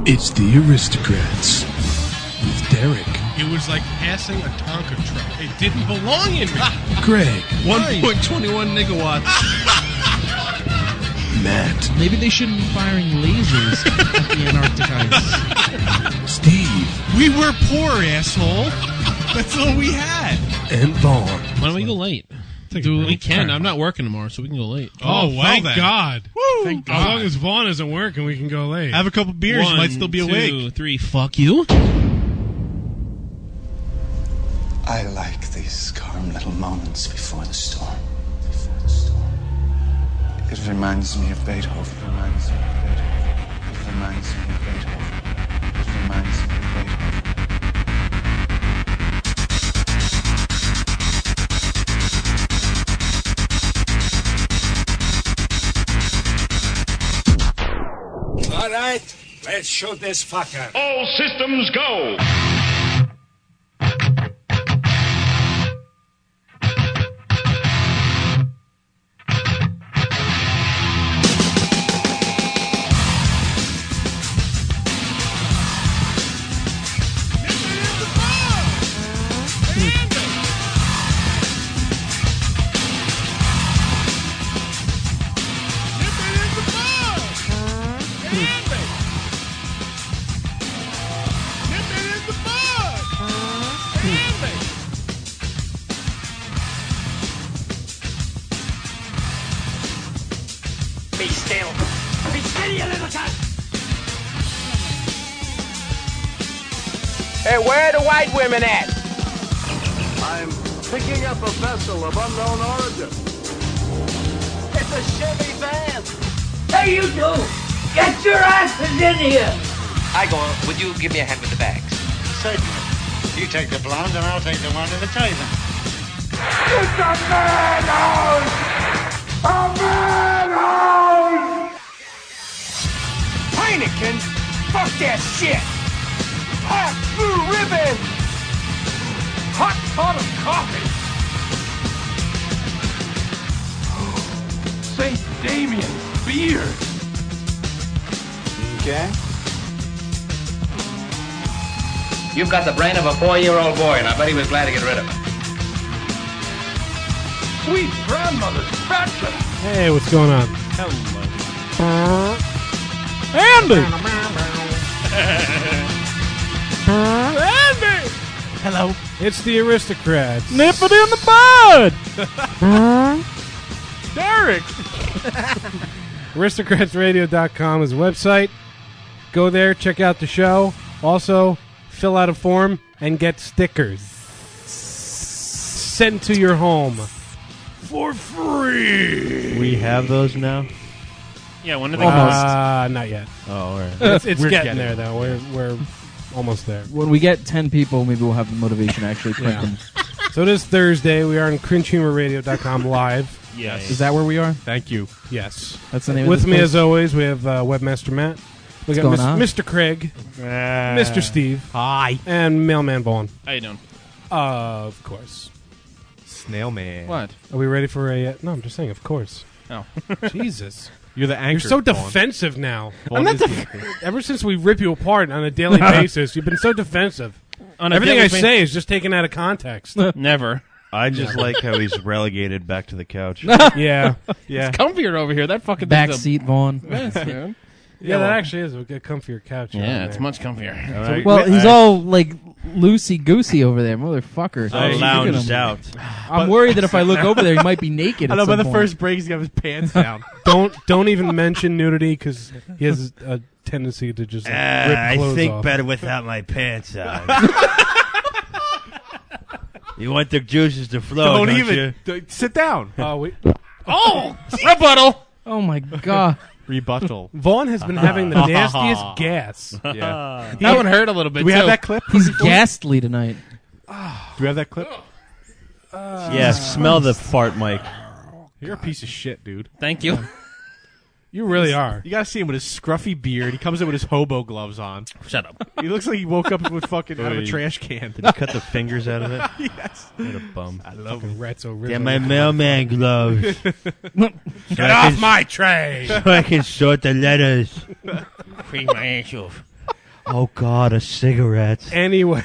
It's the Aristocrats with Derek. It was like passing a Tonka truck. It didn't belong in me. Greg. 1.21 gigawatts. Matt. Maybe they shouldn't be firing lasers at the Antarctic ice. Steve. We were poor, asshole. That's all we had. And Vaughn. Why don't we go late? We can. I'm not working tomorrow, so we can go late. Oh, thank well then. God. Woo! Thank God. As long as Vaughn isn't working, we can go late. Have a couple beers. You might still be awake. 1, 2, 3, fuck you. I like these calm little moments before the storm. It reminds me of Beethoven. It reminds me of Beethoven. It reminds me of Beethoven. It reminds me of Beethoven. All right, let's shoot this fucker. All systems go. Be still. Be still, you little cunt. Hey, where are the white women at? I'm picking up a vessel of unknown origin. It's a Chevy van. Hey, you two! Get your asses in here! Igor, would you give me a hand with the bags? Certainly. You take the blonde and I'll take the one in the Titan. It's a madhouse! A madhouse! Heineken? Fuck that shit! Hot blue ribbon! Hot pot of coffee! St. Damian's beer! Okay? You've got the brain of a 4-year-old boy, and I bet he was glad to get rid of it. Sweet grandmother's spatula! Hey, what's going on? Hello. Andy! Andy! Hello. It's the Aristocrats. Nip it in the bud! Derek! Aristocratsradio.com is the website. Go there, check out the show. Also, fill out a form and get stickers sent to your home for free. We have those now? Yeah, when did they come? Not yet. Oh, all right. It's getting there, though. We're almost there. When we get 10 people, maybe we'll have the motivation to actually print them. So this Thursday, we are on cringehumorradio.com live. Yes. Is that where we are? Thank you. Yes. That's the name With of this me, place? as always, we have Webmaster Matt. We got What's going on? Mr. Craig, Mr. Steve, Hi. and Mailman Vaughn. How you doing? Of course. Snail man. What? Are we ready for a... no, I'm just saying, of course. Oh. Jesus. You're the anchor. You're so Vaughn. defensive now. Vaughn I'm not is the anchor. Ever since we rip you apart on a daily basis, you've been so defensive. Everything I say is just taken out of context. Never. I just like how he's relegated back to the couch. Yeah. Yeah. It's comfier over here. That fucking Back thing's seat, Vaughn. Yes, man. Yeah, that actually is a good comfier couch. Yeah, it's much comfier. Well, he's all like loosey-goosey over there, motherfucker. I Look at lounged him. out. I'm worried that if I look over there, he might be naked. I know, at by some the point. first break, he's got his pants down. Don't even mention nudity because he has a tendency to just rip clothes off. better without my pants on. You want the juices to flow, don't you? Sit down. Oh! Rebuttal! Oh my god. Rebuttal. Vaughn has been having the nastiest gas. Yeah. That one hurt a little bit, Do we too. have that clip? He's ghastly tonight. Do we have that clip? Yeah, smell the fart, Mike. You're a piece of shit, dude. Thank you. You really are. You gotta see him with his scruffy beard. He comes in with his hobo gloves on. Shut up. He looks like he woke up with fucking out of a trash can. Did he cut the fingers out of it? Yes. What a bum. I love Fucking him. Ratso Get my mailman gloves. Get off my tray! So I can sort the letters. Free my ass off. Oh, God, a cigarette. Anyway.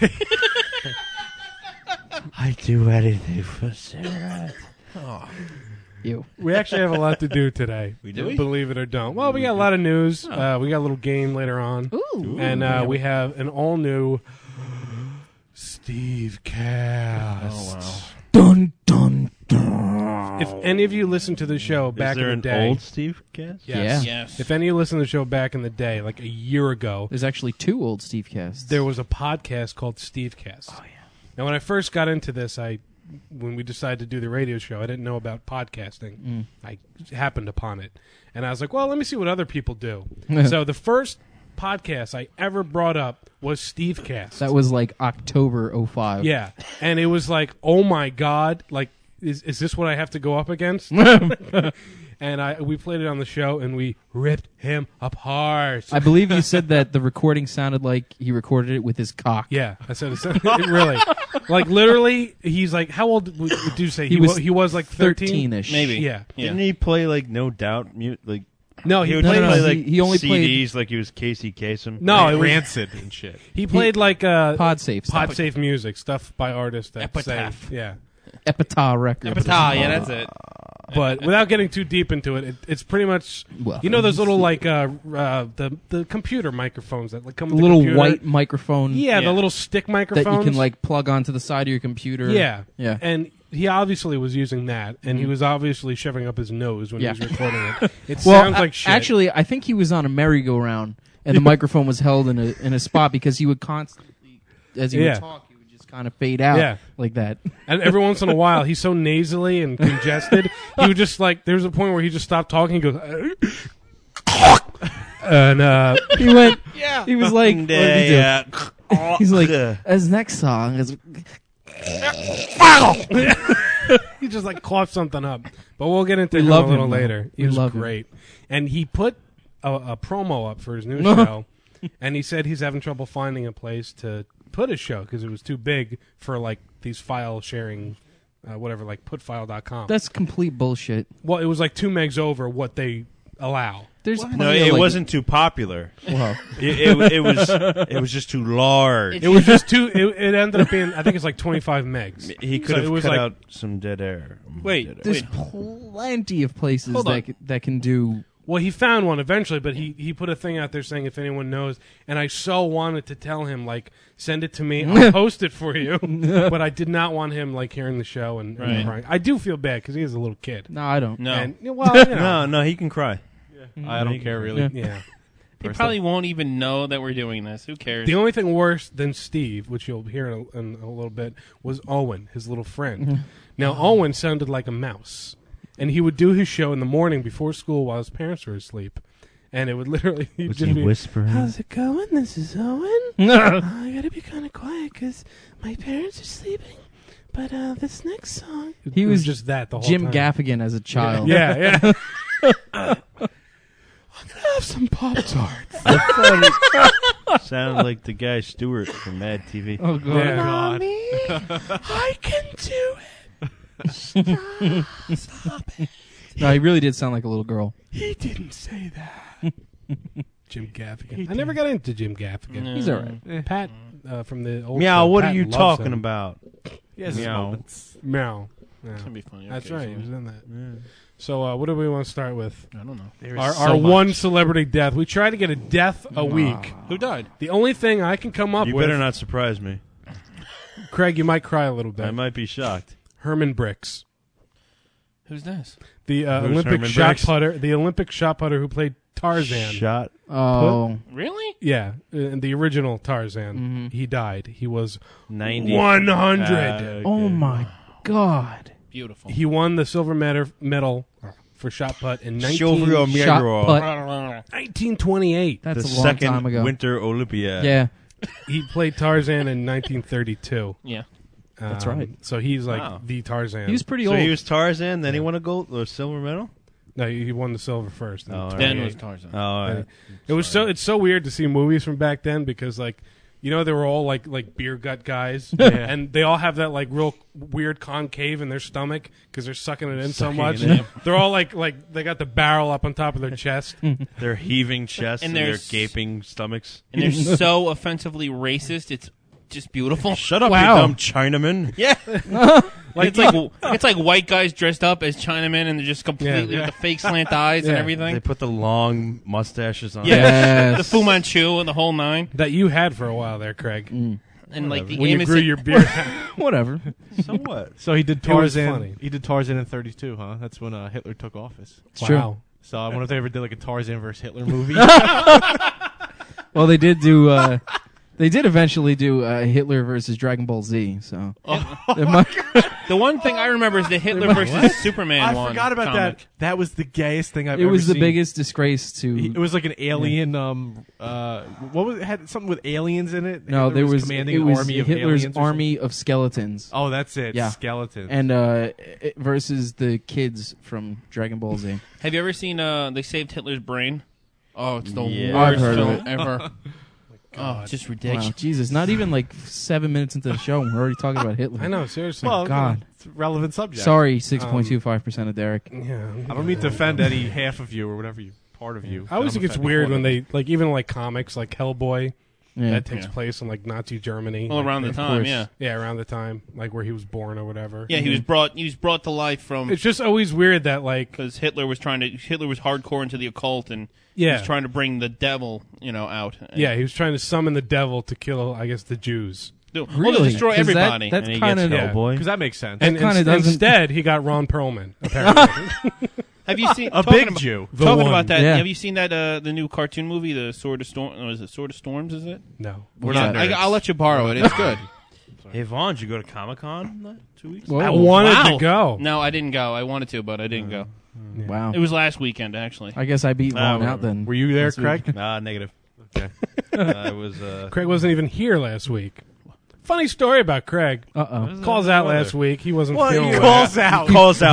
I'd do anything for a cigarette. Oh. We actually have a lot to do today. We do? Believe it or don't. Well, we got a lot of news. We got a little game later on. Ooh. And we have an all-new Steve Cast. Oh, wow. Dun, dun, dun. If any of you listen to the show back in the day... Is there an old Steve Cast? Yes. Yeah. Yes. If any of you listen to the show back in the day, like a year ago... There's actually 2 old Steve Casts. There was a podcast called Steve Cast. Oh, yeah. Now, when I first got into this, when we decided to do the radio show, I didn't know about podcasting. I happened upon it. And I was like, well, let me see what other people do. So the first podcast I ever brought up was Steve Cast. That was like October 05. Yeah. And it was like, oh my God, like, is this what I have to go up against? And we played it on the show, and we ripped him apart. I believe you said that the recording sounded like he recorded it with his cock. Yeah, I said it really. Like, literally, he's like, how old would you say? He was like 13? 13-ish. Maybe. Yeah. Didn't he play, like, No Doubt? Like, No, he would no, play, no, like, he only CDs like he was Casey Kasem? No, it was, Rancid and shit. he played like Podsafe music, stuff by artists that Epitaph. say, yeah. Epitaph Records. Yeah, that's it. But without getting too deep into it, it's pretty much, you know, those little like the computer microphones that like come with little the computer? white microphone. Yeah, the little stick microphones that you can like plug onto the side of your computer. Yeah, yeah. And he obviously was using that, and he was obviously shoving up his nose when he was recording it. It sounds like shit. Actually, I think he was on a merry-go-round, and the microphone was held in a spot because he would constantly, as he would talk, he would just kind of fade out like that. And every once in a while, he's so nasally and congested, he would just like, there's a point where he just stopped talking and goes, and he went, he was like, what did he do? He's like, his next song is... he just like coughed something up. But we'll get into him a little later. He was great. And he put a promo up for his new show, and he said he's having trouble finding a place to put his show because it was too big for like these file sharing, whatever, like putfile.com. That's complete bullshit. Well, it was like 2 megs over what they allow. No, it wasn't too popular. Well, it was just too large. It was just too. It ended up being, I think it's like 25 megs. He could have cut out some dead air. There's plenty of places that can do. Well, he found one eventually, but he put a thing out there saying if anyone knows, and I so wanted to tell him, like, send it to me, I'll post it for you, but I did not want him, like, hearing the show and crying. I do feel bad because he is a little kid. No, I don't. No. And, well, you know. No, he can cry. I don't care, really. Yeah. He probably won't even know that we're doing this. Who cares? The only thing worse than Steve, which you'll hear in a little bit, was Owen, his little friend. Now, Owen sounded like a mouse, and he would do his show in the morning before school while his parents were asleep. And it would literally... Was he whispering? How's it going? This is Owen. I gotta be kind of quiet because my parents are sleeping. But this next song... He was just that the whole Jim time. Gaffigan as a child. Yeah. I'm gonna have some Pop-Tarts. Sounded like the guy Stewart from Mad TV. Oh, God. Mommy, I can do it. Stop it. No, he really did sound like a little girl. He didn't say that. Jim Gaffigan. I never got into Jim Gaffigan. No. He's all right. Pat from the old Meow, show, what Pat are you loves talking him. about? Yes, Meow. Meow. It's gonna be funny. That's right. He was in that. Yeah. So, what do we want to start with? I don't know. Our one celebrity death. We try to get a death a week. Who died? The only thing I can come up You with... better not surprise me. Craig, you might cry a little bit. I might be shocked. Herman Bricks. Who's this? The Who's Olympic Herman shot Bricks? putter. The Olympic shot putter who played Tarzan. Shot. Oh. Really? Yeah, in the original Tarzan. He died. He was 90. 100. Okay. Oh, my God. Beautiful. He won the silver medal for shot put in Silver medal. 1928. That's the a long second time ago. Winter Olympiad. Yeah. He played Tarzan in 1932. Yeah. That's right. So he's like the Tarzan. He was pretty So old. he was Tarzan, then he won a gold or silver medal? No, he won the silver first. Oh, all Ben right. was Tarzan. Oh, all right. It's so weird to see movies from back then because like You know, they were all like beer gut guys, and they all have that like real weird concave in their stomach because they're sucking it in so much. They're all like they got the barrel up on top of their chest. Their heaving chests and their gaping stomachs. And they're so offensively racist. It's just beautiful. Shut up, you dumb Chinaman. Yeah. It's like white guys dressed up as Chinamen, and they're just completely with the fake slant eyes and everything. They put the long mustaches on. Yeah, the Fu Manchu and the whole nine that you had for a while there, Craig. And like the when you grew your beard, whatever. Somewhat. So he did Tarzan. He did Tarzan in 32, huh? That's when Hitler took office. It's true. So I wonder if they ever did like a Tarzan versus Hitler movie. Well, they did do. They did eventually do Hitler versus Dragon Ball Z. So the one thing I remember is the Hitler versus Superman one. I forgot about comic. that. That was the gayest thing I've ever seen. It was the biggest disgrace to. It was like an alien. What was it? Had something with aliens in it? No, Hitler was commanding an army of Hitler's aliens army of skeletons. Oh, that's it. Yeah. Skeletons. And versus the kids from Dragon Ball Z. Have you ever seen They Saved Hitler's Brain? Oh, it's the I've worst heard of film it. ever. Oh, it's just ridiculous. Wow, Jesus, not even like 7 minutes into the show, and we're already talking about Hitler. I know, seriously. Well, God. It's a relevant subject. Sorry, 6.25% of Derek. Yeah, I don't mean to offend any half of you or whatever part of you. I always think it's weird when they like even like comics like Hellboy that takes place in like Nazi Germany. Well, around the time, yeah, around the time, like where he was born or whatever. Yeah, he was brought to life from. It's just always weird that like because Hitler was hardcore into the occult and he was trying to bring the devil, out. Yeah, he was trying to summon the devil to kill, I guess, the Jews. Really? To destroy everybody. That's kind of because that makes sense. And instead, he got Ron Perlman. Apparently. Have you seen a big Jew? Talking about that, have you seen that the new cartoon movie, the Sword of Storm? Is it Sword of Storms? Is it? No, we're not. I'll let you borrow it. It's good. Hey Vaughn, did you go to Comic-Con 2 weeks ago? I wanted to go. No, I didn't go. I wanted to, but I didn't go. Yeah. Wow. It was last weekend, actually. I guess I beat Vaughn out then. Were you there, Craig? Negative. Okay. I was. Craig wasn't even here last week. Funny story about Craig. Calls out last week. He wasn't feeling well. Calls out.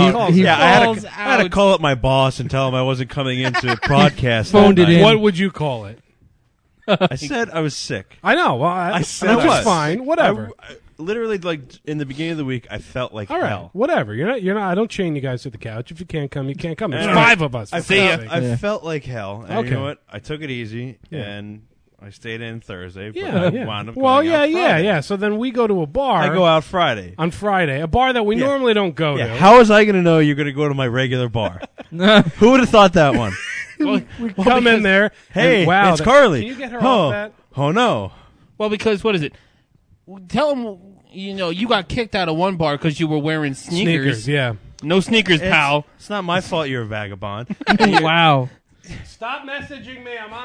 I had to call up my boss and tell him I wasn't coming into broadcast. Phoned it in. What would you call it? I said I was sick. I know. Well, I said I was fine. Whatever. I literally, like in the beginning of the week, I felt like all right. hell. Whatever. You're not. I don't chain you guys to the couch. If you can't come, you can't come. There's 5 of us. I felt like hell. And you know what? I took it easy and I stayed in Thursday. But I wound up going out Friday. So then we go to a bar. I go out Friday. On Friday, a bar that we normally don't go to. How was I going to know you're going to go to my regular bar? Who would have thought that one? we come in there. Hey, wow, it's Carly. Can you get her off that? Oh no. Well, because what is it? Tell them you got kicked out of one bar because you were wearing sneakers. Yeah. No sneakers, pal. It's not my fault you're a vagabond. Wow. Stop messaging me. I'm on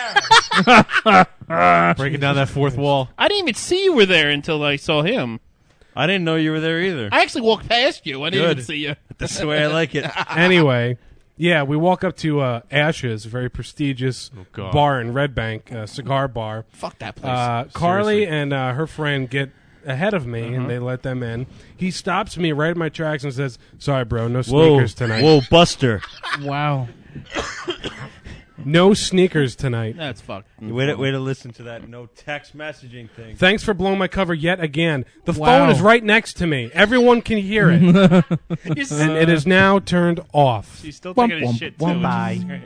the air. Breaking down that fourth wall. I didn't even see you were there until I saw him. I didn't know you were there either. I actually walked past you. I didn't even see you. That's the way I like it. Anyway, yeah, we walk up to Ashes, a very prestigious bar in Red Bank, cigar bar. Fuck that place. Carly and her friend get ahead of me, and they let them in. He stops me right in my tracks and says, "Sorry, bro, no sneakers tonight." Whoa, Buster. Wow. No sneakers tonight. That's fucked. Way to listen to that no text messaging thing. Thanks for blowing my cover yet again. The phone is right next to me. Everyone can hear it. And it is now turned off. She's still taking his shit, too. Bye.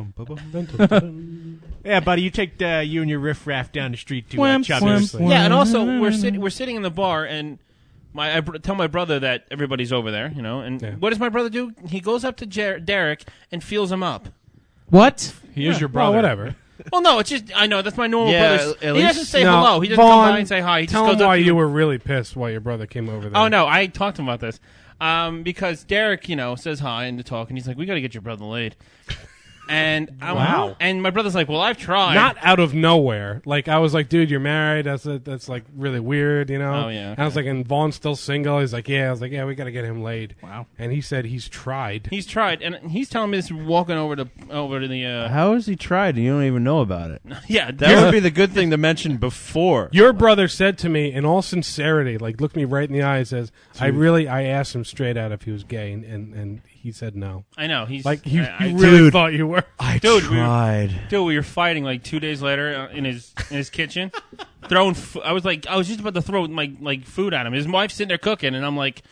Yeah, buddy, you take you and your riffraff down the street to Chubby's. Yeah, and also we're sitting in the bar, and I tell my brother that everybody's over there, and what does my brother do? He goes up to Derek and feels him up. What? He is your brother. Well, whatever. Well, no, it's just I know that's my normal brother. He doesn't say no, hello. He doesn't Vaughn, come by and say hi. He tell just him goes why up you were really pissed why your brother came over there. Oh no, I talked to him about this because Derek, says hi in the talk, and he's like, "We got to get your brother laid." And and my brother's like, "Well, I've tried." Not out of nowhere. Like I was like, "Dude, you're married. That's like really weird, Oh yeah. And I was like, "And Vaughn's still single." He's like, "Yeah." I was like, "Yeah, we got to get him laid." Wow. And he said he's tried. He's tried, and he's telling me this walking over to the. How has he tried? And you don't even know about it. Yeah, that would be the good thing to mention before. Your brother said to me, in all sincerity, like looked me right in the eye, and says, "I asked him straight out if he was gay, and he said no." I know he's like he really thought you were. I tried. We were fighting like 2 days later in his kitchen throwing. I was just about to throw my food at him. His wife's sitting there cooking, and I'm like,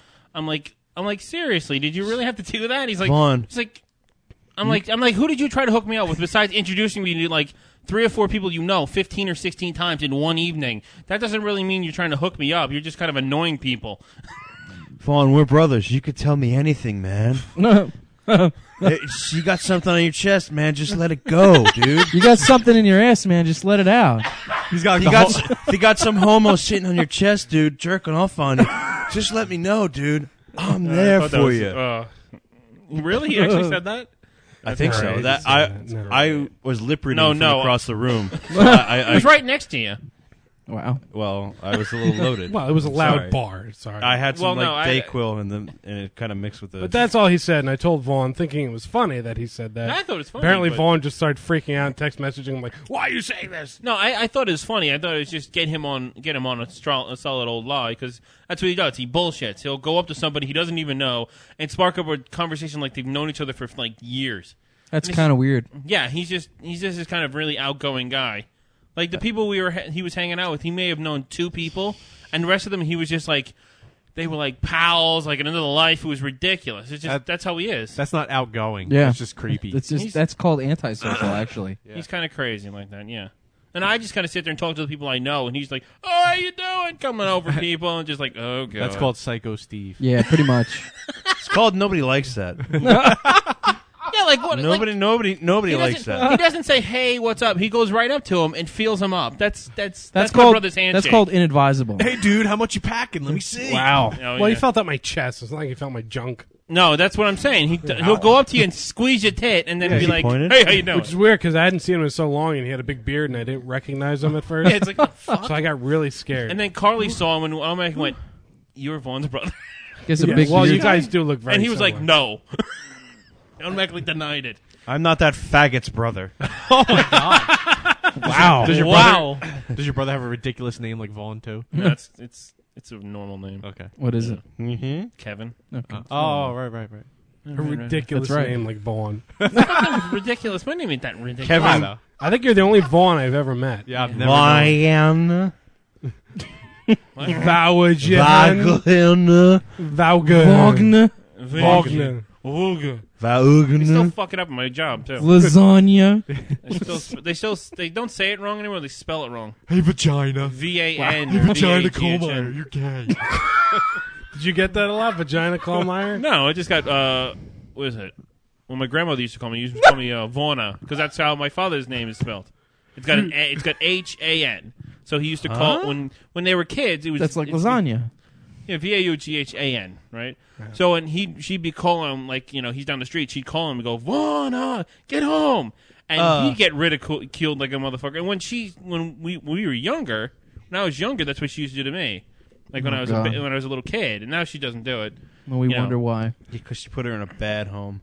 seriously, did you really have to do that? And he's like, Vaughn. He's like, I'm like, who did you try to hook me up with besides introducing me to like 3 or 4 people 15 or 16 times in one evening? That doesn't really mean you're trying to hook me up. You're just kind of annoying people. Vaughn, we're brothers. You could tell me anything, man. Hey, you got something on your chest, man. Just let it go, dude. You got something in your ass, man. Just let it out. If you got some homo sitting on your chest, dude, jerking off on you, just let me know, dude. I'm there for you. Really? He actually said that? I think so. I was lip reading from across the room. So I was right next to you. Wow. Well, I was a little loaded. Well, it was a loud bar. Sorry. I had some Dayquil and it kind of mixed with the... But that's all he said, and I told Vaughn, thinking it was funny that he said that. I thought it was funny. Apparently, Vaughn just started freaking out, text messaging him like, "Why are you saying this?" No, I thought it was funny. I thought it was just get him on a solid old lie, because that's what he does. He bullshits. He'll go up to somebody he doesn't even know and spark up a conversation like they've known each other for like years. That's kind of weird. Yeah, he's just this kind of really outgoing guy. Like the people he was hanging out with, he may have known 2 people, and the rest of them he was just like, they were like pals, like another life. It was ridiculous. It's just that's how he is. That's not outgoing. Yeah, it's just creepy. That's called antisocial, actually. Yeah. He's kind of crazy like that. Yeah. And I just kind of sit there and talk to the people I know, and he's like, "Oh, how you doing?" Coming over people, and just like, "Oh god." That's called Psycho Steve. Yeah, pretty much. It's called nobody likes that. Yeah, like what? Nobody likes that. He doesn't say, "Hey, what's up?" He goes right up to him and feels him up. That's called, my brother's handshake. That's called inadvisable. Hey, dude, how much you packing? Let me see. Wow. Oh, well, he felt up my chest. It's not like he felt my junk. No, that's what I'm saying. He'll go up to you and squeeze your tit, and then be like, pointed? "Hey, how you doing?" Which is weird because I hadn't seen him in so long, and he had a big beard, and I didn't recognize him at first. Yeah, it's like, fuck? So I got really scared. And then Carly saw him, and automatically went, "You're Vaughn's brother." Big well, beard. you guys do look very. And he was similar. like, "No." Automatically denied it. I'm not that faggot's brother. Oh my god! Wow! Does your brother have a ridiculous name like Vaughn too? No, it's a normal name. Okay. What is it? Mm-hmm. Kevin. Okay. Right. A ridiculous name like Vaughn. Ridiculous. My name ain't that ridiculous. Kevin. I think you're the only Vaughn I've ever met. Yeah, I've never. Lion. Vaughn. Wagner. They still fuck it up in my job too. Lasagna. They don't say it wrong anymore. They spell it wrong. Hey, vagina. VAN. Hey, vagina Colemeyer. You're gay. Did you get that a lot, vagina Colemeyer? No, I just got what is it? Well, my grandmother used to call me. Vaugna, because that's how my father's name is spelled. It's got it's got HAN. So he used to call when they were kids. It was that's like lasagna. Yeah, VAUGHAN, right? So and she'd be calling him like he's down the street. She'd call him and go, "Vaughan, get home," and he'd get ridiculed like a motherfucker. And when we were younger, when I was younger, that's what she used to do to me. Like when I was a little kid, and now she doesn't do it. Well, we wonder why. Because you put her in a bad home.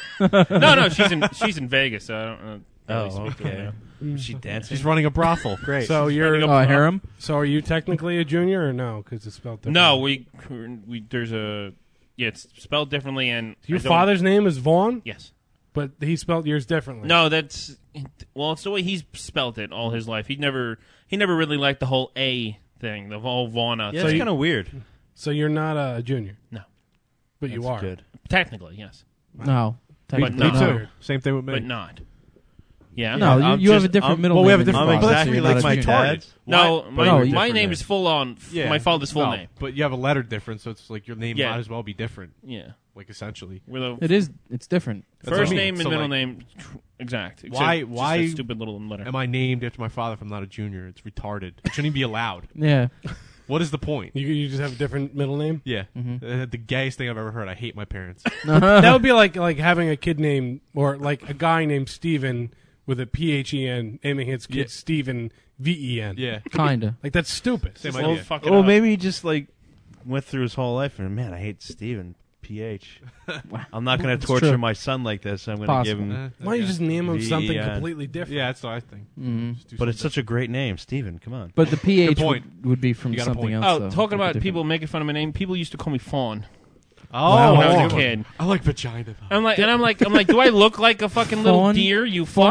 No, she's in Vegas. So I don't. Okay. She dancing. She's running a brothel. Great. So you're a harem. So are you technically a junior or no? Because it's spelled different. No, there's a it's spelled differently, and your father's name is Vaughn. Yes, but he spelled yours differently. No, it's the way he's spelled it all his life. He never really liked the whole A thing, the whole Vaughan. Yeah, it's kind of weird. So you're not a junior. No, but you are. Good. Technically, yes. No, but not. Same thing with me. But not. Yeah. No, you have a different middle name. Well, we have a different. I'm exactly like my dad. No, my name is full on. Yeah. My father's full name. But you have a letter difference, so it's like your name might as well be different. Yeah. Like essentially, it's different. First name and middle name, exact. Why a stupid little letter? Am I named after my father if I'm not a junior? It's retarded. It shouldn't even be allowed. Yeah. What is the point? You just have a different middle name? Yeah. Mm-hmm. The gayest thing I've ever heard. I hate my parents. That would be like having a kid named, or like a guy named Steven with a PHEN, naming his kid Steven VEN. Yeah. Kinda. Like, that's stupid. Same idea. Well, maybe he just like went through his whole life and, man, I hate Steven. PH. I'm not going to torture my son like this. I'm going to give him. Why don't you just name him something completely different? Yeah, that's what I think. Mm-hmm. But it's such a great name, Steven. Come on. But the PH would be from something else. Oh, talking about people making fun of my name, people used to call me Fawn. Oh, when I was a kid. I like vagina. I'm like, do I look like a fucking little deer? You Fawn? fucks?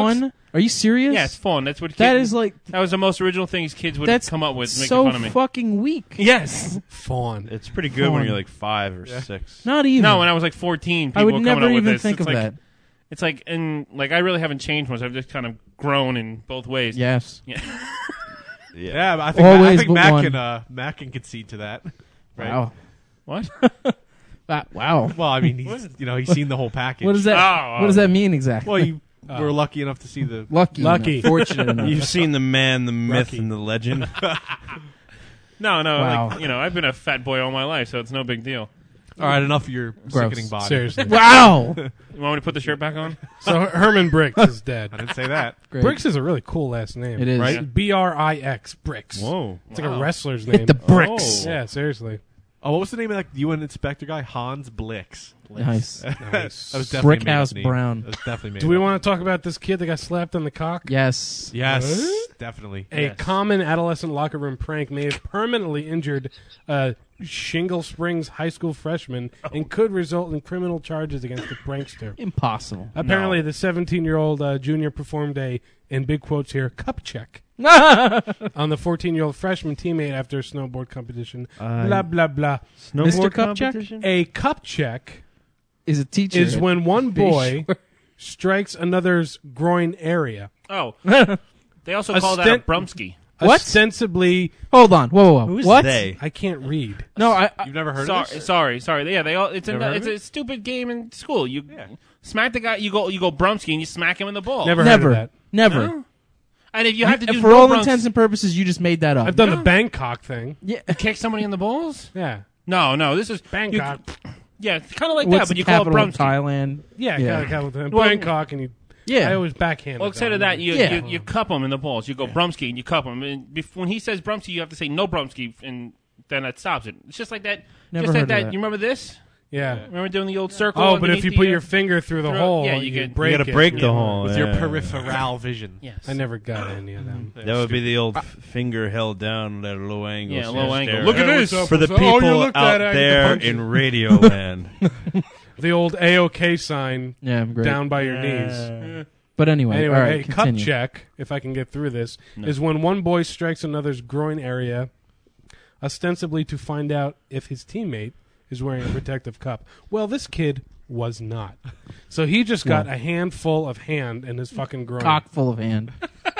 Are you serious? Yeah, it's fun. That's what. That is like that was the most original things kids would come up with. Making so fun of me. fucking weak. Yes, fawn. It's pretty good when you're like 5 or 6. Not even. No, when I was like 14, people I would were never coming up even with this. think It's of like, that. It's like, and like I really haven't changed much. I've just kind of grown in both ways. Yes. Yeah. Yeah, I think, Always but Matt one. Matt can concede to that. Right? Wow. What? Wow. Well, I mean, he's seen the whole package. What does that? Oh. What does that mean exactly? Well, you were lucky enough to see the lucky, fortunate enough. You've seen the man, the myth, and the legend. No, Wow. like, I've been a fat boy all my life, so it's no big deal. All right, enough of your Gross. sickening body. Seriously. Wow. You want me to put the shirt back on? So Herman Bricks is dead. I didn't say that. Great. Bricks is a really cool last name. It is. Right? Yeah. B-R-I-X. Bricks. Whoa. It's like a wrestler's name. Hit the bricks. Yeah, seriously. Oh, what was the name of that UN inspector guy? Hans Blix. Nice. That was definitely Brickhouse made up name. Brown. That was definitely made Do we up. want to talk about this kid that got slapped on the cock? Yes. Yes, What? definitely. A common adolescent locker room prank may have permanently injured Shingle Springs high school freshman and could result in criminal charges against the prankster. Impossible. Apparently, the 17-year-old junior performed a, in big quotes here, cup check on the 14-year-old freshman teammate after a snowboard competition. Blah, blah, blah. Mr. Cup Check? A cup check Is a teacher. is when one Be boy sure. strikes another's groin area. Oh. They also call that a brumsky. What? Ostensibly. Hold on. Whoa. Who's What? they? I can't read. No, You've never heard of this? Sorry. Yeah, they all. It's Never heard it's of a stupid game in school. You smack the guy. You go brumsky and you smack him in the ball. Never heard Never. of that. Never. No. And if you have to do For no all brumps- intents and purposes, you just made that up. I've done the Bangkok thing. Yeah. you kick somebody in the balls. Yeah. No. This is Bangkok. Yeah, it's kind of like What's that, but the you call it capital of brumsky. Thailand? Yeah, Yeah. kind of Well, Bangkok, and you. Yeah. I always backhand. Well, instead of that, you cup him in the balls. You go brumsky and you cup him. And when he says brumsky, you have to say no brumsky, and then that stops it. It's just like that. Never just like heard of that. that. You remember this? Yeah. Remember doing the old circle? Oh, but if underneath you the, put your finger through the hole, yeah, you get break You gotta it. break the Yeah. hole. With yeah. your peripheral vision. Yes. I never got any of them. That would be the old finger held down at a low angle. Yeah, so low you angle. stare Look at at- this. For the Oh, you people looked out at it, I get to there punch in you. radio land. The old AOK sign Yeah, great. down by your knees. But anyway, all right, a cup continue. check, if I can get through this, is when one boy strikes another's groin area, ostensibly to find out if his teammate is wearing a protective cup. Well, this kid was not. So he just got a handful of hand in his fucking groin. Cock full of hand.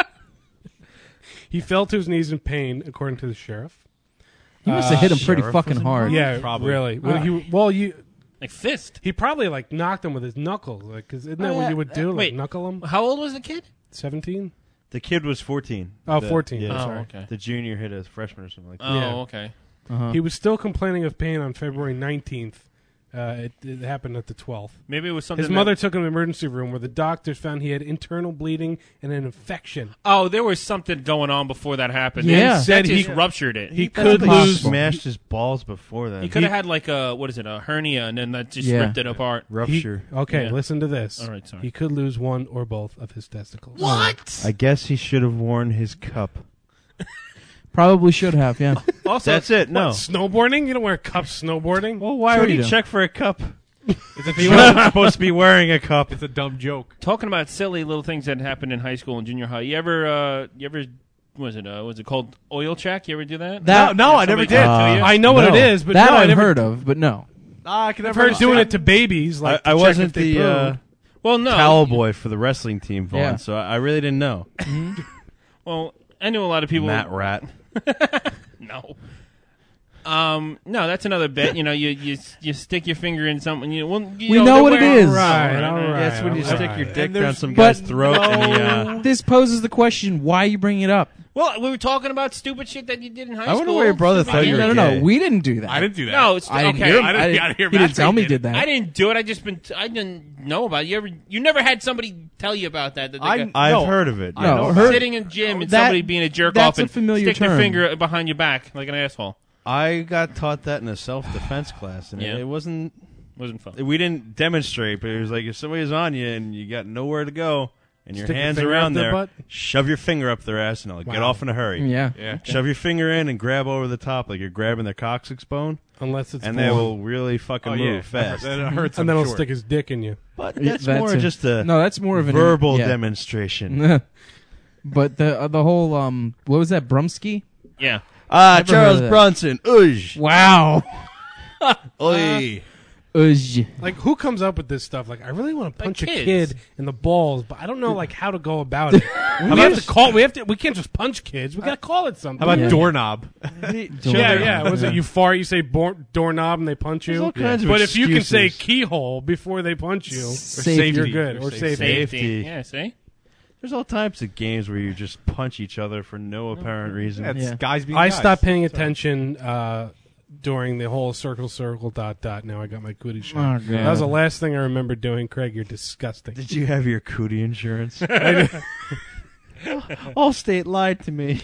He fell to his knees in pain, according to the sheriff. You must have hit him pretty Sheriff fucking was hard. Yeah, Probably. really. Well, like fist. he probably like knocked him with his knuckles, like, cause isn't that what you would do? Like wait. knuckle him? How old was the kid? 17? The kid was 14. Oh, The- 14. Yeah, I'm Oh, sorry. okay. The junior hit a freshman or something like that. Oh, Yeah. okay. Uh-huh. He was still complaining of pain on February 19th. It happened at the 12th. Maybe it was something. His mother took him to the emergency room where the doctors found he had internal bleeding and an infection. Oh, there was something going on before that happened. Yeah. And Said that he- just ruptured it. He That's could possible. lose. Smashed his balls before that. He could have had like a a hernia, and then that just Yeah. ripped it apart. rupture. Okay, Yeah. listen to this. All right, sorry. He could lose one or both of his testicles. What? I guess he should have worn his cup. Probably should have, yeah. Also, That's it. No. What, snowboarding? You don't wear cups snowboarding? Well, why Sure would you he do. check for a cup? He wasn't supposed to be wearing a cup. It's a dumb joke. talking about silly little things that happened in high school and junior high. You ever was it called oil check? You ever do that? No, I never Somebody did. tell you? I know what it is, but that no, I I've never heard of, but no. I can I've never heard doing it to babies. Like I to check wasn't if they the pooed. Well, no. towel boy for the wrestling team, Vaughn, Yeah. so I really didn't know. Well, I knew a lot of people. Matt Rat. No. No, that's another bit. You know, you stick your finger in something. We know what it is. All right. Yeah, it's when you all stick right. your dick And down there's- some But guy's throat and he, This poses the question: why are you bringing it up? Well, we were talking about stupid shit that you did in high I school. wonder why your brother Stupid thought games. you were No, gay. we didn't do that. I didn't do that. No, it's I didn't okay. hear him. I didn't hear He didn't Matt tell me did he it. did that. I didn't do it. I didn't know about it. You never had somebody tell you about that. That they got- I've heard of it. No, yeah. heard- sitting in gym and That- somebody being a jerk that's off and a familiar stick their term. finger behind your back like an asshole. I got taught that in a self-defense class, and Yeah. it wasn't Wasn't fun. We didn't demonstrate, but it was like if somebody was on you and you got nowhere to go, and your Stick your hands finger around up their there, butt? shove your finger up their ass, and they'll get Wow. off in a hurry. Yeah. Shove your finger in and grab over the top like you're grabbing their coccyx bone. Unless it's and they born. will really fucking move fast. Then it hurts. And then I'm he'll sure. stick his dick in you. But Yeah, that's that's more a- just a no, that's more of an verbal yeah. demonstration. But the whole what was that, Brumsky? Yeah. Never Charles heard of that. Bronson. Oosh. Wow. Oy. Like, who comes up with this stuff? Like, I really want to punch a kids. kid in the balls, but I don't know like how to go about it. we have to call. We can't just punch kids. We got to call it something. How about doorknob? Yeah. Was it you fart? You say doorknob and they punch you. all kinds of But if you can say excuses. keyhole before they punch you, Safety. you're good. Or Safety. safety. Yeah, see? There's all types of games where you just punch each other for no apparent reason. That's Yeah. guys being I guys. stopped paying attention during the whole circle. Now I got my cootie shot. Oh, God. That was the last thing I remember doing. Craig, you're disgusting. Did you have your cootie insurance? Allstate lied to me.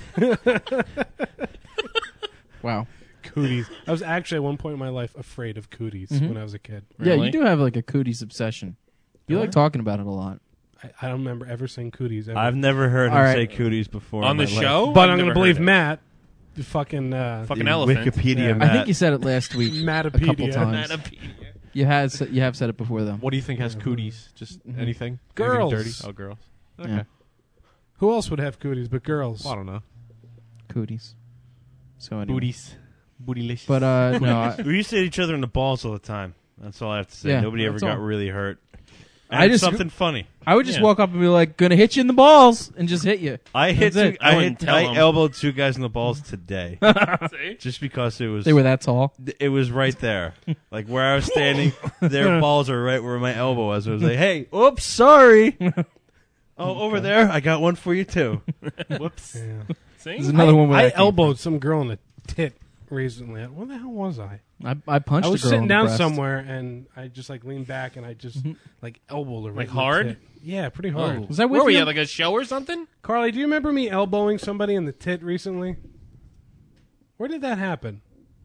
Wow. Cooties. I was actually at one point in my life afraid of cooties when I was a kid. Yeah, Really? you do have like a cooties obsession. You like talking about it a lot. I don't remember ever saying cooties. Ever. I've never heard him All right. say cooties before On in the my life. show? but I've I'm going never to believe heard it. Matt. The fucking Fucking The elephant. Wikipedia Yeah. Matt. I think you said it last week a couple Matapedia. times. You have said it before though. What do you think has cooties? Just anything? Girls. Anything dirty? Oh, girls. Okay. Yeah. Who else would have cooties but girls? Well, I don't know. Cooties. So anyway. Booties. Bootylicious. But no, We used to hit each other in the balls all the time. That's all I have to say. Yeah, Nobody ever that's got all. really hurt. I And just- something funny. I would just Yeah. walk up and be like, "Gonna hit you in the balls," and just hit you. I hit. That's it. I wouldn't tell 'em. elbowed 2 guys in the balls today, See? just because it was. They were that tall. It was right there, like where I was standing. Their balls are right where my elbow was. I was like, "Hey, oops, sorry." Oh, over there, I got one for you too. Whoops. Yeah. See? There's another one where I that came elbowed some girl in the tit recently. Where the hell was I? from. I punched I was a girl sitting in the down breast. somewhere and I just like leaned back and I just like elbowed her. Right Like in the hard? tit. Yeah, pretty hard. Was that with Where were you? you, like a show or something? Carly, do you remember me elbowing somebody in the tit recently? Where did that happen?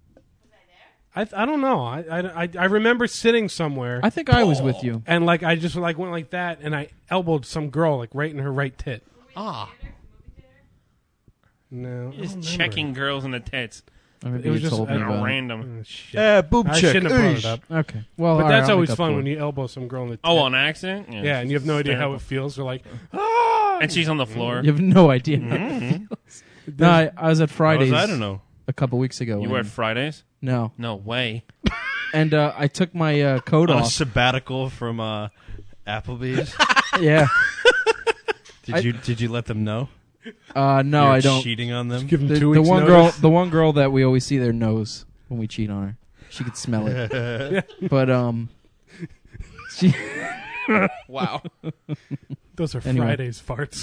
I don't know. I remember sitting somewhere I think I was with you. and like I just like went like that and I elbowed some girl like right in her right tit. Ah. No, I Just don't remember. checking girls in the tits. Maybe It was you just told me At about it. random. Shit. Boob I check. shouldn't have brought it Oosh. up. Okay. Well, But all right, that's I'll always make up fun for when it. you elbow some girl in the tit. Oh, on accident? Yeah, and you have no idea how it feels. You're like, And she's on the floor. You have no idea how it feels. No, I was at Fridays. I don't know. A couple weeks ago. You were at and- Fridays? No. No way. And I took my coat On a off. sabbatical from Applebee's. Yeah. Did you let them know? No, You're I don't. cheating on them. give them The, 2 the weeks one notice. the one girl that we always see there knows when we cheat on her. She could smell it. But she. Wow. Those are Anyway. Fridays farts.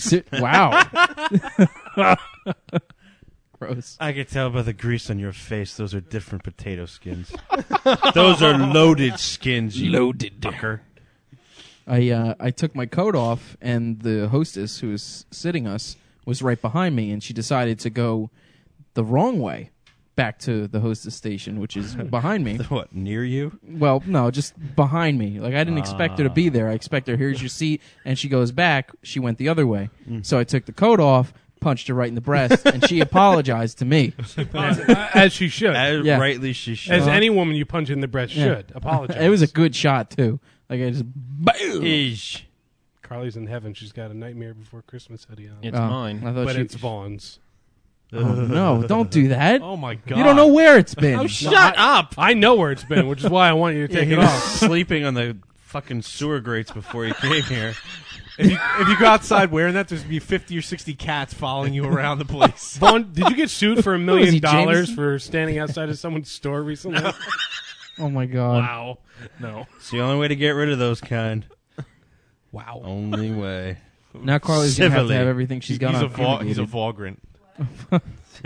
Wow. Gross. I can tell by the grease on your face. Those are different potato skins. Those are loaded skins. You Loaded. fucker. I took my coat off, and the hostess who was sitting us was right behind me, and she decided to go the wrong way back to the hostess station, which is behind me. What, near you? Well, no, just behind me. Like, I didn't expect her to be there. I expect her, here's your seat, and she goes back. She went the other way. So I took the coat off, punched her right in the breast, and she apologized to me. As she should. As Yeah. rightly she should. As any woman you punch in the breast Yeah. should. Apologize. It was a good shot, too. Like, I just, boom! Eesh. Carly's in heaven. She's got a Nightmare Before Christmas hoodie on. It's Oh, mine. I thought But she, it's Vaughn's. oh, no, don't do that. Oh my god! You don't know where it's been. Oh, shut up! I know where it's been, which is why I want you to take He it was off. sleeping on the fucking sewer grates before he came here. If you go outside wearing that, there's gonna be 50 or 60 cats following you around the place. Vaughn, did you get sued for $1 Was he million Jameson? for standing outside of someone's store recently? Oh, my God. Wow. No. It's the only way to get rid of those kind. Wow. Only way. Now Carly's going to have to Civilly. have everything she's got he's on. he's a fumigated. vagrant.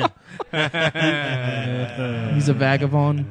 He's a vagabond.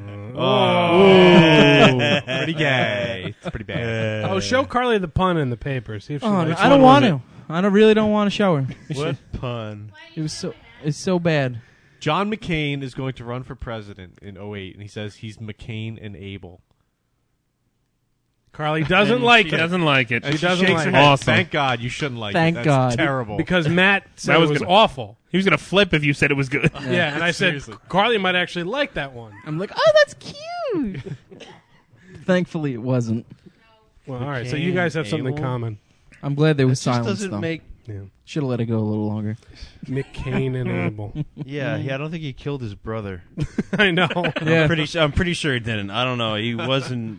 Oh, pretty gay. It's pretty bad. Oh, show Carly the pun in the paper. See if she Oh, likes I it. don't want to. I really don't want to show her. What pun? It's so bad. John McCain is going to run for president in 2008, and he says he's McCain and able. Carly doesn't like She it. doesn't like it. She doesn't shakes like her it. head. Awesome. Thank God you shouldn't like Thank it. That's God. terrible. Because Matt said That it was was gonna- awful. He was gonna flip if you said it was good. Yeah, and I said Seriously. Carly might actually like that one. I'm like, oh, that's cute. Thankfully, it wasn't. Well, all right. So you guys have something in Abel? common. I'm glad there was It just silence, doesn't though. make. Yeah. Should have let it go a little longer. Nick Kane and Abel. Yeah, I don't think he killed his brother. I know. Yeah. I'm pretty sure he didn't. I don't know. He wasn't.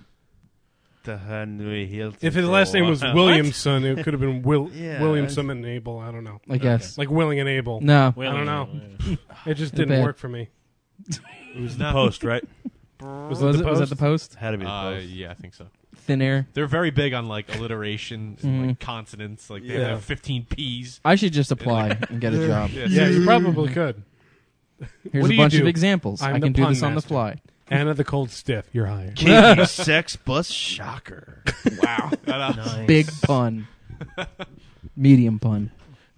If his last name was Williamson, it could have been Yeah, Williamson and Abel. I don't know. I guess. Like Willing and Abel. No. I don't know. It just They're didn't bad. work for me. It was the Post, right? Was Was it the was that Post? the Post? Had to be the Post. Yeah, I think so. Thin air. They're very big on like alliteration, and, like consonants. Like they Yeah. have 15 P's. I should just apply and get a job. Yeah, you probably could. Here's What a do you bunch do? of examples. I'm I the can do pun this on the master. fly. Anna the Cold Stiff, you're hired. Kinky sex bus shocker. Wow. Big pun. Medium pun.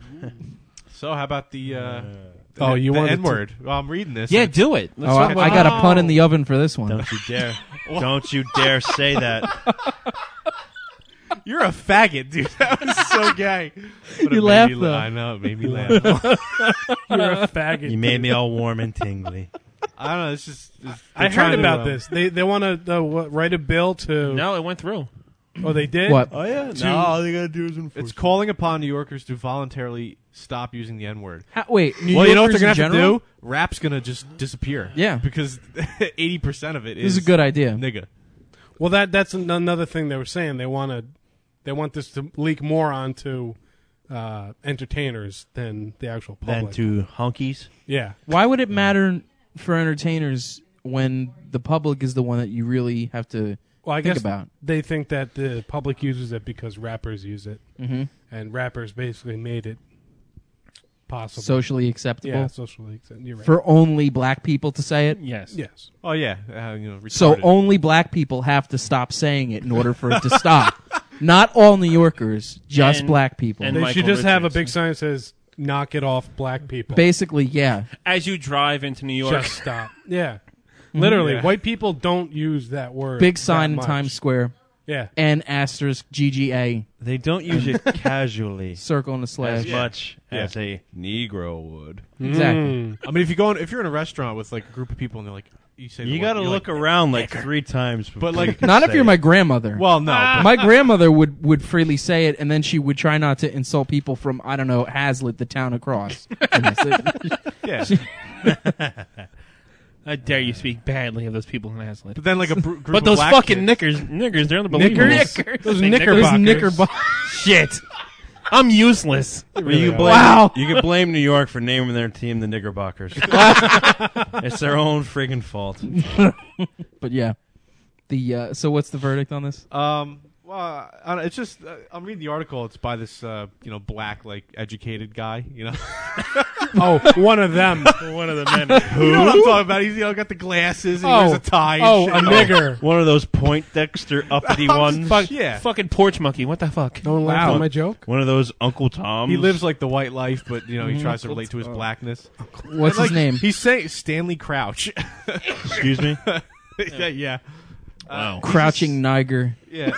So how about the Oh, you the wanted N word? Well, I'm reading this. Yeah, and- do it. Let's Oh, talk about I got it. a pun in the oven for this one. Don't you dare. Don't you dare say that. You're a faggot, dude. That was so gay. But it You made laughed, me though. I know, it made me laugh. You're a faggot. You made me all warm and tingly. I don't know. It's just. I heard about this. They want to write a bill to. No, it went through. Oh, they did. What? Oh, yeah. To- No, all you gotta do is enforce It's calling upon New Yorkers to voluntarily stop using the N word. Wait, New Well, you know what Yorkers they're in gonna have general? to do? Rap's gonna just disappear. Yeah. because 80% of it This is is a good idea. nigga. Well, that's another thing they were saying. They want this to leak more onto entertainers than the actual Then public. to honkies. Yeah. Why would it matter for entertainers when the public is the one that you really have to Well, I think guess about? they think that the public uses it because rappers use it, and rappers basically made it possible. Socially acceptable? Yeah, socially acceptable. You're right. For only black people to say it? Yes. Yes. Oh yeah, So retarded. only black people have to stop saying it in order for it to stop. Not all New Yorkers, just And- black people. and They Michael should just have a Richards. big sign that says "Knock it off, black people." Basically, yeah. As you drive into New York, Just stop. Yeah. Literally, Yeah. white people don't use that word. Big sign that in much. Times Square. Yeah. N asterisk GGA. They don't use it casually Circle and a slash. as much as a Negro would. Exactly. I mean, if you're in a restaurant with like a group of people and they're like, you say, the You word, gotta you're look like, around like 3 times before But, like, you can Not if say you're it. my grandmother. Well, no, but- My grandmother would freely say it, and then she would try not to insult people from, I don't know, Hazlitt, the town across. yeah. I dare you speak badly of those people in Hazlitt. But then like a group But of those black fucking kids- niggers, they're unbelievable. Knickers? Those Say knickerbockers. Knickerbockers. Shit. I'm useless. You can blame, Wow. You can blame New York for naming their team the Knickerbockers. It's their own friggin' fault. But yeah. So what's the verdict on this? Well, I don't know, it's just I'm reading the article. It's by this black like educated guy. Oh, one of them. One of the men. You know what I'm talking about? He's got the glasses and he wears a tie. Oh, and a shit. nigger. One of those Poindexter uppity ones. Yeah. Fucking porch monkey. What the fuck? No one laughed at my joke. One of those Uncle Toms. He lives like the white life, but he tries to relate to his blackness. What's And, his name? He's saying Stanley Crouch. Excuse me? yeah. Wow. Crouching Niger. Yeah.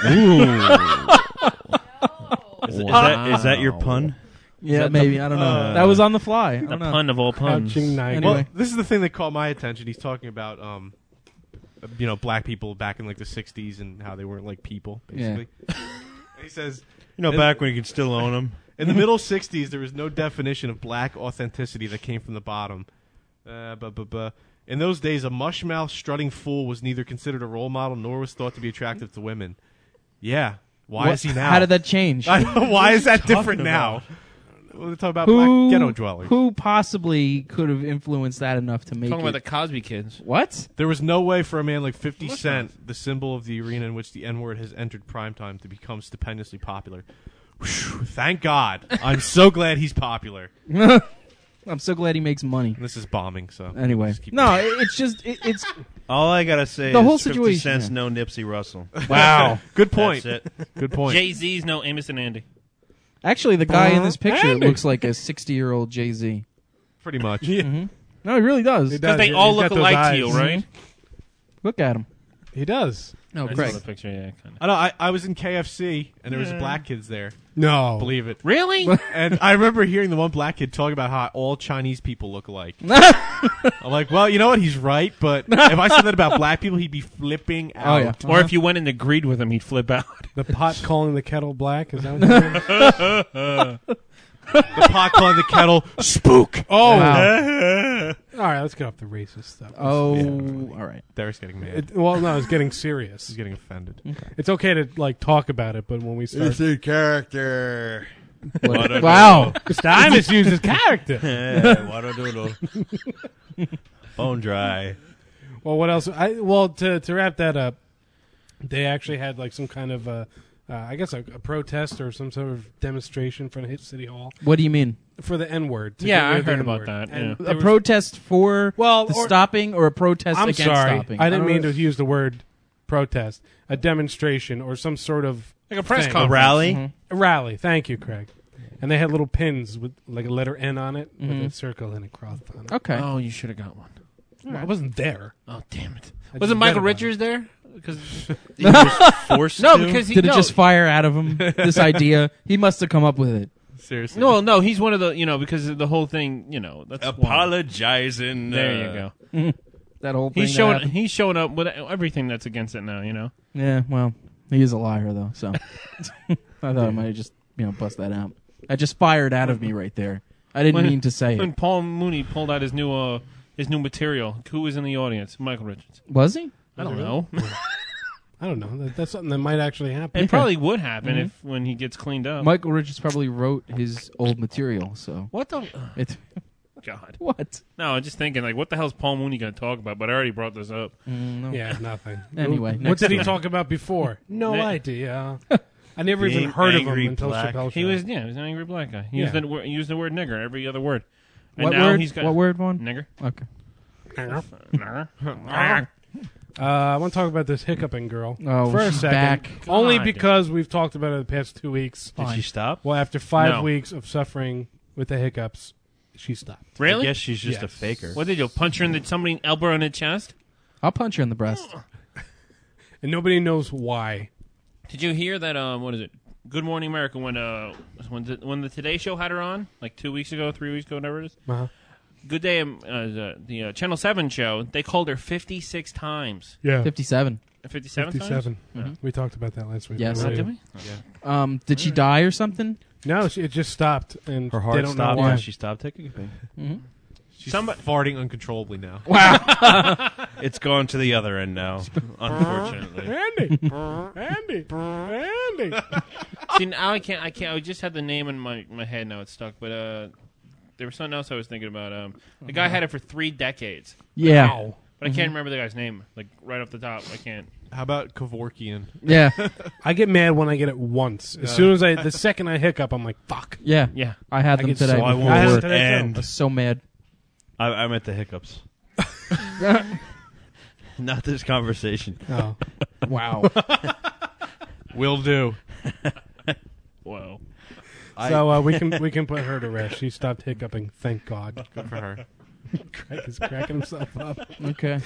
Is that your pun? Yeah, maybe. I don't know. That was on the fly. I The don't know. pun of all puns. Crouching Niger. Anyway. Well, this is the thing that caught my attention. He's talking about black people back in like the 60s and how they weren't like people, basically. He says, back when you could still own them. in the middle 60s, there was no definition of black authenticity that came from the bottom. In those days, a mush-mouthed, strutting fool was neither considered a role model nor was thought to be attractive to women. Yeah. Why is he now? How did that change? I know, why is that different now? We're talking about Who- black ghetto dwellers. Who possibly could have influenced that enough to make Talking it? about the Cosby kids. What? There was no way for a man like 50 Cent, the symbol of the arena in which the N-word has entered primetime, to become stupendously popular. Whew, thank God. I'm so glad he's popular. I'm so glad he makes money. This is bombing, so... Anyway. just keep No, going. it's just... It's... All I gotta say The is whole 50 situation, Cent's yeah. no Nipsey Russell. Wow. Good point. That's it. Good point. Jay-Z's no Amos and Andy. Actually, the guy in this picture Andy. looks like a 60-year-old Jay-Z. Pretty much. No, he really does. He does. Because they He's all got look those alike eyes. to you, right? Look at him. He does. No, I Craig. saw the picture, yeah, kind of. I know. I was in KFC and there was black kids there. No. Believe it. Really? And I remember hearing the one black kid talking about how all Chinese people look alike. I'm like, well, you know what? He's right, but if I said that about black people, he'd be flipping out. Oh, yeah. Or if you went and agreed with him, he'd flip out. The pot calling the kettle black. Is that what you're saying? The pot calling the kettle spook. Oh. Wow. All right, let's get off the racist stuff. Oh, all right. Derek's getting mad. Well, no, it's getting serious. He's getting offended. Okay. It's okay to like talk about it, but when we start, It's a character. Wow. Steinmetz uses character. What a doodle. Bone dry. Well, what else? To wrap that up, they actually had like some kind of I guess a protest or some sort of demonstration for the City Hall. What do you mean? For the N-word. Yeah, I heard about that. Yeah. A protest for the stopping or a protest I'm against sorry. stopping? I didn't mean to use the word protest. A demonstration or some sort of Like a press thing. conference. A rally? A rally. Thank you, Craig. And they had little pins with like a letter N on it with Mhm. a circle and a cross on it. Okay. Oh, you should have got one. Well, I wasn't there. Oh, damn it. I Wasn't just Michael read about Richards there? Because He was forced No, to? because he Did it no. just fire out of him, this idea? He must have come up with it. Seriously. No, he's one of the, because of the whole thing, that's why. Apologizing. There you go. That whole thing. He's showing up with everything that's against it now, Yeah, well, he is a liar, though, so. I thought I might have just, bust that out. I just fired out of me right there. I didn't mean to say When it. Paul Mooney pulled out his new material, who was in the audience? Michael Richards. Was he? I don't know. I don't know. That's something that might actually happen. It probably would happen when he gets cleaned up. Michael Richards probably wrote his old material, so. What the? It's God. What? No, I'm just thinking, what the hell is Paul Mooney going to talk about? But I already brought this up. No. Yeah, nothing. Anyway, what next did he one. talk about before? No Ne- idea. I never Being even heard of him angry until black. Chappelle He Show. was an angry black guy. He used the word nigger every other word. And What now word? he's got What word, Vaughn? Nigger. Okay. I want to talk about this hiccuping girl Oh, for a she's second. back. Only God. because we've talked about it the past 2 weeks. Did she stop? Well, after 5 No. weeks of suffering with the hiccups, she stopped. Really? I guess she's just a Yes. faker. What did you punch her in somebody elbow her in the chest? I'll punch her in the breast. And nobody knows why. Did you hear that? What is it? Good Morning America when the Today Show had her on like 2 weeks ago, 3 weeks ago, whatever it is. Uh-huh. Good Day, the Channel 7 show. They called her 56 times. Yeah. 57. 57 57. times? We talked about that last week. Yes. Oh, Radio. did we? Yeah. Did she die or something? No, it just stopped, and Her they heart don't stopped know why. and she stopped taking. Mm-hmm. She's farting uncontrollably now. Wow. It's gone to the other end now, unfortunately. Andy. See, now I can't. I just had the name in my head. Now it's stuck. But there was something else I was thinking about. The guy had it for 3 decades. Yeah. Wow. But I can't remember the guy's name. Like right off the top, I can't. How about Kevorkian? Yeah. I get mad when I get it once. As soon as the second I hiccup, I'm like, fuck. Yeah. Yeah. I had I them get today. so I before had them work. today, too. I was so mad. I meant the hiccups. Not this conversation. Oh. Wow. Will do. Whoa. So we can put her to rest. She stopped hiccuping. Thank God. Good for her. Craig is cracking himself up. Okay.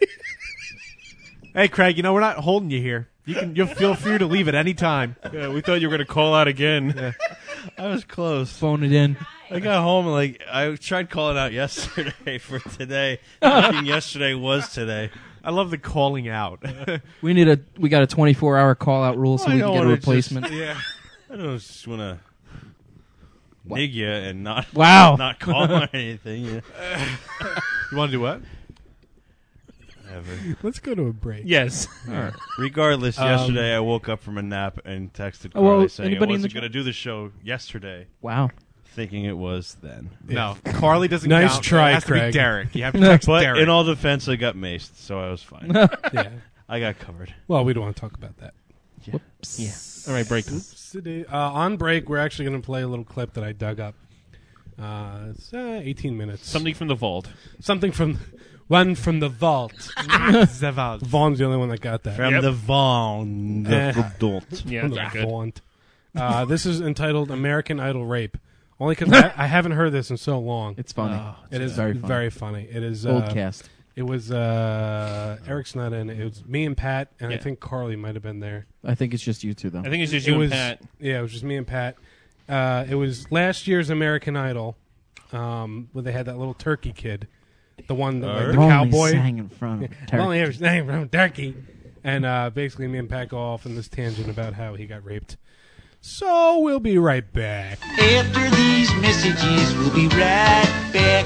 Hey, Craig, we're not holding you here. You'll feel free to leave at any time. Yeah, we thought you were going to call out again. Yeah. I was close. Phone it in. I got home and I tried calling out yesterday for today. Thinking yesterday was today. I love the calling out. We got a 24-hour call out rule so we can get a replacement. Yeah. I don't just want to nig you and not not call or anything. Yeah. You want to do what? Whatever. Let's go to a break. Yes. All right. Regardless, yesterday I woke up from a nap and texted Oh, well, Carly saying I anybody in wasn't the going to do the show yesterday. Wow. Thinking it was then. No, Carly doesn't Nice count. try, it has to Craig. be Derek. You have to text But Derek. in all defense, I got maced, so I was fine. Yeah. I got covered. Well, we don't want to talk about that. Yeah. Whoops. Yeah. All right, break. On break, we're actually going to play a little clip that I dug up. It's 18 minutes. Something from the vault. Something from the vault. The vault. Vaughn's the only one that got that. From the Vaughn. Yeah, From that's the not good. Vaunt. This is entitled "American Idol Rape." Only because I haven't heard this in so long. It's funny. It is very very funny. funny. It is Old cast. It was Eric's not in it. It was me and Pat, and I think Carly might have been there. I think it's just you two, though. I think it's just you and Pat. Yeah, it was just me and Pat. It was last year's American Idol, where they had that little turkey kid, the one that like, the cowboy sang in front of turkey. Only ever sang in front of turkey, and basically me and Pat go off in this tangent about how he got raped. So we'll be right back. After these messages, we'll be right back.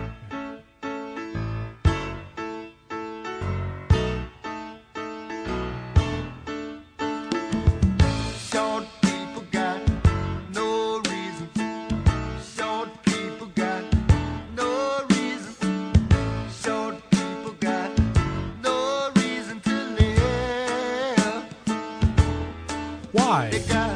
Why?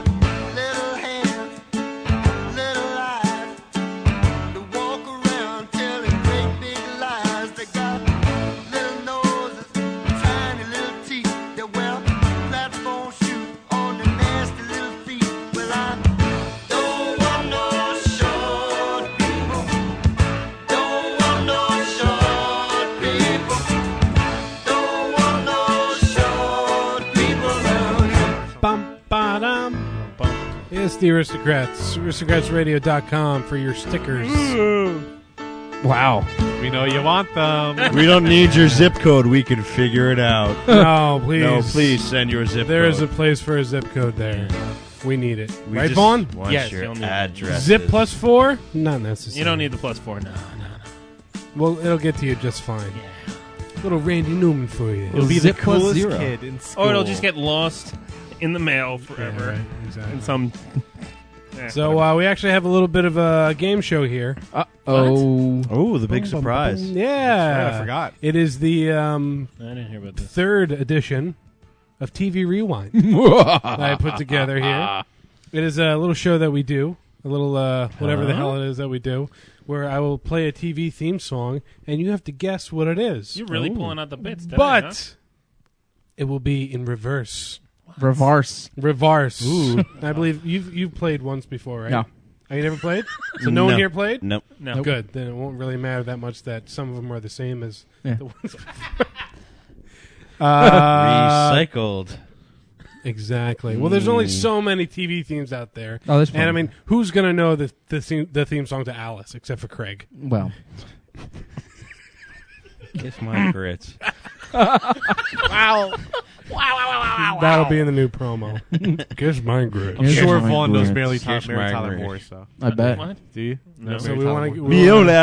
It's the Aristocrats. AristocratsRadio.com for your stickers. Wow. We know you want them. We don't need your zip code. We can figure it out. No, please. No, please send your zip There code. is a place for a zip code there. We need it. We right, just Vaughn? want Yes, your you'll need address. Zip +4? Not necessary. You don't need the +4. No. Well, it'll get to you just fine. Little Randy Newman for you. You'll be Zip the coolest +0. kid in school. Or it'll just get lost in the mail forever. Yeah, right, exactly. In some. So we actually have a little bit of a game show here. Oh, the big surprise. Yeah. I forgot. It is the I didn't hear about this. third edition of TV Rewind that I put together here. It is a little show that we do, a little whatever the hell it is that we do, where I will play a TV theme song, and you have to guess what it is. You're really pulling out the bits, today, But huh? it will be in reverse. Reverse. Ooh. I believe you've played once before, right? No. Oh, you never played? So no one here played? Nope. No. Good. Then it won't really matter that much that some of them are the same as Yeah. the ones before. Recycled. Exactly. Well, there's only so many TV themes out there. Oh, that's and I fine. mean, who's going to know the theme song to Alice except for Craig? Well. Kiss my grits. Wow. That'll be in the new promo. Kiss my grits. I'm sure my Vaughn knows grits. Mary Kiss my Tyler grits. Moore, so. I bet. What? Do you? No. So Mary we Tyler want Moore.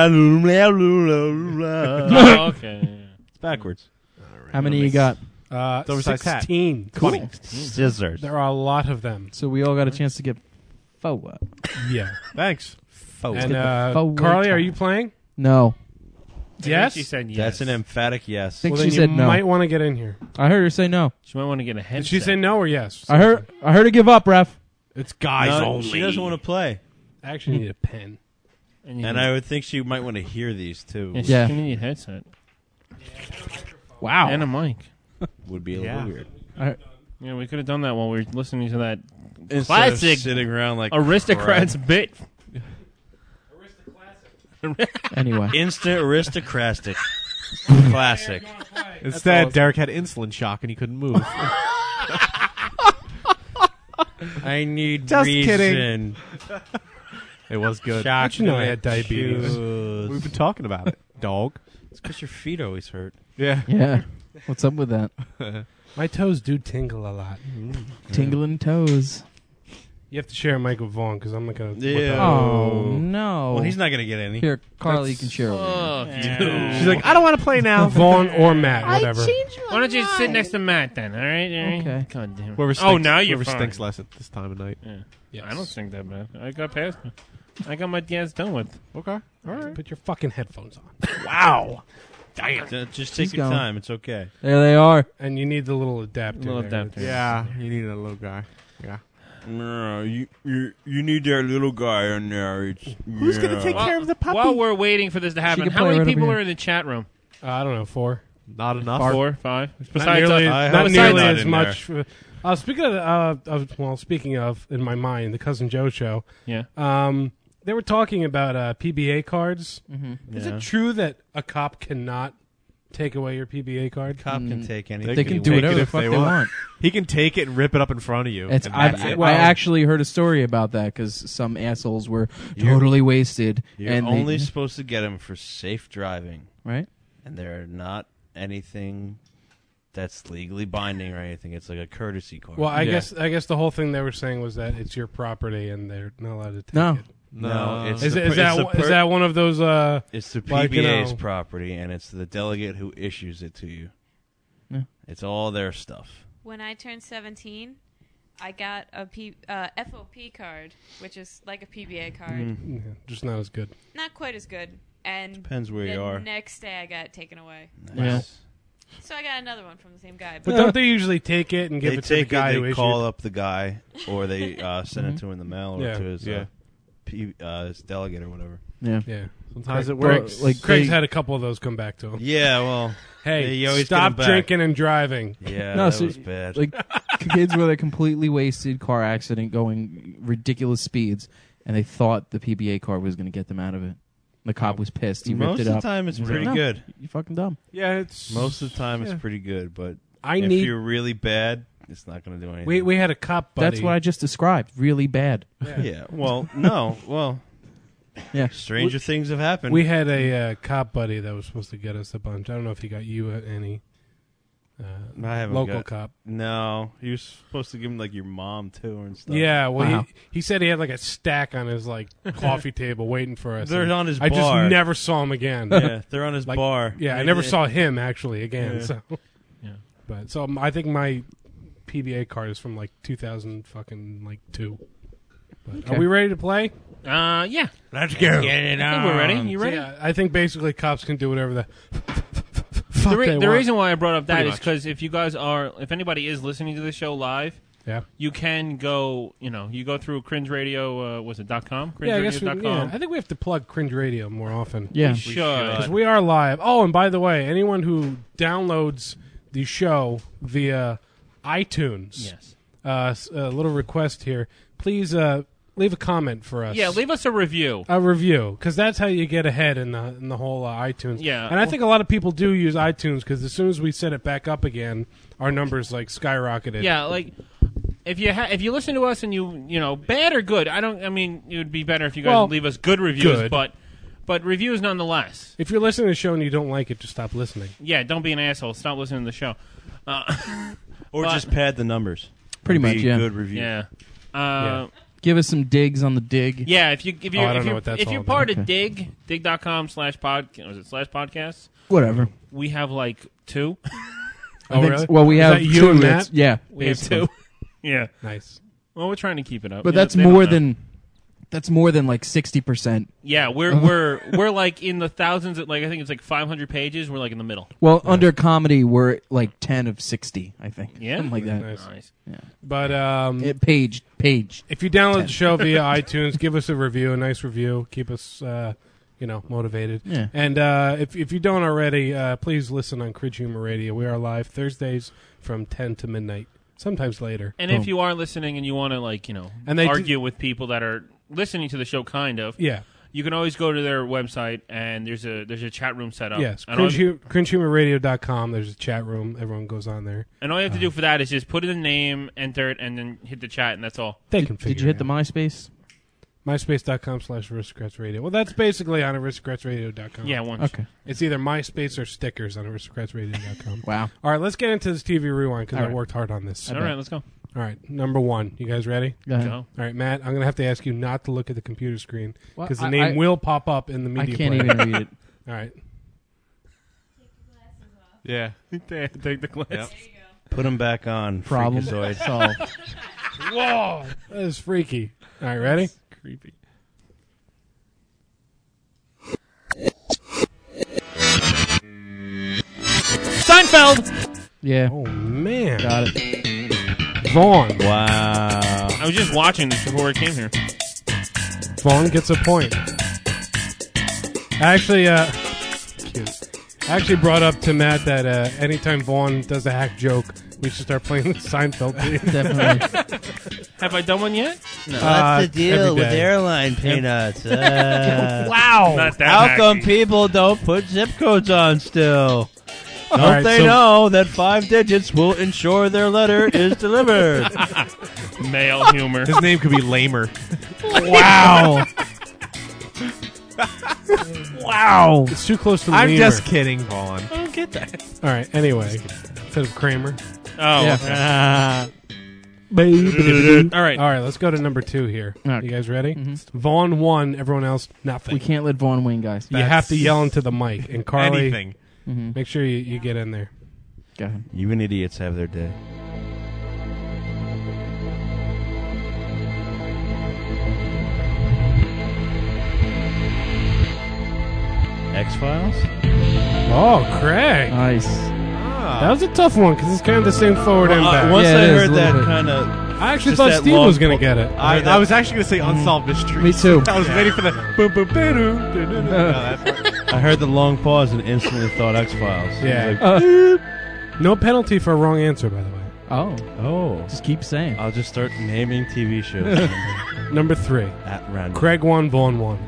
to. Oh, okay. It's backwards. How many you got? oversized hat. 16. Cool. Scissors. There are a lot of them. So we all got a chance to get forward. Yeah. Thanks. And forward Carly, are time. you playing? No. Yes? She said yes. That's an emphatic yes. think Well, she then said you no. might want to get in here. I heard her say no. She might want to get a headset. Did she say no or yes? I heard her give up, ref. It's guys No, only. she doesn't want to play. I actually need a pen. And I would think she might want to hear these too. Yeah, she's Yeah. going to need a headset. Wow. And a mic. Would be a Yeah. little weird. Yeah, we could have done that while we were listening to that Instead classic of sitting around like Aristocrats bit. Anyway. Instant aristocratic. Classic. Instead, Derek had insulin shock and he couldn't move. I need Just reason. kidding. It was good. How'd you know I had diabetes? We've been talking about it, dog. It's because your feet always hurt. Yeah. Yeah. What's up with that? My toes do tingle a lot. Tingling toes. You have to share a mic with Vaughn because I'm not going to. Yeah. Oh, no. Well, he's not going to get any. Here, Carly, you can share with me. Fuck you. She's like, I don't want to play now. Vaughn or Matt, whatever. Why don't you sit next to Matt then, all right? Okay. God damn it. Whoever stinks, now you're whoever fine. stinks less at this time of night. Yeah. Yes. I don't think that bad. I got past it. I got my dance done with. Okay. All right. Put your fucking headphones on. Wow. Just take He's your going. time. It's okay. There they are. And you need the little adapter. Little there. adapter. Yeah, you need a little guy. Yeah. No, you need that little guy in there. Who's going to take care of the puppy? While we're waiting for this to happen, can how play many right people over are here. in the chat room? I don't know, 4. Not enough. 4, 5? Not Besides nearly, us. not hope nearly not as in much. Speaking of, in my mind, the Cousin Joe show. Yeah. They were talking about PBA cards. Mm-hmm. Is Yeah. it true that a cop cannot take away your PBA card? Cop can take anything. They can do whatever the fuck they want. He can take it and rip it up in front of you. I actually heard a story about that because some assholes were totally wasted. You're and only supposed to get them for safe driving. Right. And they're not anything that's legally binding or anything. It's like a courtesy card. Well, I guess the whole thing they were saying was that it's your property and they're not allowed to take it. No, is that one of those? It's the PBA's like, property, and it's the delegate who issues it to you. Yeah. It's all their stuff. When I turned 17, I got a FOP card, which is like a PBA card. Yeah, just not as good. Not quite as good. And depends where you are. The next day, I got it taken away. Nice. Yeah. So I got another one from the same guy. But don't they usually take it and give it to the guy who They issued? call up the guy, or they send it to him in the mail, or to his his delegate or whatever. Yeah. Sometimes it works. Like Craig's had a couple of those come back to him. Yeah, well, hey, you always stop get 'em back. drinking and driving. Yeah, No, that was bad. Like kids with a completely wasted car accident going ridiculous speeds, and they thought the PBA card was going to get them out of it. The cop was pissed. He ripped it up. Most of the time, it's He was pretty like, "No, good. You fucking dumb. Yeah, it's most of the time it's pretty good, but if if you're really bad, it's not going to do anything. We had a cop buddy. That's what I just described. Really bad. Yeah. Well, no. Well. Yeah. Stranger things have happened. We had a cop buddy that was supposed to get us a bunch. I don't know if he got you any. I haven't local cop. No, he was supposed to give him like your mom too and stuff. Yeah, well, he said he had like a stack on his like coffee table waiting for us. They're on his I bar. just never saw him again. Yeah, they're on his bar. Yeah, I Right never there. saw him actually again. Yeah. So, but I think my PBA card is from like 2002. But are we ready to play? Yeah. Let's go. Get it on. I think we're ready. You ready? Yeah, I think basically cops can do whatever The they want. reason why I brought up that Pretty is much. because if anybody is listening to the show live, you can go, you go through Cringe Radio, was it .com? Yeah, I guess CringeRadio.com. I think we have to plug Cringe Radio more often. Yeah. We should. Because we are live. Oh, and by the way, anyone who downloads the show via iTunes, yes, a little request here. Please leave a comment for us. Yeah, leave us a review. A review, because that's how you get ahead in the whole iTunes. Yeah. And I think a lot of people do use iTunes, because as soon as we set it back up again, our numbers like skyrocketed. Yeah, like if you listen to us and you bad or good, it would be better if you guys leave us good reviews, but reviews nonetheless. If you're listening to the show and you don't like it, just stop listening. Yeah, don't be an asshole. Stop listening to the show. Or just pad the numbers. Pretty It'd much, be a yeah. Good review. Yeah. Give us some digs on the dig. Yeah, if you're part of Okay. dig.com/podcast, Whatever. we have like 2. I think really? Well, we Is have that you 2. and That's- Matt? Yeah. We have basically. 2. Yeah. Nice. Well, we're trying to keep it up. But Yeah, that's they don't more know. than like 60%. Yeah, we're like in the thousands. Like I think it's like 500 pages. We're like in the middle. Well, under comedy, we're like 10 of 60, I think. Yeah? Something like that. Nice. Yeah. But Page. If you download 10. the show via iTunes, give us a review, a nice review. Keep us, motivated. Yeah. And if you don't already, please listen on Cringe Humor Radio. We are live Thursdays from 10 to midnight, sometimes later. And if you are listening and you want to And they argue with people that are listening to the show, kind of, you can always go to their website and there's a chat room set up. Yes, And CringeHumorRadio.com. There's a chat room. Everyone goes on there. And all you have to do for that is just put in a name, enter it, and then hit the chat, and that's all. They can figure Did you hit the MySpace? MySpace.com/AristocratsRadio. Well, that's basically on AristocratsRadio.com. Yeah, once. Okay. It's either MySpace or stickers on AristocratsRadio.com. Wow. All right, let's get into this TV Rewind, because All I right. worked hard on this. All right, let's go. All right, number 1. You guys ready? Go ahead. Go. All right, Matt, I'm going to have to ask you not to look at the computer screen, Well, because the I- name I- will pop up in the media I can't player. even read it. All right. Yeah. Take the glass. Yep. Put them back on. Problem Freakazoid. solved. Whoa, that is freaky. All right, ready? Creepy. Seinfeld! Yeah. Oh, man. Got it. Vaughn. Wow. I was just watching this before I came here. Vaughn gets a point. Cute. I actually brought up to Matt that anytime Vaughn does a hack joke, we should start playing the Seinfeld theme. Definitely. Have I done one yet? No, that's the deal every with day. airline peanuts. Wow. Not that How come hacky. people don't put zip codes on still? Don't they know that 5 digits will ensure their letter is delivered? Male humor. His name could be Lamer. Wow. Wow. It's too close to I'm lemur. just kidding, Vaughn. I don't get that. All right. Anyway, instead of Kramer. Oh, Yeah. okay. All right. Let's go to number 2 here. Okay. You guys ready? Vaughn won. Everyone else nothing. We can't let Vaughn win, guys. You have to yell into the mic. And Carly, Anything. make sure you get in there. Go ahead. Even idiots have their day. X-Files? Oh, Craig. Nice. That was a tough one because it's kind of the same forward and back. Once Yeah, I it is heard a that little bit. kind of... I actually thought Steve was going to get it. I was actually going to say Unsolved Mysteries. Me too. I was waiting for the boom, boom, ba-doo, da-da-da. No, that part. I heard the long pause and instantly thought X-Files. Yeah. I was like, No penalty for a wrong answer, by the way. Oh. Just keep saying. I'll just start naming TV shows Number 3. at random. Craig won, Vaughn won.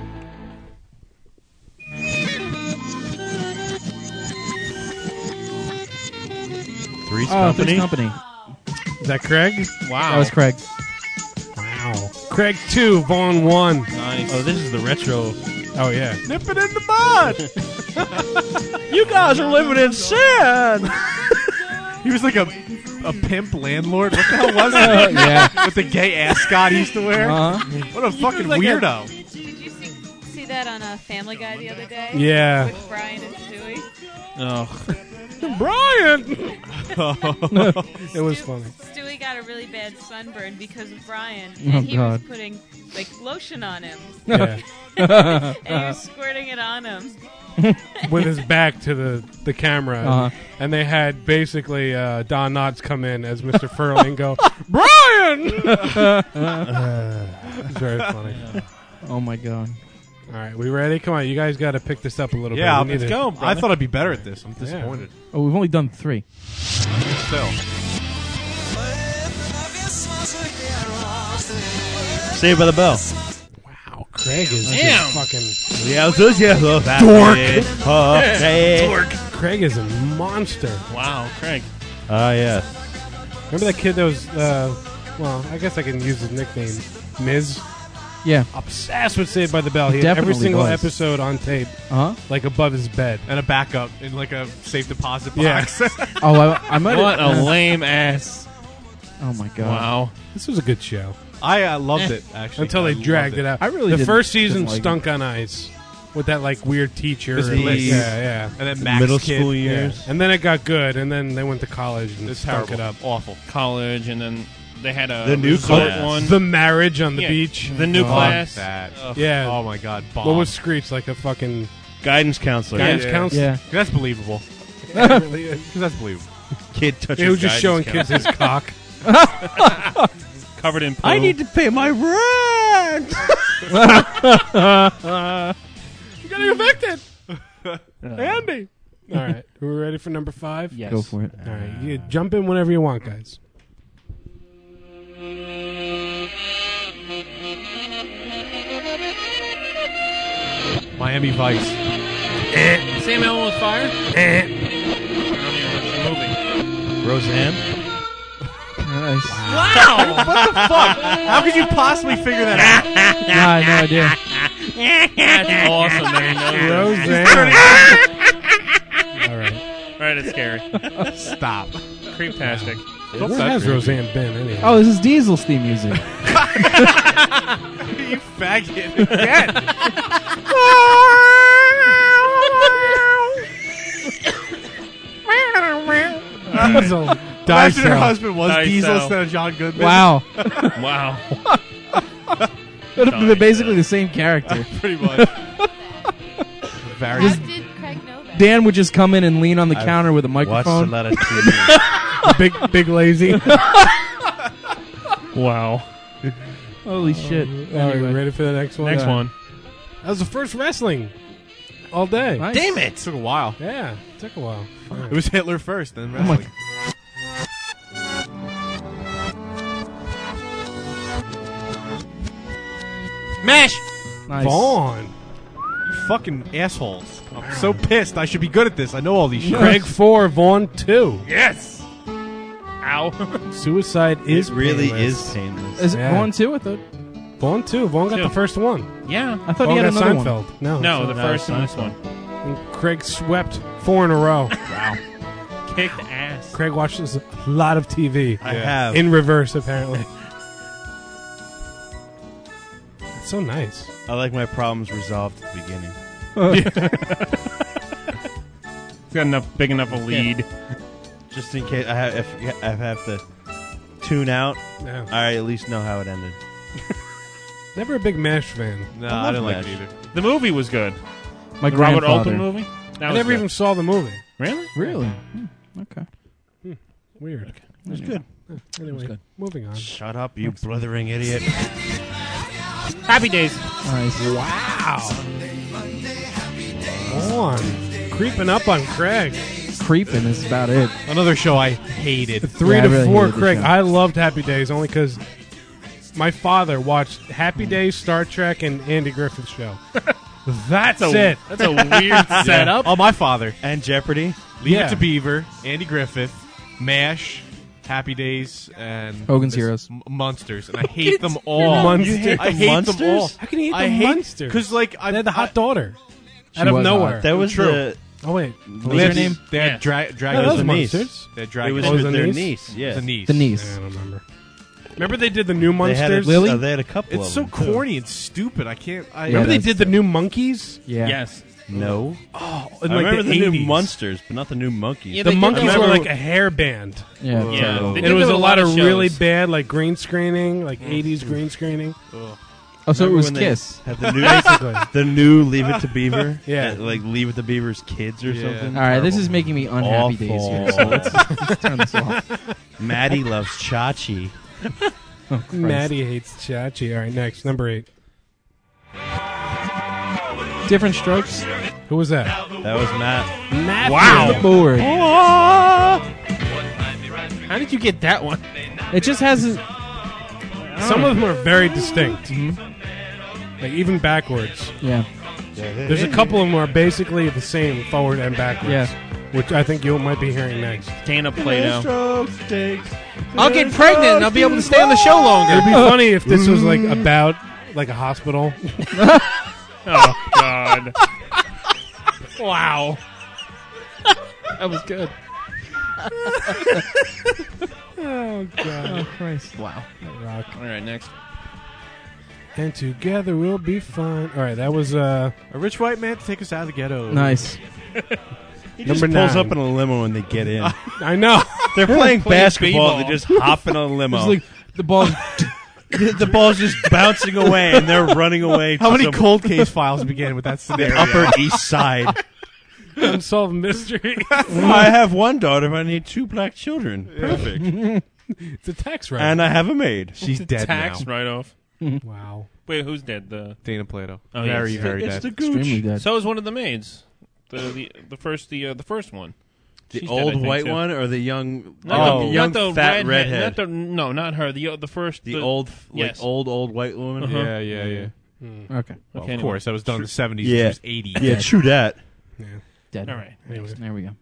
Three's Oh, Company. Three's Company. Is that Craig? Wow. That was Craig. Wow. Craig 2, Vaughn 1. Nice. Oh, this is the retro. Oh, yeah. Nip it in the bud. You guys are living in sin. He was like a pimp landlord. What the hell was that? Yeah. With the gay ascot he used to wear. Uh-huh. What a fucking like weirdo. Did you see that on Family Guy the other day? Yeah. With Brian and Stewie? Oh. Brian! It was funny. Stewie got a really bad sunburn because of Brian, Oh, and he was God. putting like lotion on him, Yeah. and he was squirting it on him. With his back to the camera. Uh-huh. And they had basically Don Knotts come in as Mr. Furley and go, Brian! It's very funny. Oh, my God. All right, we ready? Come on, you guys got to pick this up a little bit. Yeah, We need let's to- go. I thought I'd be better at this. I'm disappointed. Oh, we've only done 3. Still. Saved by the Bell. Wow, Craig is Damn. fucking... Dork. Craig is a monster. Wow, Craig. Ah, yes. Remember that kid that was, well, I guess I can use his nickname, Miz? Yeah. Obsessed with Saved by the Bell. He had Definitely every single was. episode on tape, Uh-huh. like above his bed. And a backup in like a safe deposit Yeah. box. Oh, I might What a lame ass. Oh, my God. Wow. This was a good show. I loved it, actually. Until they I loved dragged it out. I really The didn't- first season didn't like stunk on ice with that like weird teacher. Miss and, like, Bliss. yeah. And then Max Middle Kid. school Yeah. years. And then it got good, and then they went to college and It's stunk terrible. it up. Awful. College, and then they had a The new resort class. one. The marriage on the Yeah, beach. The new Oh, class. That. Yeah. Oh my god. Bomb. What was Screech like? A fucking Guidance counselor. guidance Yeah. counselor? Yeah. That's believable. It really is. Because that's believable. Kid touches He was just showing guidance kids his cock. Covered in poo. I need to pay my rent. You got evicted. Andy. All right. Are we ready for number 5? Yes. Go for it. All right. You jump in whenever you want, guys. Miami Vice. Sam Allen with fire? I don't even watch the movie. Roseanne. Nice. Wow! What the fuck? How could you possibly figure that out? No, I had no idea. That's awesome that he knows Roseanne. All right. that. Right, it's scary. Stop. Creeptastic. Where has Roseanne been anyway? Oh, this is Diesel's theme music. You faggot. Again. Diesel. Imagine her Diesel. husband was Diesel. Diesel instead of John Goodman. Wow. Wow. It would have been basically the same character. Pretty much. Very. How did Craig know that? Dan would just come in and lean on the counter with a Watched a microphone. lot of TV. Big lazy. Wow. Holy shit. All right, Anyway. ready for the next one? Next one. That was the first wrestling all day. Nice. Damn it! Took a while. Yeah, took a while. It was Hitler first, then Oh my wrestling. MASH! Nice. Vaughn. You fucking assholes. I'm so pissed. I should be good at this. I know all these shows. Craig 4, Vaughn 2. Yes. Ow. Suicide is really painless. is painless. Is it Vaughn 2? I thought. Vaughn 2. Vaughn got Two. the first one. Yeah. I thought Vaughn he had got another Seinfeld. one. No, the first and this one. And Craig swept 4 in a row. Wow. Kicked ass. Craig watches a lot of TV. I have. In reverse, apparently. It's so nice. I like my problems resolved at the beginning. It's got big enough a lead. Just in case if I have to tune out, Yeah. I at least know how it ended. Never a big MASH fan. No, I I didn't love like it MASH. either. The movie was good. My The Robert grandfather. Altman movie? That I was never good. even saw the movie. Really? Really? Okay. Weird. It was good. Anyway, good. moving on. Shut up, you blithering idiot. Happy Days. Nice. Wow. Vaughn. Creeping up on Craig. Creeping is about it. Another show I hated. 3 Yeah, to I really 4, hated the Craig. show. I loved Happy Days only because my father watched Happy Days, Star Trek, and Andy Griffith Show. That's it. That's a weird setup. Oh, my father. And Jeopardy. Leave Yeah. It to Beaver, Andy Griffith, MASH, Happy Days, and Hogan's Heroes. Monsters, and I hate them all. Monsters. You hate I the hate Monsters? them all. How can you hate I the hate Monsters? because like They had the hot daughter. She Out of was nowhere. hot. That was True. the. Oh, wait. What was her name? They had Yeah. Dragon. that was the niece. Monsters. They had It Dragon. was Oh, with the their niece? niece. Yeah. the niece. The niece. Yeah, I don't remember. Remember they did the new They had, Monsters? Lily? they had a couple It's of so them, too. corny and stupid. I can't. I Yeah, Remember they that's did the new Monkeys? Yeah. Yes. No. Oh, I in like remember the 80s. new Monsters, but not the new Monkeys. Yeah, The they did Monkeys the- were like a hair band. Yeah. Yeah. Oh. They And did it was that a with lot of really shows. bad like green screening, like 80s green screening. Oh, so it Remember was when they Kiss. Had the new, Basically. the new Leave It to Beaver. Yeah. Like Leave It to Beaver's kids or Yeah. something. All right, this is making me unhappy days here. Awful. So let's turn this off. Maddie loves Chachi. Oh, Christ. Maddie hates Chachi. All right, next, number 8. Different Strokes. Who was that? That was Matt. Matthew. Wow. The board. How did you get that one? It just has. Some of them are very distinct. Like even backwards. Yeah. There's a couple of them are basically the same forward and backwards. Yeah. Which I think you might be hearing next. Dana Plato. I'll get pregnant and I'll be able to stay on the show longer. It'd be funny if this was like about like a hospital. Oh, God. Wow. That was good. Oh God. Oh Christ! Wow. Rock. All right, next. And together we'll be fine. All right, that was A rich white man to take us out of the ghetto. Nice. He just Number pulls 9. up in a limo when they get in. I know. They're playing basketball. b-ball. They just hop in a limo. It's like the ball. The ball's just bouncing away, and they're running away. How to many some- cold case files began with that the scenario? Upper East Side. Unsolved mystery. I have one daughter, but I need 2 black children. Perfect. It's a tax write. And I have a maid. She's It's a dead tax now. write-off. Wow. Wait, who's dead? The Dana Plato. Oh, very, yes. very It's dead. the gooch. Extremely dead. So is one of the maids. The first one. The She's dead, I old think, white too. one or the young, Not the the, young not the fat redhead. redhead? No, not her. The first. The old, yes. like old white woman. Uh-huh. Yeah. Okay. Well, Okay, of course, that was done in the 70s. Yeah. She was 80. Yeah, true that. Yeah. Dead. All right. Anyway. There we go.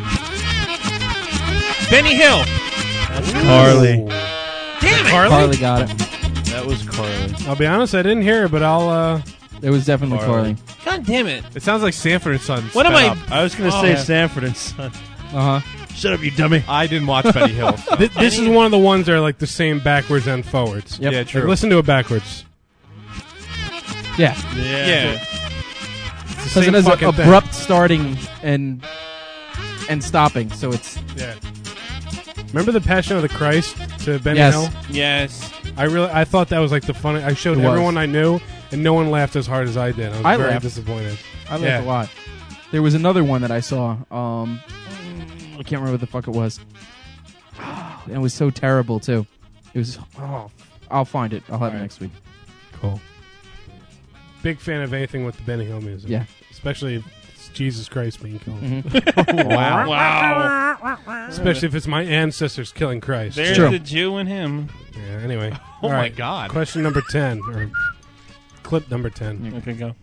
Benny Hill. Carly. Damn it. Carly got it. That was Carly. I'll be honest, I didn't hear it, but I'll It was definitely Carly. Carly. God damn it. It sounds like Sanford and Son. What am sped I- up. I was going to Oh, say yeah. Sanford and Son. Uh huh. Shut up, you dummy. I didn't watch Benny Hill. So. This is one of the ones that are like the same backwards and forwards. Yep. Yeah, Like, true. listen to it backwards. Yeah. Yeah. It's the Because same it has an fucking thing. abrupt starting and stopping, so it's Yeah. Remember the Passion of the Christ to Benny Yes. Hill? Yes. I thought that was like the funny. I showed It was. everyone I knew, and no one laughed as hard as I did. I was I very laughed. disappointed. I laughed Yeah. a lot. There was another one that I saw. I can't remember what the fuck it was. It was so terrible too. It was. Oh, I'll find it. I'll have it Alright. next week. Cool. Big fan of anything with the Benny Hill music. Yeah. Especially if it's Jesus Christ being killed. Wow. Wow. Especially if it's my ancestors killing Christ. There's True. the Jew in him. Yeah, anyway. Oh All my right. God. Question number 10. Or clip number 10. Okay, go.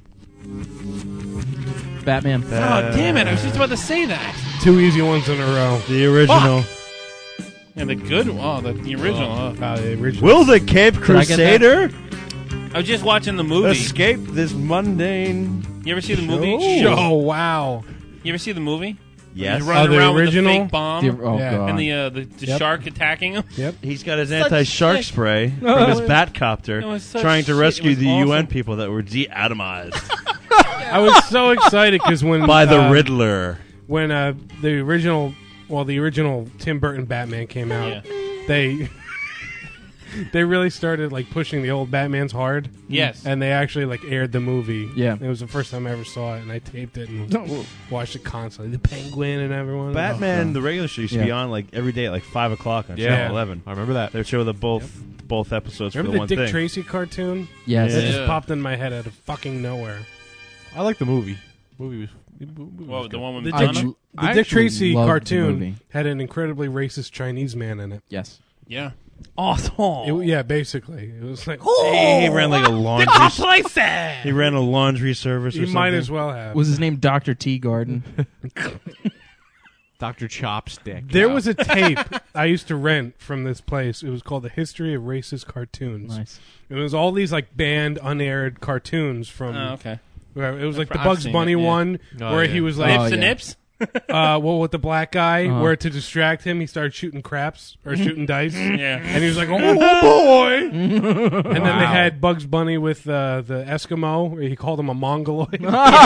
Batman. Oh, damn it. I was just about to say that. 2 easy ones in a row. The original. Yeah, the good one. Oh, the original. The original. Will the Cape Did I get that? Crusader I was just watching the movie. escape this mundane... You ever see the movie? Oh, wow. You ever see the movie? Yes. He's running the around original? with the fake bomb Yeah. God. and the Yep. shark attacking him. Yep. He's got his Such anti-shark shit. spray No, from it his was- Batcopter, it was such trying to shit. It rescue was the awesome. UN people that were de-atomized I was so excited because when by the Riddler. when the original Tim Burton Batman came out, they really started like pushing the old Batmans hard. Yes. And they actually like aired the movie. Yeah. It was the first time I ever saw it, and I taped it and watched it constantly. The Penguin and everyone. Batman, the regular show, used to be on like every day at like 5 o'clock on Channel 11. I remember that. They would show both episodes Remember for the one Dick thing. Tracy cartoon? Yes. That Yeah. just popped in my head out of fucking nowhere. I like the movie. Movie was Well, the one with The Madonna? Dick Tracy loved the cartoon movie. had an incredibly racist Chinese man in it. Yes. Yeah. Awesome. Yeah, basically. It was like, He ran like a laundry. places. He ran a laundry service. Or He might something. as well have. Was his name Dr. T. Garden? Dr. Chopstick. There was a tape I used to rent from this place. It was called The History of Racist Cartoons. Nice. It was all these like banned, unaired cartoons from. Oh, okay. Where it was like the I've Bugs seen Bunny it, yeah. one, Oh, where yeah. he was Nips like, Oh, and yeah. nips? well, with the black guy, Uh-huh. where to distract him, he started shooting craps or shooting dice. Yeah. And he was like, "Oh boy!" And then they had Bugs Bunny with the Eskimo. Where he called him a Mongoloid.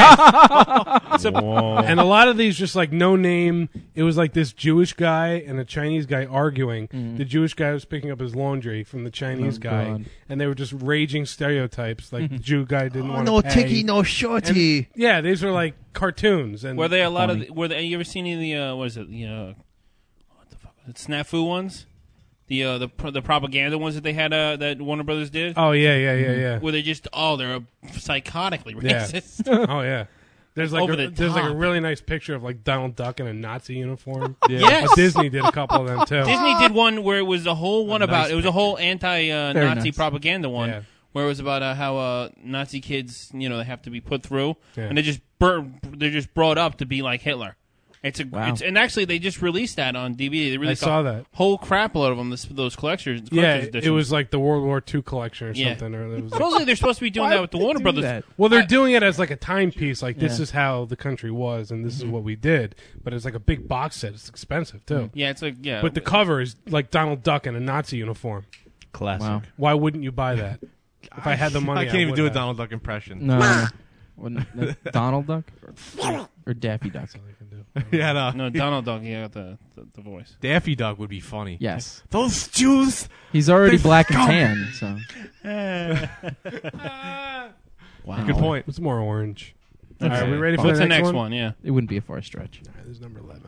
And a lot of these just like no name. It was like this Jewish guy and a Chinese guy arguing. The Jewish guy was picking up his laundry from the Chinese guy, God. and they were just raging stereotypes. Like the Jew guy didn't want to no pay. ticky, no shorty. And, yeah, these are like cartoons. And Were they a lot Funny. of? Were they? You ever seen any of the? What is it? What the fuck? The Snafu ones. The propaganda ones that they had that Warner Brothers did. Oh yeah. Where they just they're psychotically Yeah. racist. Oh yeah. There's like Over a, the there's like a top. really nice picture of like Donald Duck in a Nazi uniform. Yes. Disney did a couple of them too. Disney did one where it was a whole one about nice it was a whole anti-Nazi nice. propaganda one Yeah. where it was about how Nazi kids they have to be put through Yeah. and they're just brought up to be like Hitler. Wow. And actually they just released that on DVD. They released saw that. whole crap load of them. Those collectors. Yeah, editions. it was like the World War II collection or Yeah. something. Or it was like, Supposedly they're supposed to be doing that with the Warner Brothers. well, they're doing it as like a timepiece. Like this Yeah. is how the country was, and this is what we did. But it's like a big box set. It's expensive too. Yeah, it's like But the cover is like Donald Duck in a Nazi uniform. Classic. Wow. Why wouldn't you buy that? If I had the money, I can't even would do a have. Donald Duck impression. No. Donald Duck? Or Daffy Duck? Yeah, no Donald Duck. Yeah, the voice. Daffy Duck would be funny. Yes. Those Jews. He's already They black and scum. tan, so. Wow. Good point. It's more orange. Okay. All right, are we ready for What's the next one? one? Yeah. It wouldn't be a far stretch. All right, this is number 11.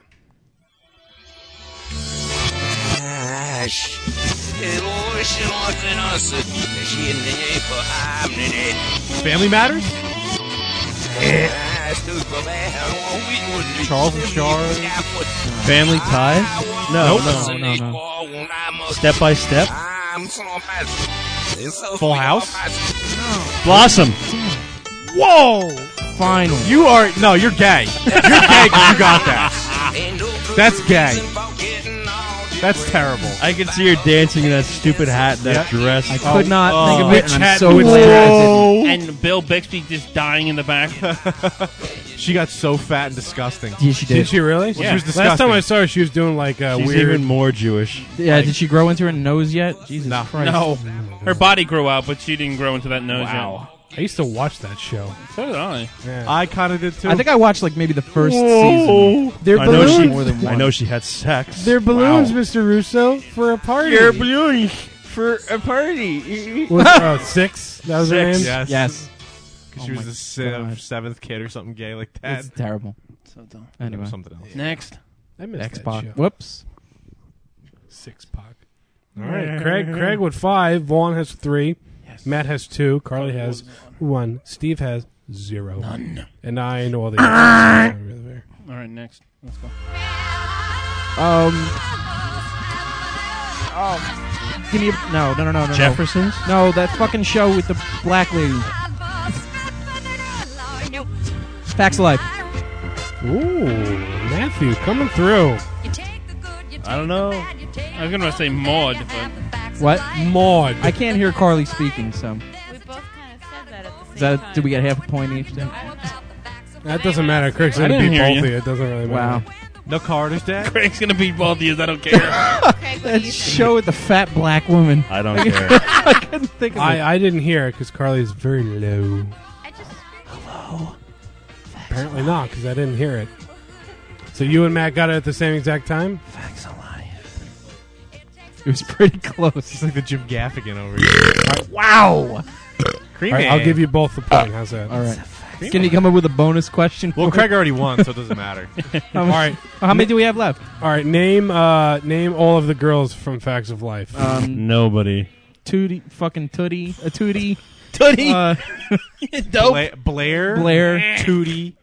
Family Matters? Charles and Charles? Family Ties? No, No. Step by Step? Full House? Blossom. Whoa! Finally. You are... No, you're gay. You're gay because you got that. That's gay. That's terrible. I can see her dancing in that stupid hat and that dress. I could not think of it, Which and I'm hat so would glad I didn't. And Bill Bixby just dying in the back. She got so fat and disgusting. Yeah, she did. Did she really? She was Last time disgusting. I saw her, she was doing like She's weird. even more Jewish. Yeah, did she grow into her nose yet? Jesus Christ. No, her body grew out, but she didn't grow into that nose I used to watch that show. yet. So did I. Yeah. I kind of did too. I think I watched like maybe the first season. They're I know balloons. she. More than one. I know she had sex. They're balloons, Mr. Russo, for a party. balloons for a party. What, 6? That was her name? Six. Yes. Yes. Because Oh she was my the God. seventh kid or something gay like that. It's terrible. So dumb. Anyway. Something else. Next. I missed that X-Pac. show. Whoops. 6-Pac. All right, Craig with 5. Vaughn has 3. Yes. Matt has 2. Carly has 1. Steve has 0. None. And I know all the answers. All right, next. Let's go. Give me a, no. Jeffersons? No, that fucking show with the black lady. Facts of Life. Ooh, Matthew coming through. I don't know. I was gonna say Maud, but What? Maud. I can't hear Carly speaking, so. We both kind of said that at the same Is that, time. did we get half a point each then? That doesn't matter. Craig's I going to didn't beat hear both you. of you. It doesn't really matter. Wow. No Carter's dad? Craig's gonna beat both of you. I don't care. That show with the fat black woman. I don't care. I couldn't think of it. I didn't hear it because Carly's very low. Hello. Apparently not because I didn't hear it. So you and Matt got it at the same exact time? Facts of Life. It was pretty close. It's like the Jim Gaffigan over here. Wow. All right, I'll give you both the point. How's that? All right. Can you come up with a bonus question? Well, Craig already won, so it doesn't matter. All right. How many do we have left? All right. Name all of the girls from Facts of Life. Nobody. Tootie, fucking Tootie, a Tootie. Tootie. Dope. Blair. Tootie.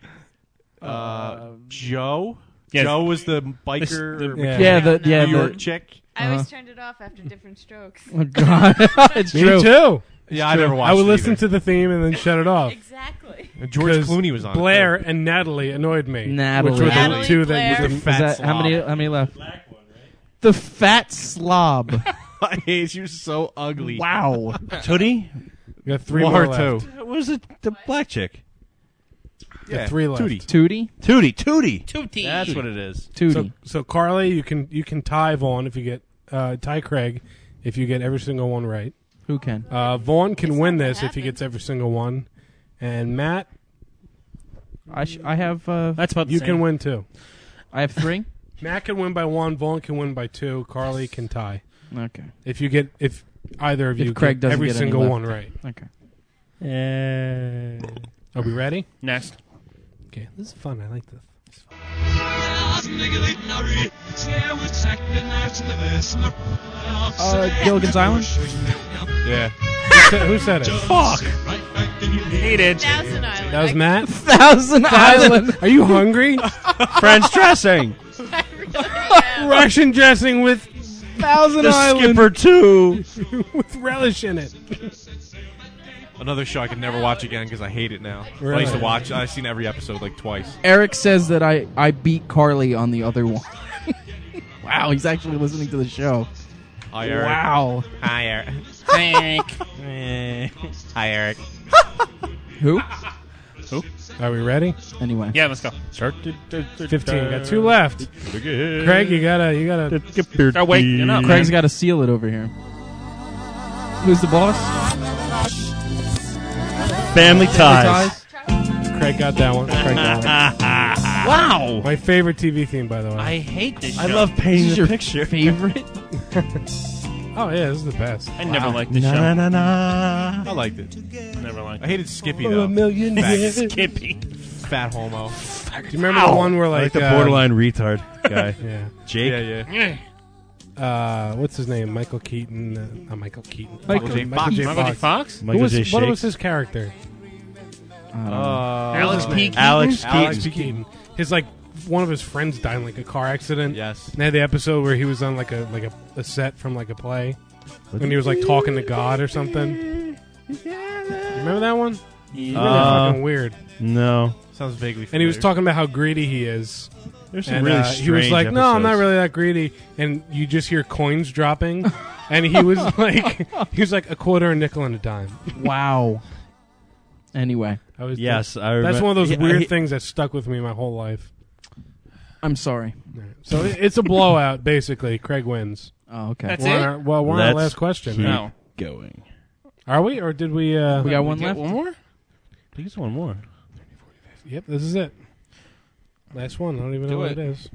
Joe. Yes. Joe was the biker. Yeah. New York chick. I always turned it off after different strokes. Oh, God. It's Me true. too. Yeah, I never watched I would it listen either. to the theme and then shut it off. Exactly. And George 'Cause Clooney was on it, Blair too. and Natalie annoyed me. Natalie. Which were the Natalie, two Blair. that The you fat Is that, slob. how many left? The fat slob. I hate you so ugly. Wow. Tootie? You got three One more or left. two. What was it? The black chick. You got three left. Tootie. Tootie? Tootie. That's what it is. Tootie. So Carly, you can tie Vaughn if you get tie Craig if you get every single one right. Who can? Vaughn can It's win not this gonna if he happen. gets every single one, and Matt, I have. That's about the you same. can win too. I have 3. Matt can win by 1. Vaughn can win by 2. Carly can tie. Okay. If either of If you Craig get doesn't every get any single left. one right. Okay. Are we ready? Next. Okay, this is fun. I like this. Gilligan's Island? Yeah. Who said it? Fuck. Hate it. Thousand Island. That was Matt. Thousand Island. Are you hungry? French dressing. I really am. Russian dressing with Thousand The Island. Skipper 2. with relish in it. Another show I can never watch again because I hate it now. I Really? used to watch. I've seen every episode like twice. Eric says that I beat Carly on the other one. Wow, he's actually listening to the show. Hi, Eric. Wow. Hi, Eric. Thank. Hi, Eric. Who? Are we ready? Anyway. Yeah, let's go. 15. Got 2 left. Craig, you gotta. Oh, wait. You're not. Craig's got to seal it over here. Who's the boss? Family Ties. Craig got that one. Craig got it. Wow. My favorite TV theme, by the way. I hate this show. I love painting This is the your picture. favorite? Oh yeah, this is the best. I never liked this Na, show. na, na, na. I liked it. Never liked I it. hated Skippy For though. a million years. Skippy. Fat homo. Do you remember the one where I like like the borderline retard guy. Yeah. Jake. Yeah, yeah. What's his name? Michael Keaton. Not Michael Keaton. Michael J. Michael J. Michael J. Fox. Fox? Michael What J. was Shakes. his character? Alex P. Keaton? Alex Alex Keaton. P. Keaton. His like one of his friends died in like a car accident. Yes. And they had the episode where he was on like a set from like a play, and he was like talking to God or something. You remember that one? Really fucking weird. No. Sounds vaguely familiar. And he was talking about how greedy he is. There's some And really he was strange like, "No, I'm not episodes. really that greedy." And you just hear coins dropping, and he was like a quarter, a nickel, and a dime. Wow. Anyway. Yes, I that's remember. one of those Yeah, weird things that stuck with me my whole life. I'm sorry. So it's a blowout, basically. Craig wins. Oh, okay. That's We're on it? our, well, we're on our Let's last question. keep now. going. Are we, or did we? We got one Get left? one more? I think it's one more. Yep, this is it. Last one. I don't even know what it is.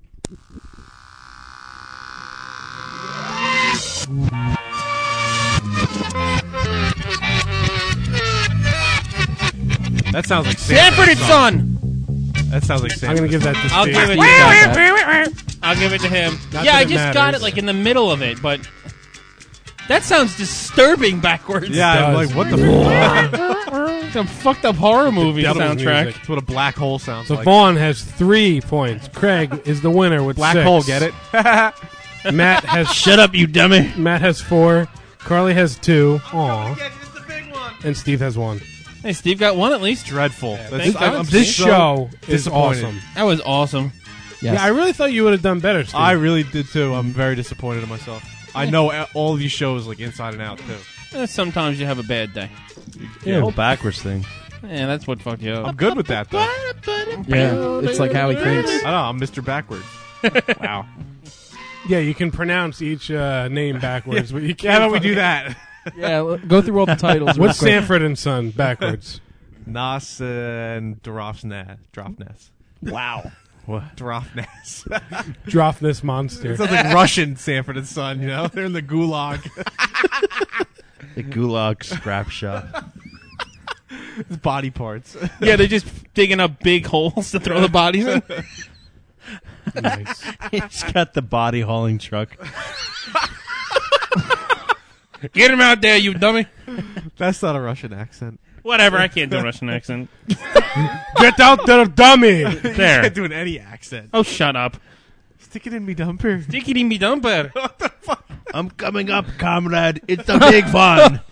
That sounds like Sanford and Son. That sounds like I'm Sanford. gonna give that to I'll Steve. give it. I'll give it to him. Not Yeah, that I it just got matters. it like in the middle of it, but that sounds disturbing backwards. Yeah, I'm like, what the fuck? Some fucked up horror movie Devil's soundtrack. music. That's what a black hole sounds So like. Vaughn has 3 points. Craig is the winner with Black 6. hole, get it? Matt has Shut up, you dummy. Matt has 4. Carly has 2. Aw. And Steve has 1. Hey, Steve got one at least. Dreadful. This show is awesome. That was awesome. Yes. Yeah, I really thought you would have done better, Steve. I really did too. I'm very disappointed in myself. I know all these shows like inside and out too. Sometimes you have a bad day. Yeah, the whole backwards thing. Yeah, that's what fucked you up. I'm good with that though. Yeah, it's like how he thinks. I know. I'm Mr. Backwards. Wow. Yeah, you can pronounce each name backwards, but you can't. How about we do that? Yeah, go through all the titles. What's Sanford and Son backwards? Nas and Drofnes. Wow. What? Drofnes. Drofnes monster. It sounds like Russian Sanford and Son, you know? They're in the gulag. The gulag scrap shop. It's body parts. Yeah, they're just digging up big holes to throw the bodies in. Nice. He's got the body hauling truck. Get him out there, you dummy. That's not a Russian accent. Whatever, I can't do a Russian accent. Get out there, dummy! There. You can't do any accent. Oh, shut up. Stick it in me dumper. Stick it in me dumper. What the fuck? I'm coming up, comrade. It's a big fun.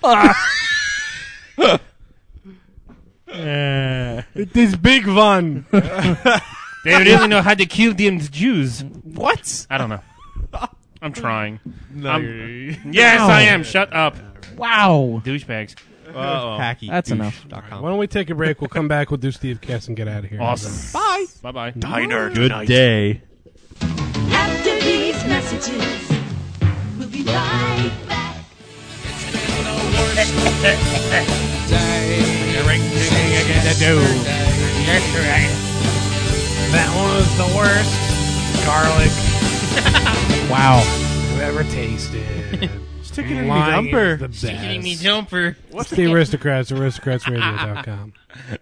It is big fun. They really know how to kill them Jews. What? I don't know. I'm trying. No, yes, I am. Shut up. Wow. Douchebags. Hacky. That's enough. Why don't we take a break? We'll come back. We'll do Steve Cass and get out of here. Awesome. Bye. Bye-bye. Diner. Good day. After these messages, we'll be right back. That was the worst garlic Wow. I've ever tasted. Stick it in me Lying is dumper. the best. Stick it in me jumper. What's the Aristocrats? Aristocratsradio.com.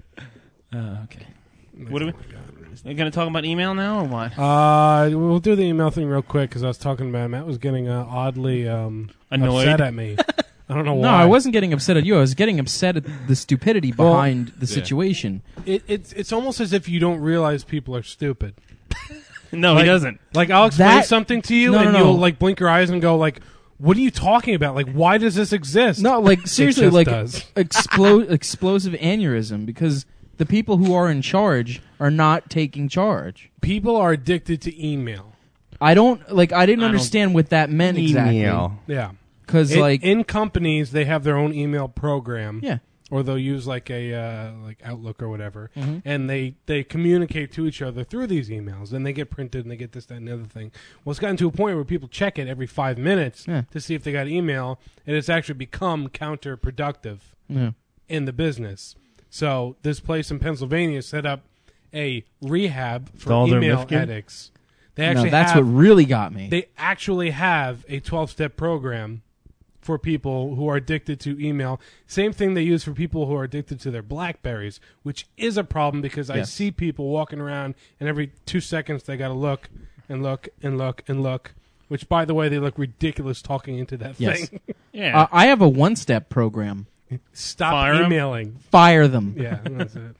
Okay. What are we? Are you going to talk about email now or what? We'll do the email thing real quick because I was talking about Matt was getting oddly Annoyed upset at me. I don't know why. No, I wasn't getting upset at you. I was getting upset at the stupidity behind the situation. It's almost as if you don't realize people are stupid. No, he doesn't. Like, I'll explain something to you, and no. you'll like blink your eyes and go like, "What are you talking about? Like, why does this exist?" No, like seriously, It just like does. explosive aneurysm because the people who are in charge are not taking charge. People are addicted to email. I didn't understand what that meant exactly. Yeah, because in companies they have their own email program. Yeah. Or they'll use like a like Outlook or whatever, Mhm. and they communicate to each other through these emails, and they get printed, and they get this, that, and the other thing. Well, it's gotten to a point where people check it every 5 minutes to see if they got email, and it's actually become counterproductive in the business. So this place in Pennsylvania set up a rehab for Dalder email Mifkin? addicts. They actually that's have, what really got me. They actually have a 12-step program for people who are addicted to email. Same thing they use for people who are addicted to their BlackBerries, which is a problem because I see people walking around and every 2 seconds they got to look and look and look and look, which, by the way, they look ridiculous talking into that thing. Yeah. I have a one-step program. Stop Fire 'em? emailing. Fire them. Yeah, that's it.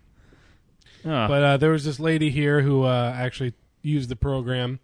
Oh. But there was this lady here who actually used the program,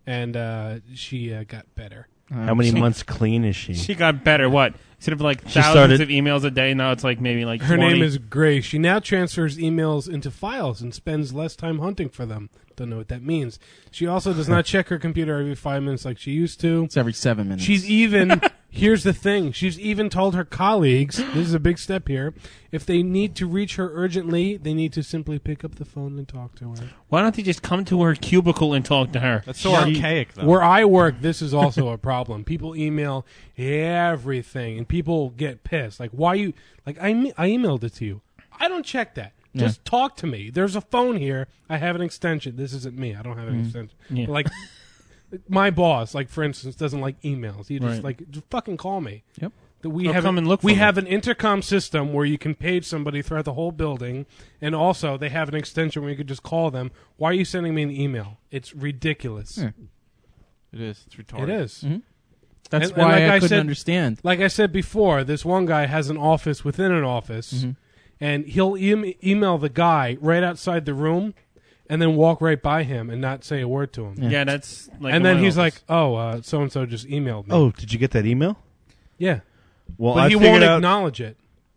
and she got better. How many months clean is she? She got better. What? Instead of like She thousands started- of emails a day, now it's like maybe like Her 20. name is Grace. She now transfers emails into files and spends less time hunting for them. Don't know what that means. She also does not check her computer every 5 minutes like she used to. It's every 7 minutes. She's even, here's the thing, she's even told her colleagues, this is a big step here, if they need to reach her urgently, they need to simply pick up the phone and talk to her. Why don't they just come to her cubicle and talk to her? That's so archaic, though. Where I work, this is also a problem. People email everything, and people get pissed. Like, why you, like, I emailed it to you. I don't check that. Just talk to me. There's a phone here. I have an extension. This isn't me. I don't have an extension. Yeah. But, like, my boss, like, for instance, doesn't like emails. He just, Right. just fucking call me. Yep. That we Or have come and look for we me. have an intercom system where you can page somebody throughout the whole building, and also they have an extension where you could just call them. Why are you sending me an email? It's ridiculous. Yeah. It is. It's retarded. It is. Mhm. That's And why like I couldn't said- understand. Like I said before, this one guy has an office within an office, and he'll email the guy right outside the room, and then walk right by him and not say a word to him. Yeah, that's like. and in then my he's office. like, "Oh, so and so just emailed me." Oh, did you get that email? yeah. Well, But I he figured won't out. acknowledge it.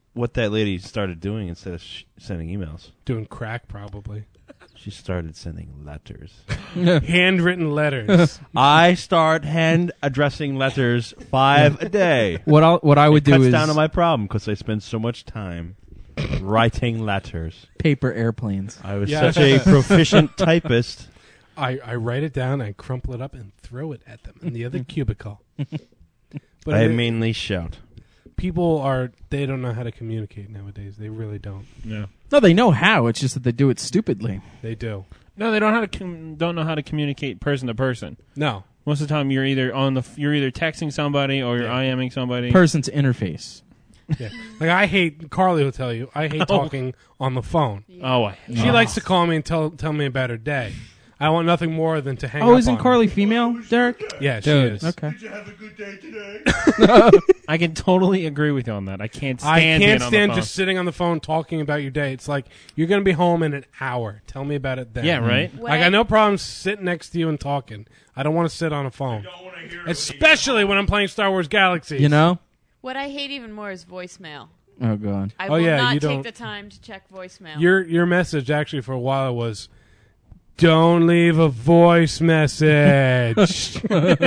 what that lady started doing instead of sending emails. Doing crack, probably. She started sending letters. Handwritten letters. I start hand addressing letters 5 a day. What I would do cuts is down to my problem because I spend so much time writing letters. Paper airplanes. I was such a proficient typist. I write it down, I crumple it up, and throw it at them in the other cubicle. But I mainly shout. People they don't know how to communicate nowadays. They really don't. Yeah. No, they know how. It's just that they do it stupidly. They do. No, they don't know how to communicate person to person. No. Most of the time, you're either texting somebody or you're IMing somebody. Person to interface. Yeah. Like Carly will tell you, I hate talking on the phone. Oh, she likes to call me and tell me about her day. I want nothing more than to hang up isn't on Carly female, Derek? Yeah, she is. Okay. Did you have a good day today? I can totally agree with you on that. I can't stand I can't being on the stand phone. just sitting on the phone talking about your day. It's like, you're going to be home in an hour. Tell me about it then. Yeah, right? I got no problem sitting next to you and talking. I don't want to sit on a phone. Especially when I'm playing Star Wars Galaxies. You know? What I hate even more is voicemail. Oh, God. I will not take the time to check voicemail. Your message actually for a while was, don't leave a voice message.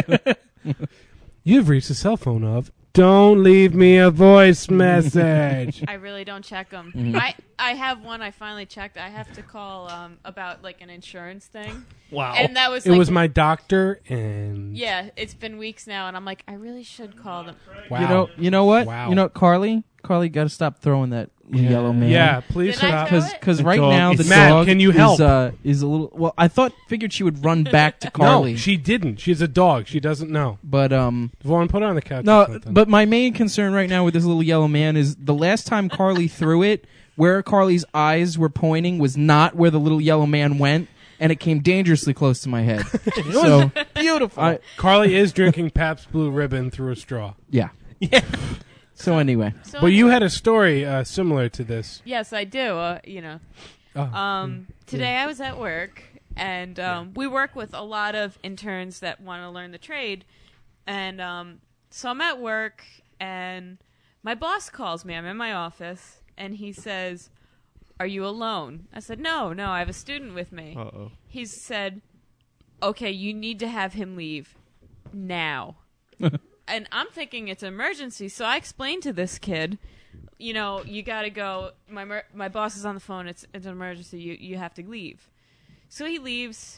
You've reached the cell phone of, don't leave me a voice message. I really don't check them. Mm-hmm. I have one I finally checked. I have to call about like an insurance thing. Wow. And that was it was my doctor and... Yeah, it's been weeks now, and I'm like, I really should call them. Wow. You know what? Wow. You know, Carly got to stop throwing that yellow man. Yeah, please stop. Because right now the Matt, dog can you help? is a little... Well, I figured she would run back to Carly. No, she didn't. She's a dog. She doesn't know. But, Vaughn, put her on the couch. No, but my main concern right now with this little yellow man is the last time Carly threw it, where Carly's eyes were pointing was not where the little yellow man went, and it came dangerously close to my head. So beautiful. Carly is drinking Pabst Blue Ribbon through a straw. Yeah. Yeah. So anyway. But you had a story similar to this. Yes, I do. Today I was at work, and we work with a lot of interns that want to learn the trade. And so I'm at work, and my boss calls me. I'm in my office, and he says, "Are you alone?" I said, No, I have a student with me. Uh-oh. He said, "Okay, you need to have him leave now." And I'm thinking it's an emergency, so I explained to this kid, you got to go. My boss is on the phone. It's an emergency. You have to leave. So he leaves,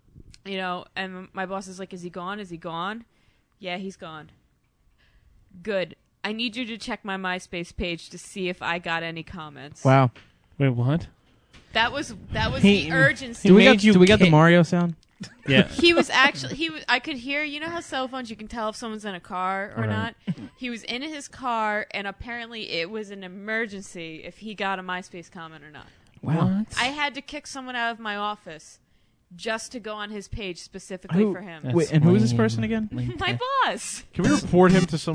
and my boss is like, "Is he gone? Is he gone?" "Yeah, he's gone." "Good. I need you to check my MySpace page to see if I got any comments." Wow. Wait, what? That was the urgency. Do we got the Mario sound? Yeah. I could hear, how cell phones, you can tell if someone's in a car or not. He was in his car, and apparently it was an emergency if he got a MySpace comment or not. Wow. What? I had to kick someone out of my office just to go on his page specifically for him. Wait, and who is this person again? My boss. Can we report him to some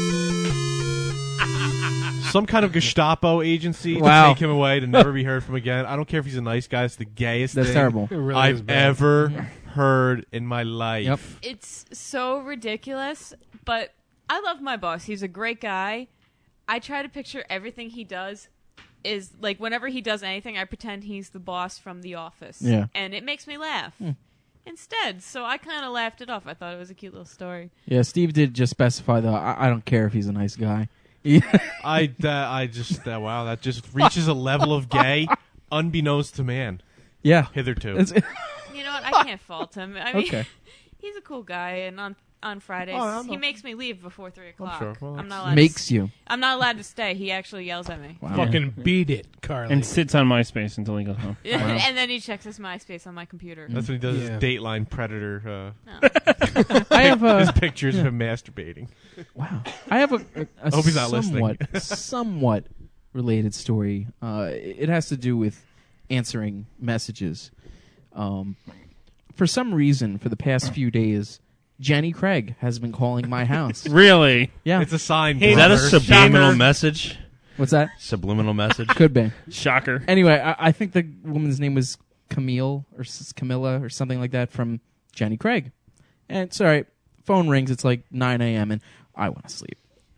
kind of Gestapo agency to take him away to never be heard from again? I don't care if he's a nice guy. It's the gayest That's thing terrible. Really I've ever heard in my life. Yep. It's so ridiculous, but I love my boss. He's a great guy. I try to picture everything he does is like whenever he does anything, I pretend he's the boss from The Office. Yeah. And it makes me laugh. Instead, so I kind of laughed it off. I thought it was a cute little story. Yeah, Steve did just specify, though, I don't care if he's a nice guy. I just wow, that just reaches a level of gay unbeknownst to man. Yeah. Hitherto. You know what? I can't fault him. I mean, Okay. he's a cool guy, and on Fridays he makes me leave before 3 o'clock. sure. Well, I'm not allowed Makes you. I'm not allowed to stay. He actually yells at me. Wow. Fucking beat it, Carly. And sits on MySpace until he goes home. And then he checks his MySpace on my computer. That's what he does. His Dateline Predator. I have his pictures of him masturbating. Wow. I have a I hope he's not somewhat related story. It has to do with answering messages. For some reason, for the past few days, Jenny Craig has been calling my house. Really? Yeah. It's a sign. Is that a brother. subliminal Shocker. message? What's that? Subliminal message? Could be. Shocker. Anyway, I think the woman's name was Camille or Camilla or something like that from Jenny Craig. And it's all right. Phone rings. It's like 9 a.m. and I want to sleep.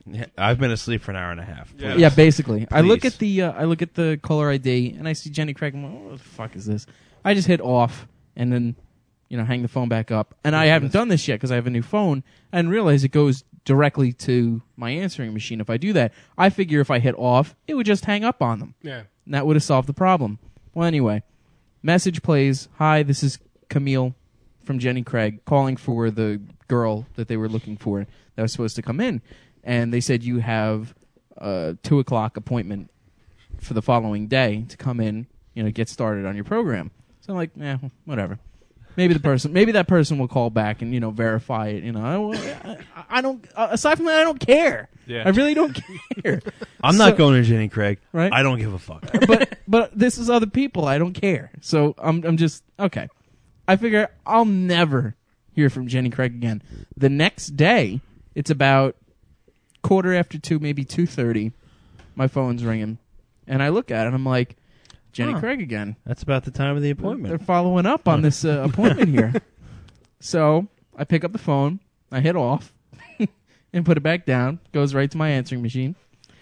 I've been asleep for an hour and a half. Yeah, basically. I look Please. at the caller ID and I see Jenny Craig. I'm like, what the fuck is this? I just hit off and then hang the phone back up. And I haven't done this yet because I have a new phone. I didn't realize it goes directly to my answering machine. If I do that, I figure if I hit off, it would just hang up on them. Yeah. And that would have solved the problem. Well, anyway, message plays. Hi, this is Camille from Jenny Craig calling for the girl that they were looking for that was supposed to come in. And they said you have a 2:00 appointment for the following day to come in, get started on your program. So I'm like, whatever. Maybe that person will call back and verify it. I don't. Aside from that, I don't care. Yeah. I really don't care. I'm not going to Jenny Craig. Right? I don't give a fuck. But this is other people. I don't care. So I'm just okay. I figure I'll never hear from Jenny Craig again. The next day, it's about 2:15, maybe 2:30. My phone's ringing, and I look at it and I'm like, Jenny Craig again. That's about the time of the appointment. They're following up on this appointment here. So I pick up the phone, I hit off, and put it back down. Goes right to my answering machine.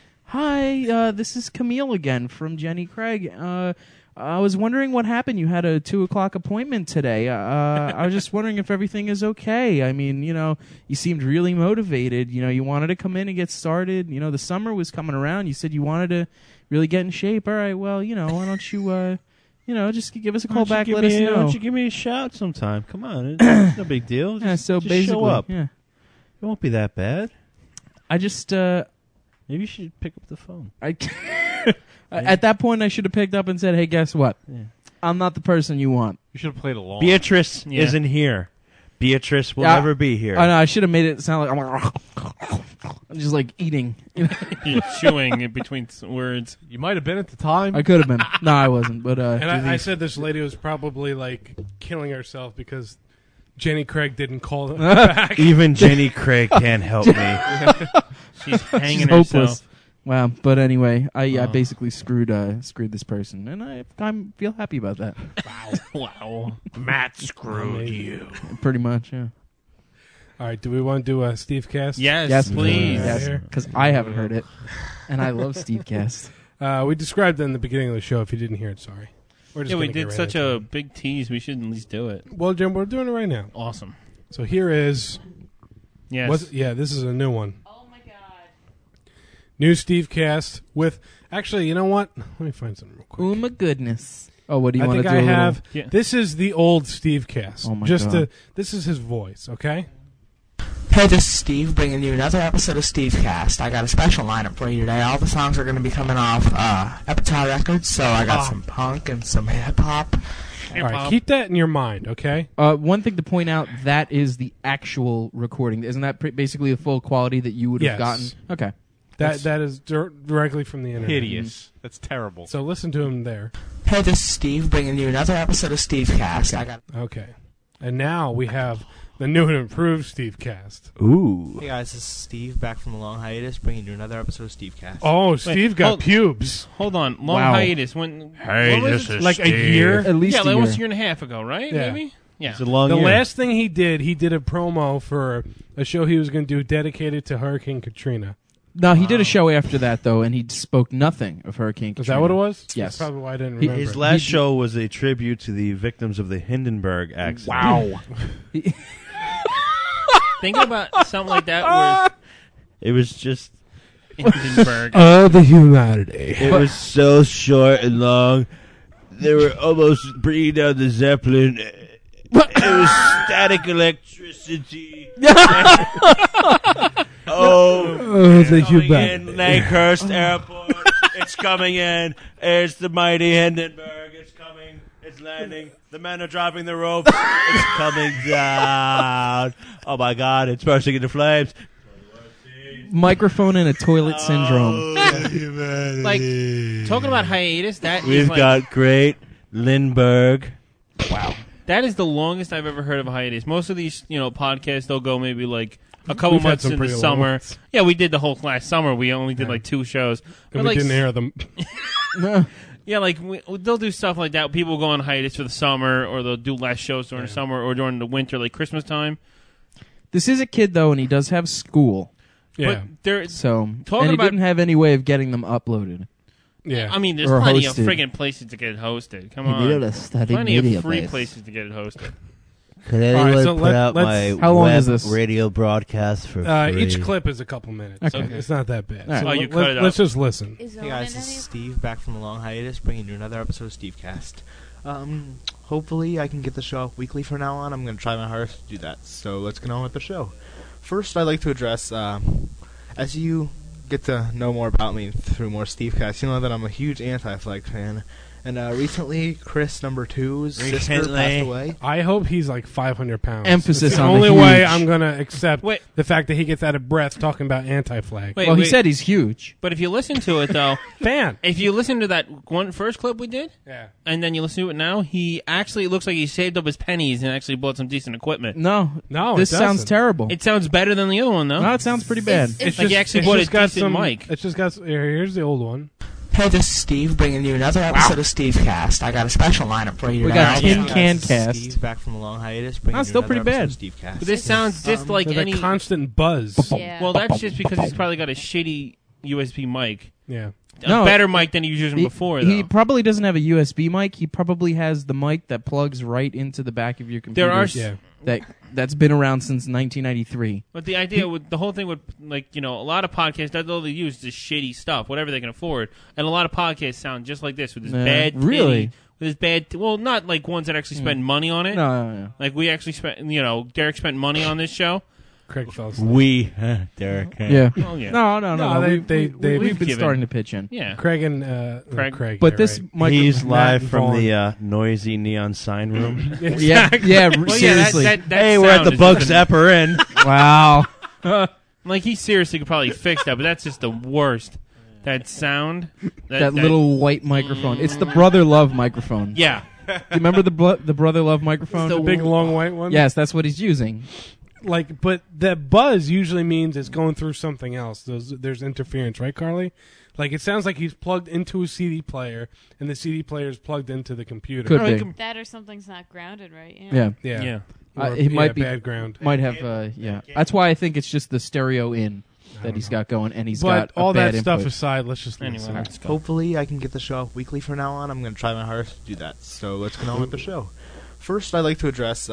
Hi, this is Camille again from Jenny Craig. I was wondering what happened. You had a 2:00 appointment today. I was just wondering if everything is okay. I mean, you seemed really motivated. You wanted to come in and get started. The summer was coming around. You said you wanted to really get in shape. All right, well, why don't you, just give us a call back. Let us know. Why don't you give me a shout sometime? Come on, it's no big deal. Just basically, show up. Yeah. It won't be that bad. I just maybe you should pick up the phone. At that point, I should have picked up and said, "Hey, guess what? Yeah. I'm not the person you want." You should have played along. Beatrice isn't here. Beatrice will never be here. I know. I should have made it sound like I'm just like eating. You're chewing in between words. You might have been at the time. I could have been. No, I wasn't. But and I said this lady was probably like killing herself because Jenny Craig didn't call them back. Even Jenny Craig can't help me. She's hanging She's herself. hopeless. Wow. But anyway, I basically screwed this person, and I feel happy about that. Wow. Matt screwed you. Pretty much, yeah. All right, do we want to do a Steve Cast? Yes, please. Yes, because I haven't heard it, and I love Steve Cast. We described it in the beginning of the show. If you didn't hear it, sorry. We're just We gonna get did right such into a it. big tease. We should at least do it. Well, Jim, we're doing it right now. Awesome. So here is... Yes. This is a new one. Oh my god. New Steve Cast with... Actually, you know what? Let me find something real quick. Oh my goodness! Oh, what do you I want think to do? I have... Yeah. This is the old Steve Cast. Oh my God. This is his voice, okay? Hey, this is Steve, bringing you another episode of Steve Cast. I got a special lineup for you today. All the songs are going to be coming off Epitaph Records, so I got some punk and some hip-hop. All right, keep that in your mind, okay? One thing to point out, that is the actual recording. Isn't that basically the full quality that you would have gotten? Okay. That is directly from the internet. Hideous. That's terrible. So listen to him there. Hey, this is Steve, bringing you another episode of Steve Cast. Okay. And now we have the new and improved Steve Cast. Ooh. Hey guys, this is Steve back from the long hiatus, bringing you another episode of Steve Cast. Oh, Steve got pubes. Hold on, long Wow. hiatus. When? Hey, what was this it? is Like Steve. a year? At least Yeah, a that year. was a year and a half ago, right? Yeah. Maybe. Yeah. It's a long The year. last thing he did a promo for a show he was going to do dedicated to Hurricane Katrina. No, he did a show after that, though, and he spoke nothing of Hurricane Katrina. Is that what it was? Yes. That's probably why I didn't remember. His last show was a tribute to the victims of the Hindenburg accident. Wow. Think about something like that where It was just... Hindenburg. The humanity. It was so short and long. They were almost bringing down the Zeppelin. It was static electricity. the coming humanity. in Lakehurst Airport. It's coming in. It's the mighty Hindenburg. It's coming. It's landing. The men are dropping the rope. It's coming down. Oh my God! It's bursting into flames. Microphone in a toilet syndrome. Like talking about hiatus. That We've is like, got great Lindbergh. Wow. That is the longest I've ever heard of a hiatus. Most of these, podcasts, they'll go maybe like a couple We've had months some in the pretty long summer. ones. Yeah, we did the whole last summer. We only did like 2 shows. And we didn't air them. Yeah, like they'll do stuff like that. People go on hiatus for the summer, or they'll do last shows during the summer or during the winter, like Christmas time. This is a kid, though, and he does have school. Yeah. So, talking and he about- didn't have any way of getting them uploaded. Yeah. I mean, there's Or plenty hosted. of friggin' places to get it hosted. Come He on. needed a study Plenty media of free place. places to get it hosted. Could anyone put out my How long web is this? radio broadcast for free? Each clip is a couple minutes. Okay. It's not that bad. All right. So Oh, you cut it let's up. just listen. Hey guys, this is Steve back from a long hiatus, bringing you another episode of Stevecast. Hopefully I can get the show up weekly from now on. I'm going to try my hardest to do that. So let's get on with the show. First, I'd like to address, as you get to know more about me through more Stevecast, you know that I'm a huge Anti-Flag fan. And recently, Chris number 2's sister passed away. I hope he's like 500 pounds. Emphasis it's the on the only huge. way I'm going to accept the fact that he gets out of breath talking about anti-flag. Wait, Well, he wait. said he's huge. But if you listen to it, though, fan. If you listen to that one first clip we did, Yeah. and then you listen to it now, he actually looks like he saved up his pennies and actually bought some decent equipment. No, this it sounds doesn't. terrible. It sounds better than the other one, though. No, it sounds pretty bad. It's like he actually bought a decent mic. It's just got. Here's the old one. Hey, this is Steve, bringing you another episode of Stevecast. I got a special lineup for you We today. got Tin Can This is Cast. Steve back from a long hiatus, bringing That's you still another pretty episode bad. of Stevecast. But this sounds just like With any a constant buzz. Yeah. Well, that's just because he's probably got a shitty USB mic. Yeah. A better mic than he was using before, though. He probably doesn't have a USB mic. He probably has the mic that plugs right into the back of your computer. There are that's been around since 1993. But the idea with the whole thing with, like, you know, a lot of podcasts, that's all they use is shitty stuff, whatever they can afford. And a lot of podcasts sound just like this with this bad really? titty, with this bad, well, not like ones that actually spend money on it. No. Like we actually spent, you know, Derek spent money on this show. Craig fell asleep. Derek. Yeah. Oh, yeah. No. We've We've been given- starting to pitch in. Yeah. Craig and Craig. But yeah, this right. mic- He's Matt live and from Vaughn. the noisy neon sign room. Yeah, seriously. That Hey, we're at the Bugs Epper Inn. Wow. Like, he seriously could probably fix that, but that's just the worst. That sound. That little white microphone. It's the Brother Love microphone. Yeah. Do you remember the Brother Love microphone? The big long white one? Yes, that's what he's using. Like, but that buzz usually means it's going through something else. There's interference, right, Carly? Like, it sounds like he's plugged into a CD player, and the CD player is plugged into the computer. Could be. That or something's not grounded right. Yeah. Yeah. He might be bad ground. Might have. Yeah. That's why I think it's just the stereo in that he's got going, and he's But got a all bad that stuff input. aside, let's just listen. Let's go. Hopefully I can get the show up weekly from now on. I'm going to try my hardest to do that. So let's get on with the show. First, I'd like to address,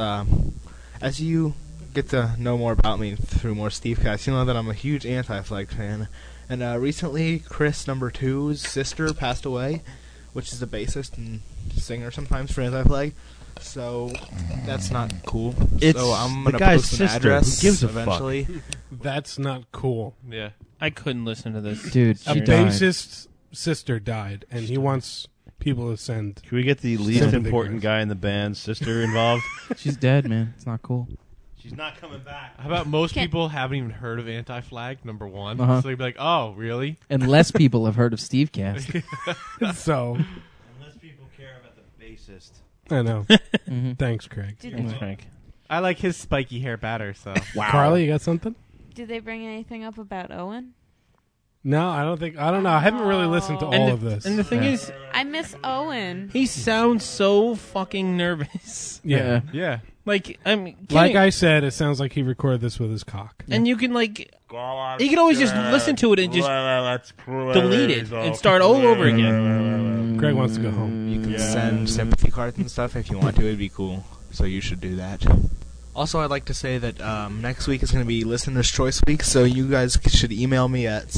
as you get to know more about me through more Stevecast, you know that I'm a huge Anti-Flag fan. And recently, Chris number 2's sister passed away, which is a bassist and singer sometimes for Anti-Flag. So that's not cool. It's so I'm the gonna guy's post an sister. address Who gives a fuck? eventually. That's not cool. Yeah. I couldn't listen to this. Dude, A she died. bassist's sister died, and he wants people to send. Can we get the least Sympathy important cards. guy in the band's sister involved? She's dead, man. It's not cool. She's not coming back. How about most people haven't even heard of Anti-Flag, number one? Uh-huh. So they'd be like, oh, really? And less people have heard of Stevecast. So, Unless people care about the bassist. I know. Mhm. Thanks, Craig. Thanks, Craig. I like his spiky hair better, so. Carly, you got something? Did they bring anything up about Owen? No, I don't think. I don't know. I haven't really listened to all of this. And the thing is, I miss Owen. he sounds so fucking nervous. Yeah. Yeah. Like, I mean, Like I said, it sounds like he recorded this with his cock. and you can like, you can always just listen to it and just delete it and start all over again. Craig wants to go home. You can send sympathy cards and stuff if you want to. It'd be cool. So you should do that. Also, I'd like to say that next week is going to be Listener's Choice Week, so you guys should email me at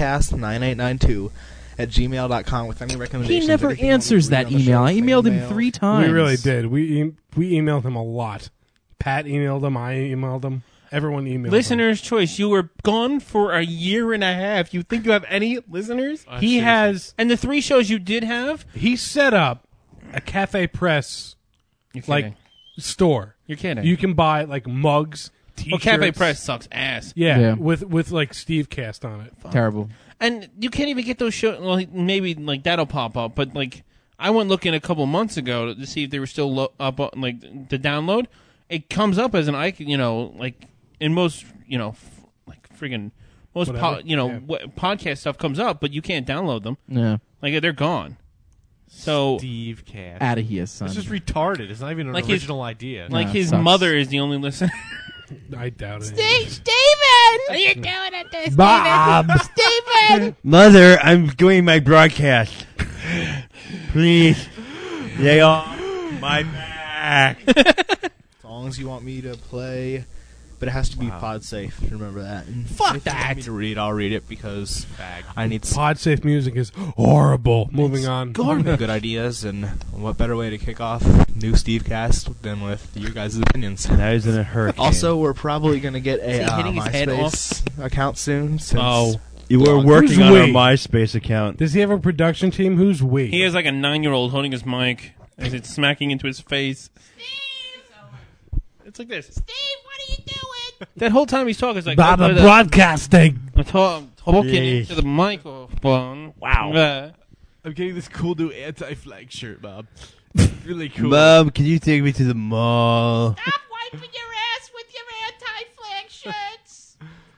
stevecast9892@gmail.com with any recommendations. He never anything you want me to answers read that on the email. show, I fan emailed him mail. 3 times. We really did. We emailed him a lot. Pat emailed him. I emailed him. Everyone emailed him. Listener's choice. You were gone for a year and a half. You think you have any listeners? He has. And the 3 shows you did have, He set up a Cafe Press You're like kidding. store. You're kidding. You can buy like mugs, Well, T-shirts. Cafe Press sucks ass. Yeah, with like Stevecast on it. Terrible. And you can't even get those shows. Well, maybe like that'll pop up, but like I went looking a couple months ago to see if they were still up on like the download. It comes up as an icon, you know, like in most, you know, like friggin' most podcast stuff comes up, but you can't download them. Yeah. Like they're gone. So Stevecast. Outta here, son. It's just retarded. It's not even an Like original idea. Like his sucks. mother is the only listener. I doubt it. David! What are you doing at this, Bob. Steven? Mother, I'm doing my broadcast. Please, lay off my back. Songs you want me to play, but it has to be pod safe. Remember that. And Fuck if you want that. me to read, I'll read it because I need Pod safe music is horrible. Moving on. good ideas, and what better way to kick off new Steve Cast than with you guys' opinions? Now he's in a hurricane. Also, we're probably going to get a Is he hitting his head MySpace account soon. Since we're working Who's on our we? MySpace account. Does he have a production team? Who's we? He has like a 9-year-old holding his mic as it's smacking into his face. It's like this. Steve, what are you doing? That whole time he's talking, it's like About the broadcasting. I'm talking into the microphone. Wow. I'm getting this cool new anti-flag shirt, Bob. Really cool. Mom, can you take me to the mall? Stop wiping your ass with your anti-flag shirts.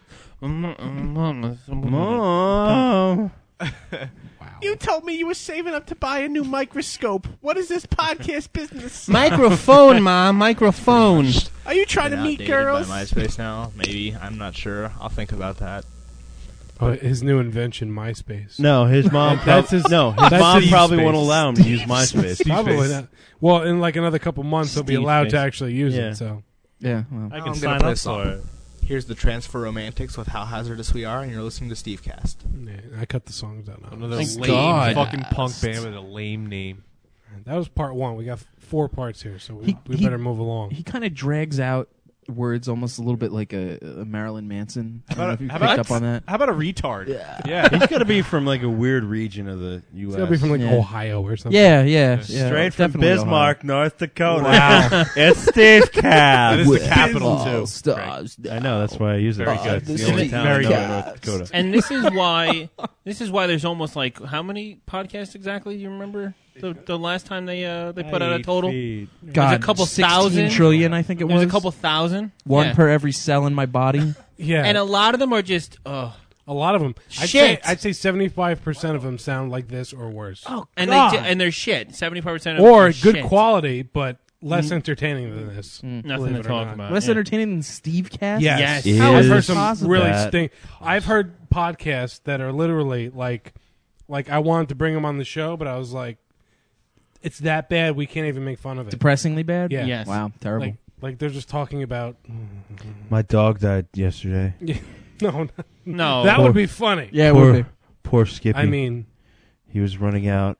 Mom. You told me you were saving up to buy a new microscope. What is this podcast business? Microphone, Mom. Microphone. Are you trying to Been meet outdated girls? by MySpace now? Maybe. I'm not sure. I'll think about that. Oh, his new invention, MySpace. No, his mom. That's his mom Steve probably Space. won't allow him to use MySpace. Probably not. Well, in like another couple months, he'll be Steve allowed Space. to actually use Yeah. it. So Yeah, well. I I'm can gonna sign play up a song. for it. Here's the Transfer Romantics with How Hazardous We Are, and you're listening to Steve Cast. yeah, I cut the songs out now. Another Thank lame God. fucking punk band with a lame name. That was part one. We got 4 parts here, so we He- better move along. He kind of drags out words almost a little bit like a Marilyn Manson. I don't know if you How picked about- up on that. How about a retard? Yeah. He's got to be from like a weird region of the U.S. It's gotta be from like Yeah. Ohio or something. Yeah. Straight from definitely Bismarck, Ohio. North Dakota. Wow. It's Steve Cast. That is the With capital all too. stars I know, that's why I use it. Very It's good. the only town I Very know good. in North Dakota. And this is why there's almost like how many podcasts exactly? Do you remember the last time they put out a total? God, There's a couple 16 thousand trillion, I think it was. There's a couple thousand. One Yeah. per every cell in my body. Yeah. And a lot of them are just a lot of them. Shit. I'd say 75% of them sound like this or worse. oh, and God. and they're shit. 75% of Or them good shit. quality, but less entertaining than this. Nothing believe to it or talk not. about. Less yeah. entertaining than Steve Cast? Yes. Yes. I've Is heard some possible. really that stink. I've heard podcasts that are literally like I wanted to bring them on the show, but I was like, it's that bad we can't even make fun of it. Depressingly bad? Yeah. Yes. Wow, terrible. Like they're just talking about. My dog died yesterday. No, No. that Poor- would be funny. Yeah, it would be. Poor Skippy. I mean, he was running out.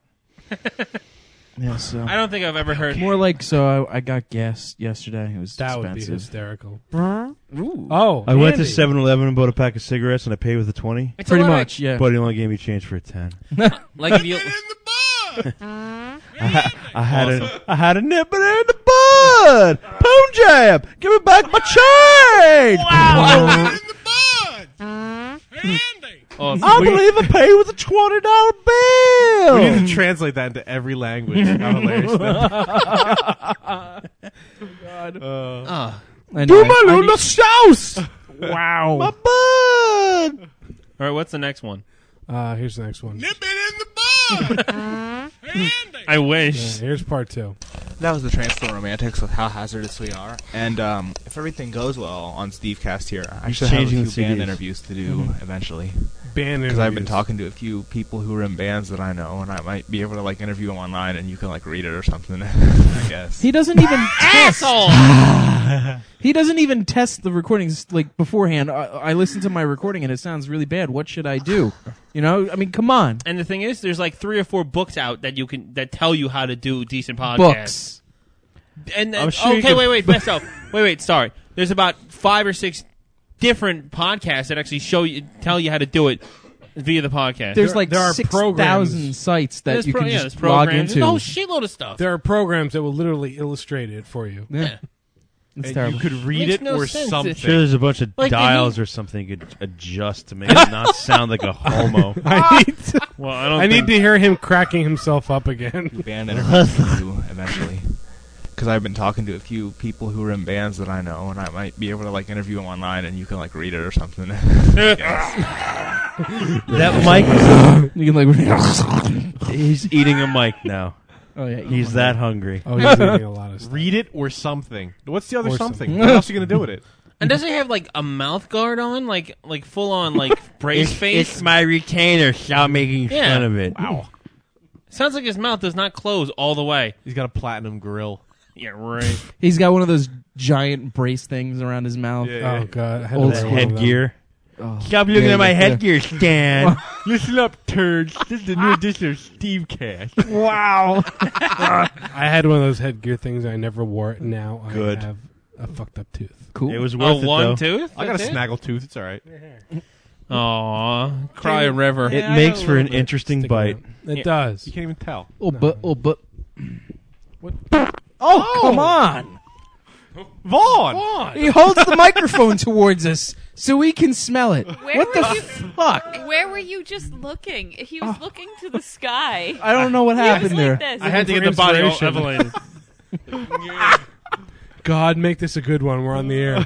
Yeah, so. I don't think I've ever heard. More like, so I got gas yesterday. It was that would be expensive. hysterical. Ooh. Oh, I went to Andy. 7-Eleven and bought a pack of cigarettes and I paid with a 20. It's a Pretty lot of- much, yeah. But he only gave me change for a 10. Like if you, I had a nip in the bud. Poon jab. Give me back my change. oh, I believe I paid with a $20 bill. We need to translate that into every language. How hilarious is that? oh. Anyway, Do my I little need- sauce. Wow. My bud. All right, what's the next one? Here's the next one. Nip it in the bud. Andy. I wish. Yeah, here's part 2. That was the Transfer Romantics with How Hazardous We Are. And if everything goes well on Steve Cast here, I should have a changing few the band CDs. interviews to do eventually. Band Because I've been interviews. talking to a few people who are in bands that I know, and I might be able to like interview them online, and you can like read it or something. I guess. He doesn't even test. Asshole. He doesn't even test the recordings like beforehand. I listened to my recording and it sounds really bad. What should I do? You know, I mean, come on. And the thing is, there's like 3 or 4 books out that tell you how to do decent podcasts. Books. And I'm sure you okay, could- wait, sorry. There's about 5 or 6 different podcasts that actually tell you how to do it via the podcast. There's like there are 6,000 programs. sites that There's you can there's just log programs. into. There's a whole shitload of stuff. There are programs that will literally illustrate it for you. Yeah. It's And terrible. you could read Makes it no or sense. something. I'm sure there's a bunch of Like, dials or something you could adjust to make it not sound like a homo. I need to, Well, I don't. I need think- to hear him cracking himself up again. Band interviews to do eventually. Because I've been talking to a few people who are in bands that I know, and I might be able to like interview them online, and you can like read it or something. I guess. That mic, You can like. he's eating a mic now. Oh yeah, He's that hungry. Oh, he's eating a lot of stuff. Read it or something. What's the other Or something? something. What else are you going to do with it? And doesn't he have like a mouth guard on, like full on like brace face? It's my retainer. Stop making fun of it. Wow. Sounds like his mouth does not close all the way. He's got a platinum grill. Yeah, right. He's got one of those giant brace things around his mouth. Yeah. Oh God! Old school headgear. Oh. Stop looking at my headgear, Stan. Listen up, turds. This is the new edition of Steve Cast. Wow. I had one of those headgear things. I never wore it. Now Good. I have a fucked up tooth. Cool. It was worth it, one though. tooth? I got a That's it? snaggle tooth. It's all right. Aw, cry a river. It makes for an interesting bite. It does. You can't even tell. But. What? Oh, come on. Vaughn! He holds the microphone towards us so we can smell it. Where What were the you- fuck? Where were you just looking? He was looking to the sky. I don't know what He was happened there. like this. I had to get the body all Inspiration. elevated. God, make this a good one. We're on the air.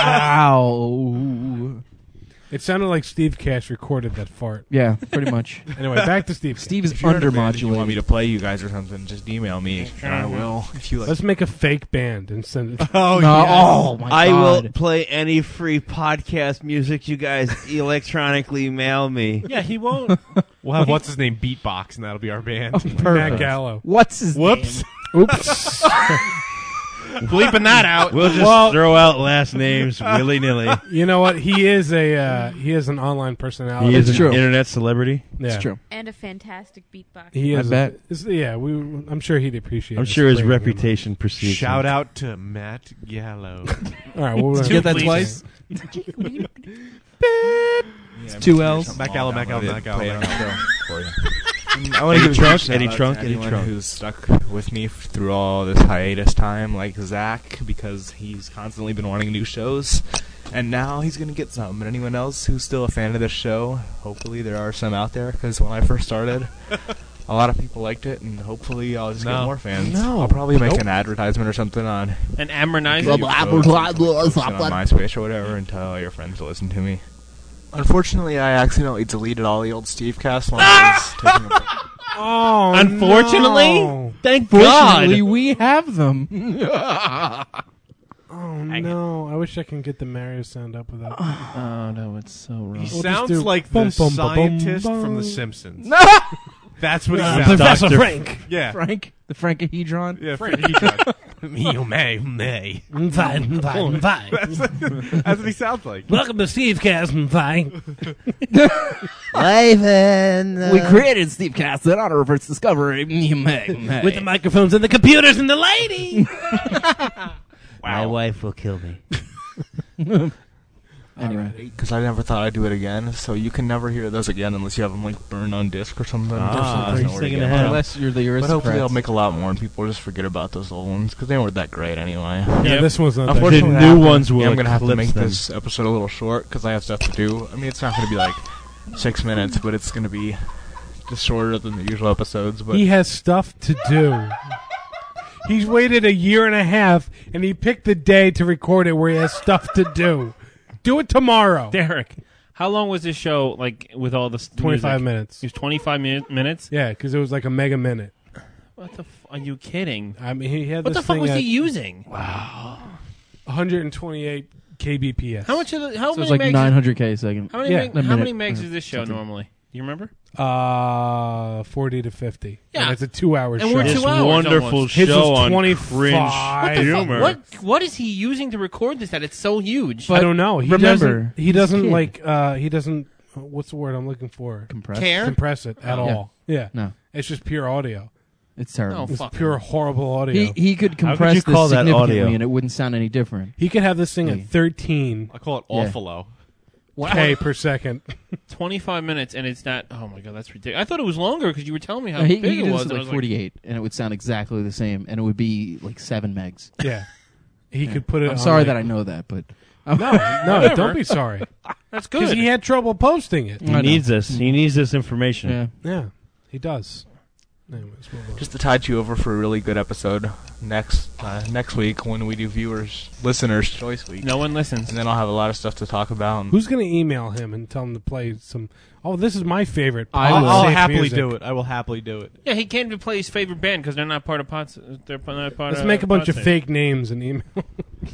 Wow. It sounded like Steve Cash recorded that fart. Yeah, pretty much. Anyway, back to Steve. Steve is If you're in a band and you want me undermodulated. to play you guys or something, just email me. And I will. If you like. Let's make a fake band and send it. Oh, No, yes. oh my I God. will play any free podcast music you guys electronically mail me. Yeah, he won't. We'll have what's his name beatbox, and that'll be our band. Matt Gallo. What's his Whoops. Oops. Bleeping that out. We'll just throw out last names willy nilly. You know what? He is an online personality. He is It's an true. internet celebrity. Yeah. It's true. And a fantastic beatbox. He is. I bet. I'm sure he'd appreciate. I'm us sure his playing him. reputation precedes Shout him. out to Matt Gallo. All right, well, Did you get that twice? It's 2 L's. Matt Gallo, Matt Gallo, Matt Gallo. I want to give a Trunk, shout Eddie out Trunk, to Eddie anyone Trunk. who's stuck with me through all this hiatus time, like Zach, because he's constantly been wanting new shows, and now he's going to get some. And anyone else who's still a fan of this show, hopefully there are some out there, because when I first started, a lot of people liked it, and hopefully I'll just get more fans. No. I'll probably make an advertisement or something on An Amornizer. on MySpace or whatever, and tell all your friends to listen to me. Unfortunately, I accidentally deleted all the old Steve Cast when I was taking a break. Oh, Unfortunately, no. thank Fortunately, God. we have them. Oh no! I wish I can get the Mario sound up with that. Oh no, it's so wrong. He We'll sounds just do like bum, the bum, ba, bum, scientist bum. from The Simpsons. That's what he sounds Professor like. Frank. Yeah. Frank, the Frankahedron. Yeah, Frank. May. That's what he sounds like. Welcome to Steve Cast. We created Steve Cast in honor of its discovery. With the microphones and the computers and the lady. My wife will kill me. Anyway, Because I never thought I'd do it again, so you can never hear those again unless you have them like burned on disc or something. Ah, There's he's nowhere to thinking get ahead. them. unless you're the But hopefully I'll aristocrats. make a lot more and people just forget about those old ones because they weren't that great anyway. Yeah, this one's not that Unfortunately, The good. new ones will I'm going to have to eclipse make them. this episode a little short because I have stuff to do. I mean, it's not going to be like 6 minutes, but it's going to be just shorter than the usual episodes. But He has stuff to do. He's waited a year and a half, and he picked the day to record it where he has stuff to do. Do it tomorrow. Derek, how long was this show? Like with all the 25 music? minutes. It was 25 minutes. Yeah, because it was like a mega minute. What the? Are you kidding? I mean, he had What this the fuck thing was at he using? 128 kbps. How much? How So it's many? like megs? 900K a second. How many? Yeah. How many minute. megs is this show normally? Do you remember? 40 to 50. Yeah. And it's a 2-hour show. And we're This 2 hours wonderful almost. His show was on 25. cringe What the fuck? humor. What is he using to record this? That it's so huge. I don't know. He remember, doesn't. He he's a doesn't kid. like. He doesn't. What's the word I'm looking for? Compressed. Care? Compress it at Yeah. all. Yeah. No, It's just pure audio. it's terrible. Oh, It's fuck. pure horrible audio. He could How could compress you this call that significantly audio? and it wouldn't sound any different. He could have this thing Yeah. at 13 I call it Yeah. awful-o. K per second. 25 minutes, and it's not. Oh my god, that's ridiculous. I thought it was longer because you were telling me how No, he big could it do was. this and I at was like 48, and it would sound exactly the same, and it would be like 7 megs. Yeah. He could put it I'm on sorry like- that I know that, but No, Whatever. don't be sorry. That's Because good. he had trouble posting it. He needs this. He needs this information. yeah. Yeah, he does. Anyways, move on. just to tide you over for a really good episode next week when we do listeners' choice week. No one listens. And then I'll have a lot of stuff to talk about. And Who's going to email him and tell him to play some? Oh, this is my favorite. I'll safe happily music. do it. I will happily do it. Yeah, he came to play his favorite band because they're not part of Pots. They're not part Let's of make a bunch of Potsdam. fake names and email.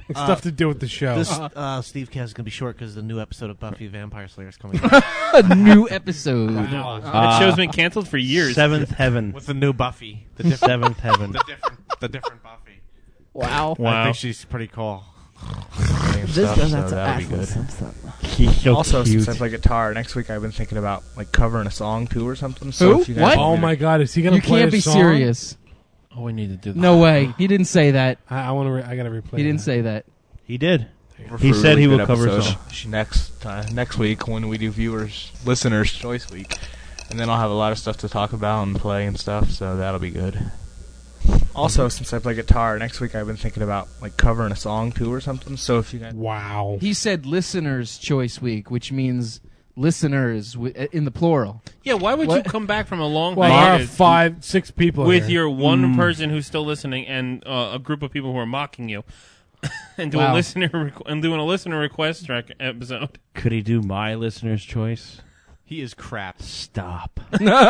stuff to do with the show. This Steve Cast is going to be short because the new episode of Buffy the Vampire Slayer is coming. A new episode. Wow. That show's been canceled for years. Seventh Heaven with the new Buffy. The Seventh Heaven. The different Buffy. Wow. I think she's pretty cool. This goes out to that'll be good. She's so Also, cute. since I play guitar, next week I've been thinking about like covering a song too or something. So Who? if you guys What? want Oh me to- my God, is he going You to play can't a be song? serious. Oh, we need to do that. No way. He didn't say that. I want to. I got to replay. He didn't say that. He did. for He a said he really will good cover a episode song. next week when we do listeners choice week, and then I'll have a lot of stuff to talk about and play and stuff. So that'll be good. Also, since I play guitar, next week I've been thinking about like covering a song too or something. So if you guys, Wow. He said listeners' choice week, which means listeners in the plural. Yeah, why would you come back from a long Well, there are hiatus 5, 6 people with here. your one person who's still listening and a group of people who are mocking you, and do Wow. doing a listener request track episode? Could he do my listener's choice? He is crap. Stop.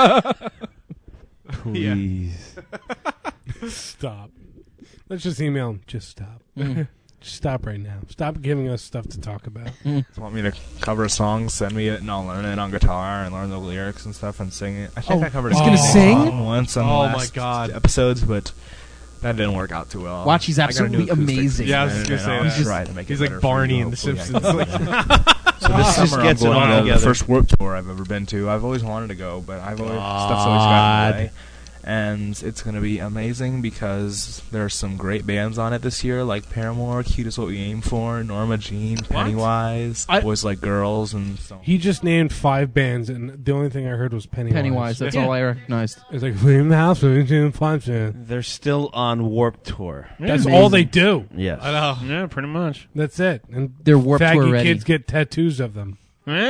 Yeah. Please. Stop. Let's just email him. Just stop. Just stop right now. Stop giving us stuff to talk about. if you want me to cover a song, send me it and I'll learn it on guitar and learn the lyrics and stuff and sing it. I think I covered he's a gonna song sing? once on the Oh, last my God. episodes, but that didn't work out too well. Watch, he's I gotta do absolutely acoustics amazing. and Yeah, I was then just gonna I'll say that. try to make He's it like better Barney for you, in The hopefully I Simpsons. can do it. So this Just summer gets I'm it going all to the together. first Warped Tour I've ever been to. I've always wanted to go, but stuff's always gotten in the way. And it's going to be amazing because there's some great bands on it this year, like Paramore, Cute Is What We Aim For, Norma Jean, Pennywise, Boys Like Girls, and so on. He just named 5 bands, and the only thing I heard was Pennywise. That's all I recognized. It's like, Flame the House, Flame 5 Cent. They're still on Warped Tour. That's all they do. Yes. I know. Yeah, pretty much. That's it. And They're Warped Tour faggy ready. kids get tattoos of them.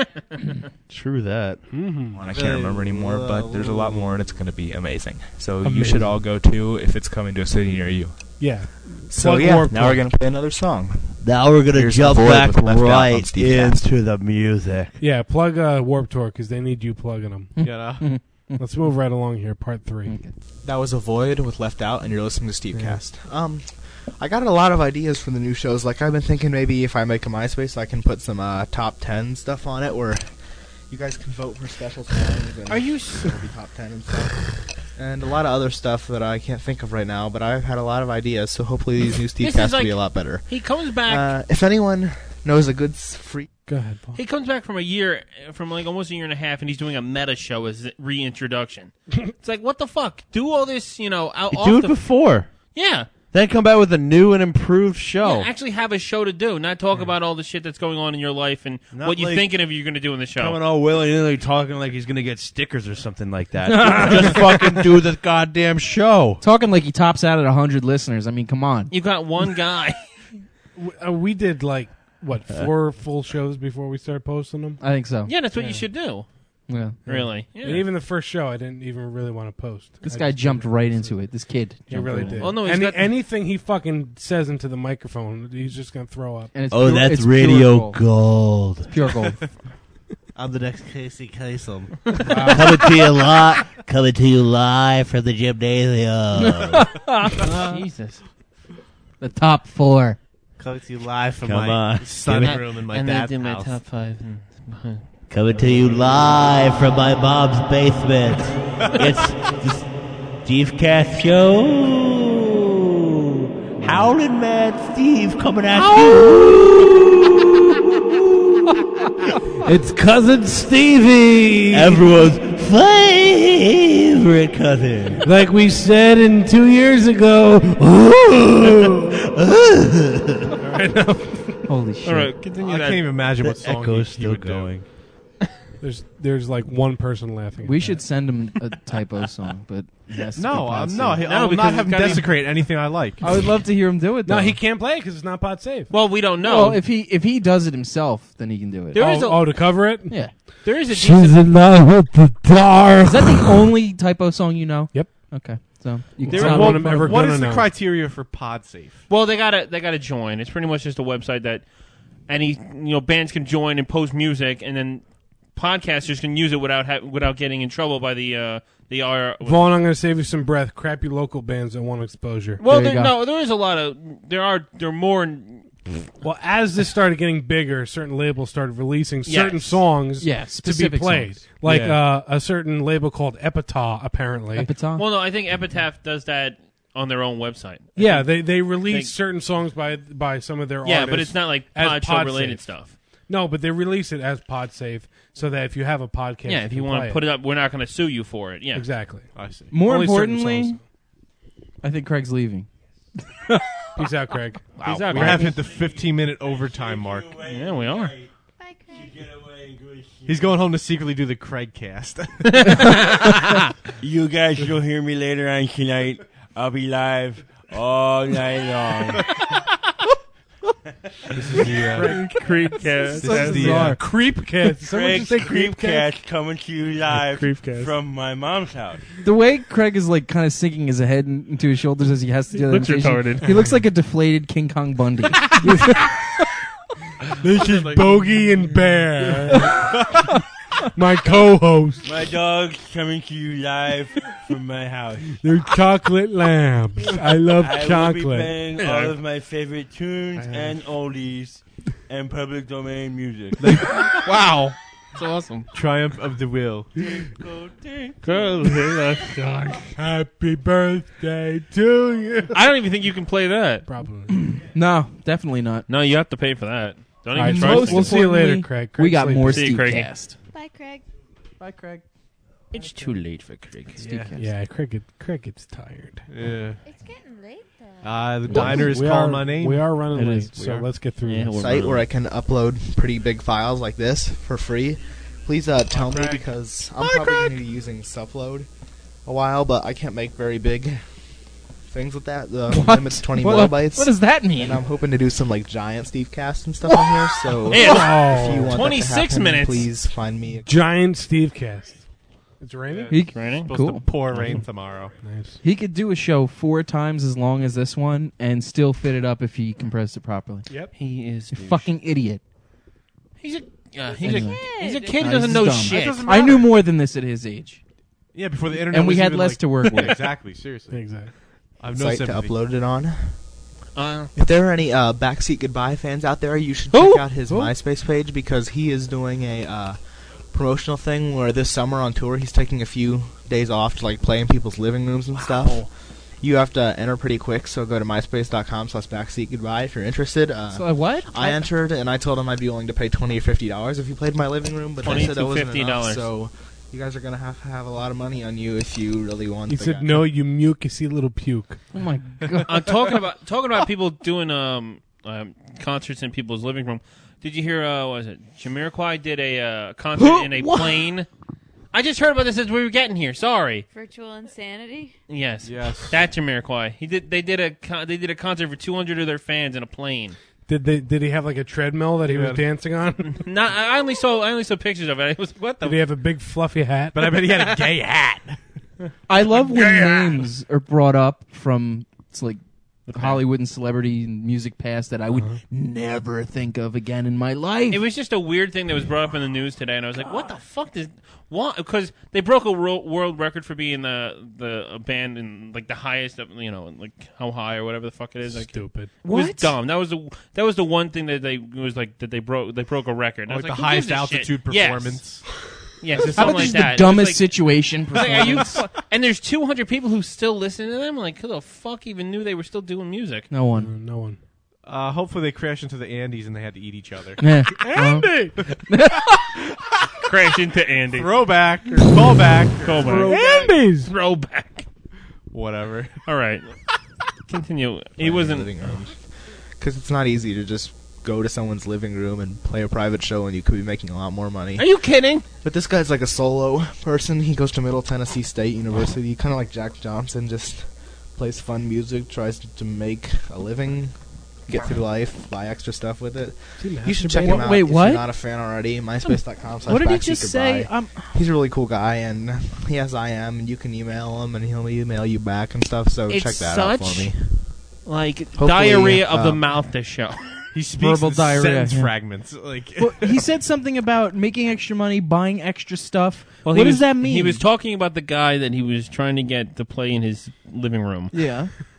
True that. Mm-hmm. I can't remember anymore, but there's a lot more, and it's going to be amazing. So you should all go too if it's coming to a city near you. Yeah. So Plug yeah, Warped now Tour. we're going to play another song. Now we're going to Here's jump the void back with Left Out on right Steve Cast. into the music. Yeah, plug Warped Tour because they need you plugging them. Yeah. Let's move right along here. Part 3. That was A Void with Left Out, and you're listening to Steve Cast. I got a lot of ideas for the new shows. Like, I've been thinking maybe if I make a MySpace, I can put some top 10 stuff on it where you guys can vote for special songs. And Are you it'll be top 10 and stuff. And a lot of other stuff that I can't think of right now, but I've had a lot of ideas, so hopefully these new Steve This is Casts will be like- a lot better. He comes back. If anyone knows a good free... Go ahead, Paul. He comes back from like almost a year and a half, and he's doing a meta show as reintroduction. It's like, what the fuck? Do all this, out You off do it the before. Yeah. Then come back with a new and improved show. Yeah, actually have a show to do, not talk about all the shit that's going on in your life and Not what you're like thinking of you're going to do in the show. Coming all willy-nilly talking like he's going to get stickers or something like that. Just fucking do the goddamn show. Talking like he tops out at 100 listeners. I mean, come on. You got one guy. We did, 4 full shows before we started posting them? I think so. Yeah, that's what you should do. Yeah. Really. Yeah. And even the first show, I didn't even really want to post. This I guy just jumped did it. right into it. This kid. He jumped really right did. into it. Well, no, he's got- anything he fucking says into the microphone, he's just going to throw up. And it's Oh, pure- that's it's pure radio gold. gold. It's pure gold. I'm the next Casey Kasem. Coming to you live from the gymnasium. Jesus. The top 4. Coming to you live from Come on. sunroom in my and dad's I did my house. top 5. Coming to you live from my mom's basement. It's the Steve Cast Show. Howlin' Mad Steve coming at you. It's Cousin Stevie! Everyone's favorite cousin. Like we said 2 years ago. Holy shit. All right, continue I that. can't even imagine what The song echo's he still would do. going. There's like one person laughing. We at should that. send him a typo song, but it has to be No, pod no, safe. I will because not have him it's gotta be- desecrate anything I like. I would love to hear him do it. Though. No, he can't play it because it's not pod safe. Well, we don't know. Well, if he does it himself, then he can do it. There is to cover it? Yeah. There is a She's decent... in love with the dark. Is that the only typo song you know? Yep. Okay. So you can There sound is- one like- I'm ever What gonna is the know. criteria for pod safe? Well, they gotta join. It's pretty much just a website that any bands can join and post music, and then podcasters can use it without getting in trouble by the IR. Vaughn, I'm going to save you some breath. Crappy local bands that want exposure. Well, There you go. there is a lot of there are more Well, as this started getting bigger, certain labels started releasing certain Yes. songs Yeah, to be specific played. songs. Like Yeah. a certain label called Epitaph, apparently. Epitaph? Well, no, I think Epitaph does that on their own website. Yeah, they release certain songs by some of their artists. Yeah, but it's not like as pod show related PodSafe. stuff. No, but they release it as PodSafe so that if you have a podcast, Yeah, if you want to put it up, we're not going to sue you for it. Yeah, Exactly. I see. More Only certain importantly, songs. I think Craig's leaving. Peace out, Craig. Peace out, We Craig. have hit the 15-minute overtime mark. Yeah, we are. He's going home to secretly do the Craig cast. You guys will hear me later on tonight. I'll be live all night long. This is the Creepcast. This is the Creepcast. Someone Craig's just say Creepcast. Creepcast coming to you live Creepcast. from my mom's house. The way Craig is like kind of sinking his head into his shoulders as he has to do that Looks imitation, retarded. he looks like a deflated King Kong Bundy. This is Bogey and Bear, my co-host. My dog's coming to you live from my house. They're chocolate lambs. I love I will be chocolate. playing all of my favorite tunes and oldies and public domain music. Wow. That's awesome. Triumph of the Will. Happy birthday to you. I don't even think you can play that. Probably. No, definitely not. No, you have to pay for that. Don't All right, even try. most to we'll see you later, importantly, Craig. We got Craig's more See you, Steve Craigie. Cast. Bye, Craig. Bye, Craig. It's too late for Craig. Yeah, Craig gets tired. Yeah. It's getting late, though. The diner is calling my name. We are running It late, is. so We are. let's get through Yeah, this. we're Site where I can upload pretty big files like this for free. Please tell me, because I'm probably going to be using Subload a while, but I can't make very big things with that. The limit's 20 megabytes. What does that mean? And I'm hoping to do some like giant Steve Cast and stuff on here. So Hey, if you want 26 that to happen, minutes. please find me. Giant Steve Cast. It's raining? It's raining. Supposed Cool. to pour rain tomorrow. Nice. He could do a show 4 times as long as this one and still fit it up if he compressed it properly. Yep. He is You fucking idiot. He's a Anyway. he's a kid who No, doesn't he's know dumb. shit. That doesn't I knew more than this at his age. Yeah, before the internet And we was had even, less like- to work with. Yeah, exactly, seriously. Exactly. I have no Site to sympathy. upload it on. Uh, If there are any Backseat Goodbye fans out there, you should Who? check out his MySpace page, because he is doing a promotional thing where this summer on tour he's taking a few days off to like play in people's living rooms and stuff. You have to enter pretty quick, so go to myspace.com/backseatgoodbye if you're interested. So what? I entered, and I told him I'd be willing to pay $20 or $50 if you played in my living room, but they said that wasn't enough, $50. so you guys are going to have a lot of money on you if you really want He the said, guy. "No, you mucusy little puke." Oh my god. I'm talking about people doing concerts in people's living room. Did you hear? What was it? Jamiroquai did a concert in a plane. I just heard about this as we were getting here. Sorry. Virtual insanity. Yes. Yes. That's Jamiroquai. They did a concert for 200 of their fans in a plane. Did he have like a treadmill that he was dancing on? Not. I only saw pictures of it. It was what the. Did he have a big fluffy hat? But I bet he had a gay hat. I love when names are brought up from like Hollywood and celebrity and music past that I would never think of again in my life. It was just a weird thing that was brought up in the news today, and I was like, "What the fuck does?" What? Because they broke a world record for being the band in like the highest, like how high or whatever the fuck it is. Like, Stupid. It was dumb. That was the one thing that they broke a record. And I was Like the "Who highest gives a shit?" altitude Yes. performance. Yes, How something about like just that. the It was dumbest like- situation Like, are you performance? and there's 200 people who still listen to them. Like, who the fuck even knew they were still doing music? No one. No one. Hopefully they crashed into the Andes and they had to eat each other. Yeah. Andy! Crash into Andy. Throwback or callback. Callback. Andy's! Throwback. Whatever. All right. Continue. He wasn't. Because it's not easy to just go to someone's living room and play a private show, and you could be making a lot more money. Are you kidding? But this guy's like a solo person. He goes to Middle Tennessee State University, kind of like Jack Johnson, just plays fun music, tries to make a living, get through life, buy extra stuff with it. You should check him out Wait, if what? you're not a fan already. MySpace.com/backseatgoodbye. What did he just say? He's a really cool guy, and he has IM, and you can email him, and he'll email you back and stuff, so It's check that out for such- me. Like Hopefully, diarrhea of the mouth. This show. He speaks Verbal in diarrhea, sentence yeah. fragments. Like Well, he said something about making extra money, buying extra stuff. Well, what he does was- that mean? He was talking about the guy that he was trying to get to play in his living room. Yeah.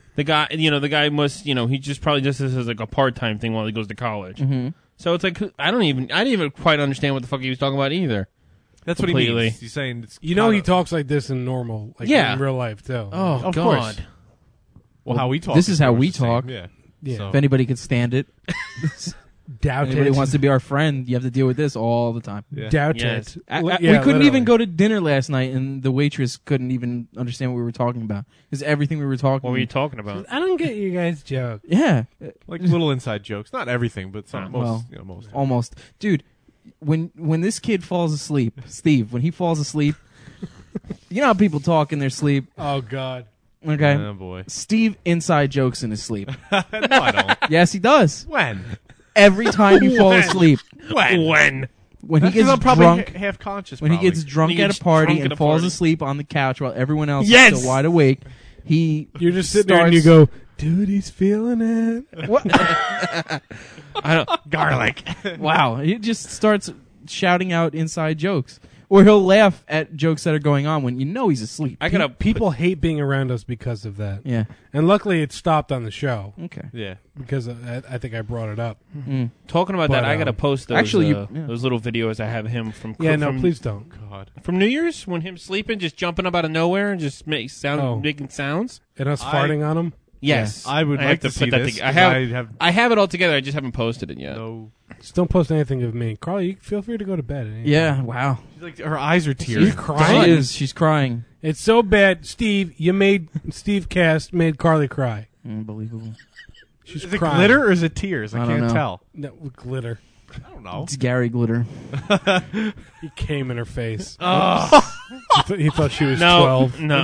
the guy must, he just probably just this as like a part-time thing while he goes to college. Mm-hmm. So it's like I didn't even quite understand what the fuck he was talking about either. That's completely. what he means. He's saying it's he talks like this in normal, in real life too. Oh, of God. course. Well, how we talk. This is how we talk. Yeah. If anybody could stand it. Doubt anybody it. wants to be our friend, you have to deal with this all the time. Yeah. Doubt Yes. it. We couldn't even go to dinner last night, and the waitress couldn't even understand what we were talking about. Because everything we were talking. What were you talking about? I don't get you guys' joke. Yeah, Like little inside jokes. Not everything, but some. Most. Almost, dude. When this kid falls asleep, Steve, when he falls asleep, you know how people talk in their sleep. Oh God. Okay. Oh boy. Steve inside jokes in his sleep. No, I don't. Yes, he does. When? Every time you fall asleep. When he gets probably drunk, half conscious. when he gets drunk at a party and falls asleep on the couch while everyone else is still wide awake, you're just sitting there and you go, dude, he's feeling it. What? I don't garlic. Wow, he just starts shouting out inside jokes, or he'll laugh at jokes that are going on when he's asleep. People hate being around us because of that. Yeah, and luckily it stopped on the show. Okay, yeah, because I think I brought it up. Talking about that, I gotta post those. Actually, those little videos I have him from. Yeah, no, please don't. God, from New Year's when him sleeping, just jumping up out of nowhere and just making sounds, and us farting on him. Yes, I would like to see this. I have it all together. I just haven't posted it yet. No. Just don't post anything of me. Carly, feel free to go to bed. Yeah, wow. She's like, her eyes are teary. She's crying. She is. She's crying. It's so bad. Steve Cast made Carly cry. Unbelievable. She's is it crying. glitter or is it tears? I can't tell. No, glitter. I don't know. It's Gary Glitter. He came in her face. Oh. He thought she was 12. No.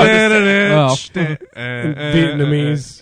Vietnamese.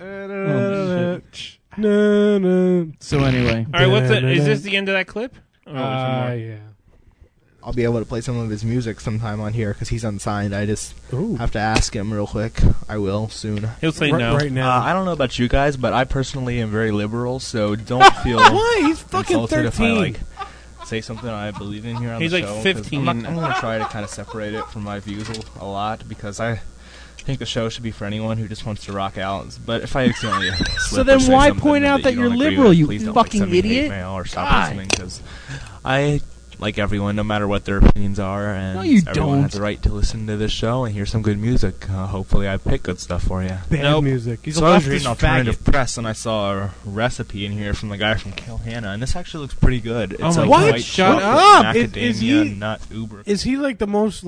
So anyway. All right, is this the end of that clip? Yeah. I'll be able to play some of his music sometime on here because he's unsigned. I just have to ask him real quick. I will soon. He'll say no. Right now. I don't know about you guys, but I personally am very liberal, so don't feel Why? He's fucking insulted 13. if I say something I believe in here on He's the like show. 15. I'm going to try to kind of separate it from my views a lot because I think the show should be for anyone who just wants to rock out. But if I accidentally So then why point out that you're liberal, you fucking idiot? Mail or stop listening because I like everyone, no matter what their opinions are, and no, you everyone don't. has the right to listen to this show and hear some good music. Hopefully, I pick good stuff for you. Bad music. He's so I was reading alternative press, and I saw a recipe in here from the guy from Kilhanna, and this actually looks pretty good. It's my a God. white Shut chocolate up! macadamia nut uber. Is he like the most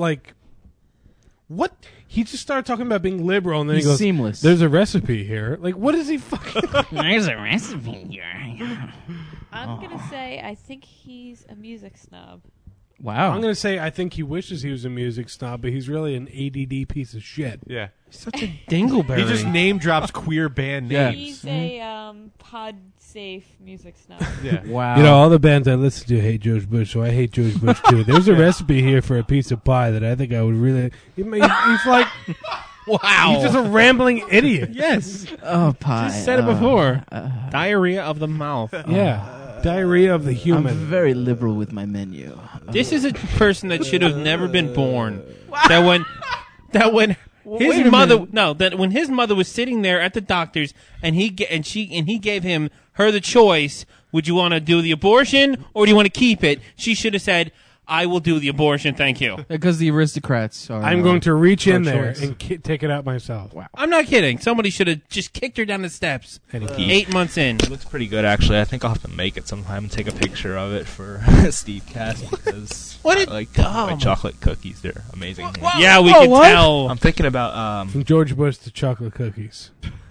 what? He just started talking about being liberal, and then He's he goes, seamless. There's a recipe here. Like, what is he fucking... There's a recipe here. I'm going to say I think he's a music snob. Wow. I'm going to say I think he wishes he was a music snob, but he's really an ADD piece of shit. Yeah. He's such a dingleberry. He just name drops queer band names. He's a pod-safe music snob. Yeah. Wow. You know, all the bands I listen to hate George Bush, so I hate George Bush too. There's a recipe here for a piece of pie that I think I would really... He's like... Wow. He's just a rambling idiot. Yes. Oh, pie. Just said it before. Diarrhea of the mouth. Yeah. Diarrhea of the human. I'm very liberal with my menu. This is a person that should have never been born. That when his mother was sitting there at the doctor's and he gave her the choice, would you want to do the abortion or do you want to keep it? She should have said, I will do the abortion, thank you. Because the aristocrats are... I'm going to reach in pro-choice. there and take it out myself. Wow. I'm not kidding. Somebody should have just kicked her down the steps. 8 months in. It looks pretty good, actually. I think I'll have to make it sometime and take a picture of it for Steve Cast because I like my chocolate cookies. They're amazing. Yeah, we can tell. I'm thinking about... From George Bush to chocolate cookies.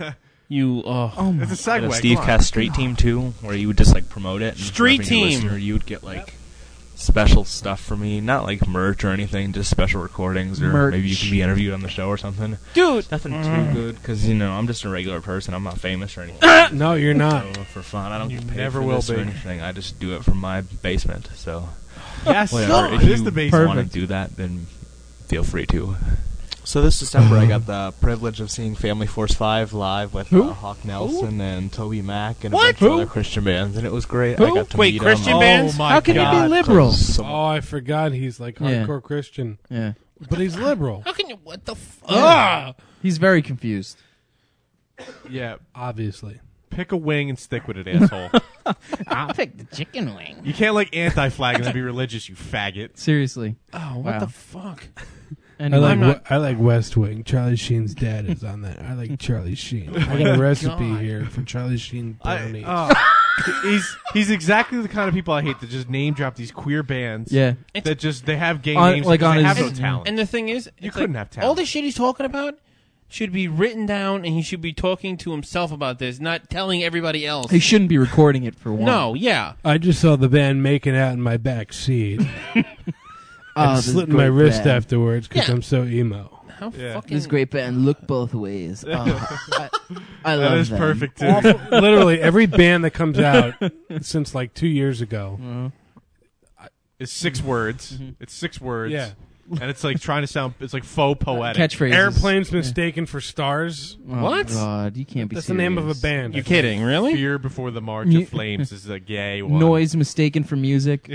It's a segue. Steve Cast Street Team, too, where you would just promote it. And Street for every new Team. listener, you would get special stuff for me, not merch or anything, just special recordings, or maybe you can be interviewed on the show or something. Dude, nothing too good because I'm just a regular person. I'm not famous or anything. No, you're not. So for fun, I don't get paid never for will this or be. anything. I just do it from my basement. So Yes, whatever. it If is you the basement. want to do that, then feel free to. So this December, I got the privilege of seeing Family Force 5 live with Hawk Nelson and Toby Mac and a bunch of other Christian bands, and it was great. I got to Wait, meet Christian them. bands? How can he be liberal? Oh, I forgot he's hardcore Christian. Yeah. But he's liberal. How can you? What the fuck? He's very confused. Yeah, obviously. Pick a wing and stick with it, asshole. I'll pick the chicken wing. You can't anti-flag and then be religious, you faggot. Seriously. Oh, what the fuck? Anyway, I like West Wing. Charlie Sheen's dad is on that. I like Charlie Sheen. I got a recipe here for Charlie Sheen brownies. He's exactly the kind of people I hate that just name drop these queer bands. Yeah. That just they have gay names like because on they have his- no talent. And the thing is, You it's couldn't like, have talent. all the shit he's talking about should be written down, and he should be talking to himself about this, not telling everybody else. he shouldn't be recording it for one. No, yeah. I just saw the band making out in my back seat. Oh, and this slitting great my wrist band. afterwards because Yeah. I'm so emo. How fucking... This great band look both ways. Oh, I love That is them. perfect, too. Literally, every band that comes out since like 2 years ago. It's 6 words. It's 6 words. Yeah. And it's like trying to sound. It's like faux poetic. Catchphrases. Airplanes mistaken for stars. Oh, What? God, you can't be That's serious. the name of a band. You're kidding, really? Fear Before the March of Flames is a gay one. Noise mistaken for music.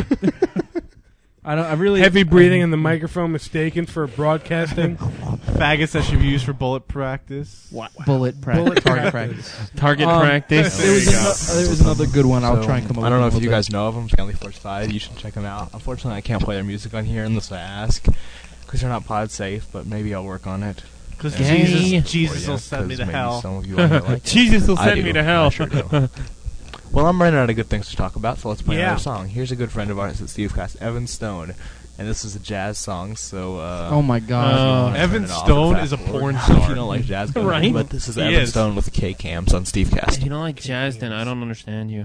I really Heavy breathing in the microphone mistaken for broadcasting. Faggots that should be used for bullet practice. Bullet practice. Target practice. Target practice. There was another good one. I'll try and come up I don't know with if a you little guys know of them. Family Force 5. You should check them out. Unfortunately, I can't play their music on here unless I ask because they're not pod safe. But maybe I'll work on it. Because Gay. Jesus will send me to hell. Some of you on here like Jesus will I send do. me to hell. I sure do. Well, I'm running out of good things to talk about, so let's play Yeah. another song. Here's a good friend of ours at Steve Cast, Evan Stone. And this is a jazz song, so... Oh, my God. Evan Stone is a porn If star. you don't like jazz, go Right. ahead, but this is He Evan is. Stone with the K-Cams on Steve Cast. If you don't like jazz, then I don't understand you.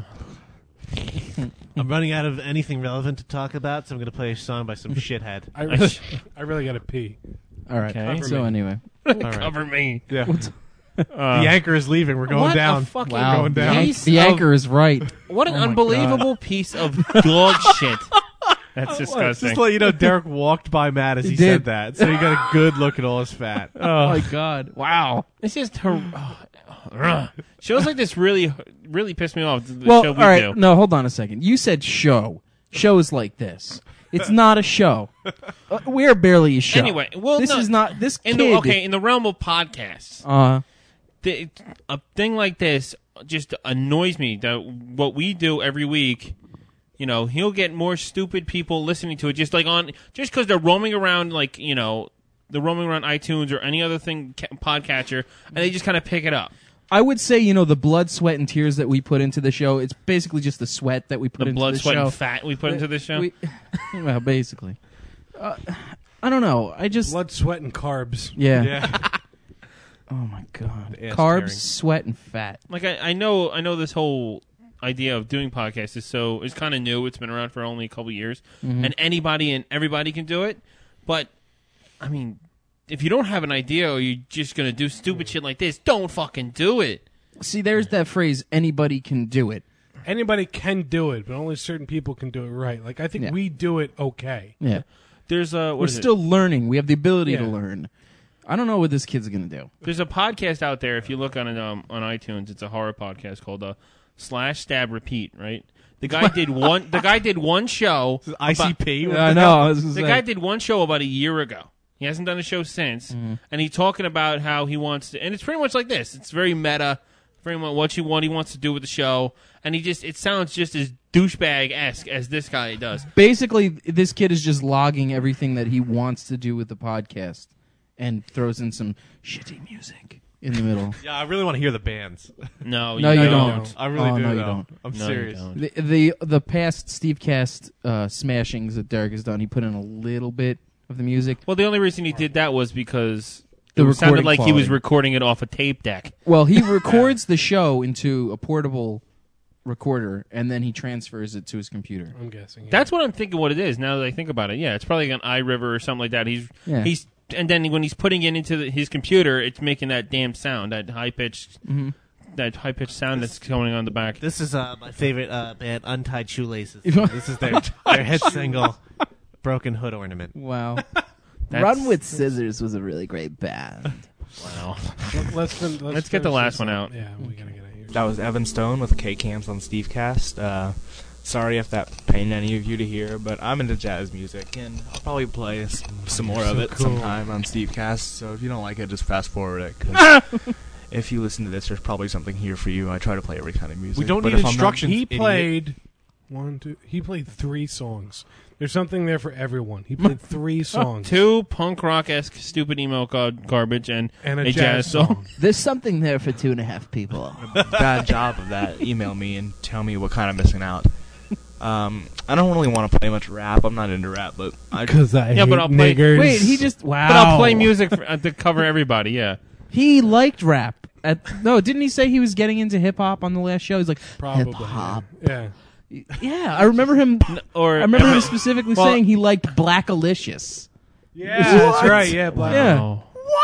I'm running out of anything relevant to talk about, so I'm going to play a song by some shithead. I really got to pee. All right. Okay. So anyway. Cover me. Yeah. The anchor is leaving. We're going what down. A fucking We're going down. piece The of- anchor is right. What an Oh my unbelievable piece of dog shit. That's disgusting. Just to let you know, Derek walked by Matt as he He said did. that, so he got a good look at all his fat. Oh, my God. Wow. It's just shows like this really pissed me off. The Well, show all we right. do. No, hold on a second. You said show. Shows like this. It's not a show. We are barely a show. Anyway, well, this no, is not this in kid. in the realm of podcasts, a thing like this just annoys me. That what we do every week, he'll get more stupid people listening to it just because they're roaming around they're roaming around iTunes or any other thing podcatcher, and they just kind of pick it up. I would say, the blood, sweat, and tears that we put into the show, it's basically just the sweat that we put The into blood, the sweat, show. and fat we put into the show. Well, basically. I don't know. I just... Blood, sweat, and carbs. Yeah. Oh, my God. Ass Carbs, tearing. sweat, and fat. Like I know this whole idea of doing podcasts is kind of new. It's been around for only a couple years, and anybody and everybody can do it. But I mean, if you don't have an idea or you're just gonna do stupid shit like this, don't fucking do it. See, there's that phrase, anybody can do it. Anybody can do it, but only certain people can do it right. Like, I think we do it okay. Yeah. There's We're still learning. We have the ability to Yeah. learn. I don't know what this kid's going to do. There's a podcast out there. If you look on it on iTunes, it's a horror podcast called Slash Stab Repeat. Right? The guy did one. The guy did one show. ICP. I know. I was gonna The say. guy did one show about a year ago. He hasn't done a show since, and he's talking about how he wants to. And it's pretty much like this. It's very meta. Very much what he wants to do with the show, and it sounds just as douchebag-esque as this guy does. Basically, this kid is just logging everything that he wants to do with the podcast and throws in some shitty music in the middle. Yeah, I really want to hear the bands. No, No, you don't. I really do. No, you though. don't. I'm No, you serious. don't. The past Steve Cast smashings that Derek has done, he put in a little bit of the music. Well, the only reason he did that was because The it sounded recording like he was quality. recording it off a tape deck. Well, he records the show into a portable recorder, and then he transfers it to his computer. I'm guessing. Yeah. That's what I'm thinking. What it is now that I think about it, yeah, it's probably like an iRiver or something like that. And then when he's putting it into his computer, it's making that damn sound, that high pitched sound that's coming on the back. This is my favorite band, Untied Shoelaces. This is their hit single, Broken Hood Ornament. Wow. That's- Run with Scissors was a really great band. Wow. Let's get the finish last this one up. out. Yeah, we gotta get it here. That was Evan Stone with K-Cams on Steve Cast. Sorry if that pained any of you to hear, but I'm into jazz music, and I'll probably play some more of it sometime on Steve Cast. So if you don't like it, just fast forward it. 'Cause if you listen to this, there's probably something here for you. I try to play every kind of music. We don't but need if I'm not- instructions. He idiot. played He played 3 songs. There's something there for everyone. He played 3 songs. 2 punk rock-esque stupid emo garbage and a jazz song. There's something there for 2.5 people. Bad job of that. Email me and tell me what kind I'm missing out. I don't really want to play much rap. I'm not into rap, but Because I hate but I'll play. niggers. Wait, he just wow. But I'll play music to cover everybody. Yeah. He liked rap. No, didn't he say he was getting into hip hop on the last show? He's like Probably. hip hop. Yeah. Yeah, I remember him. I remember him specifically saying he liked Blackalicious. Yeah, that's right. Yeah, Black. Yeah.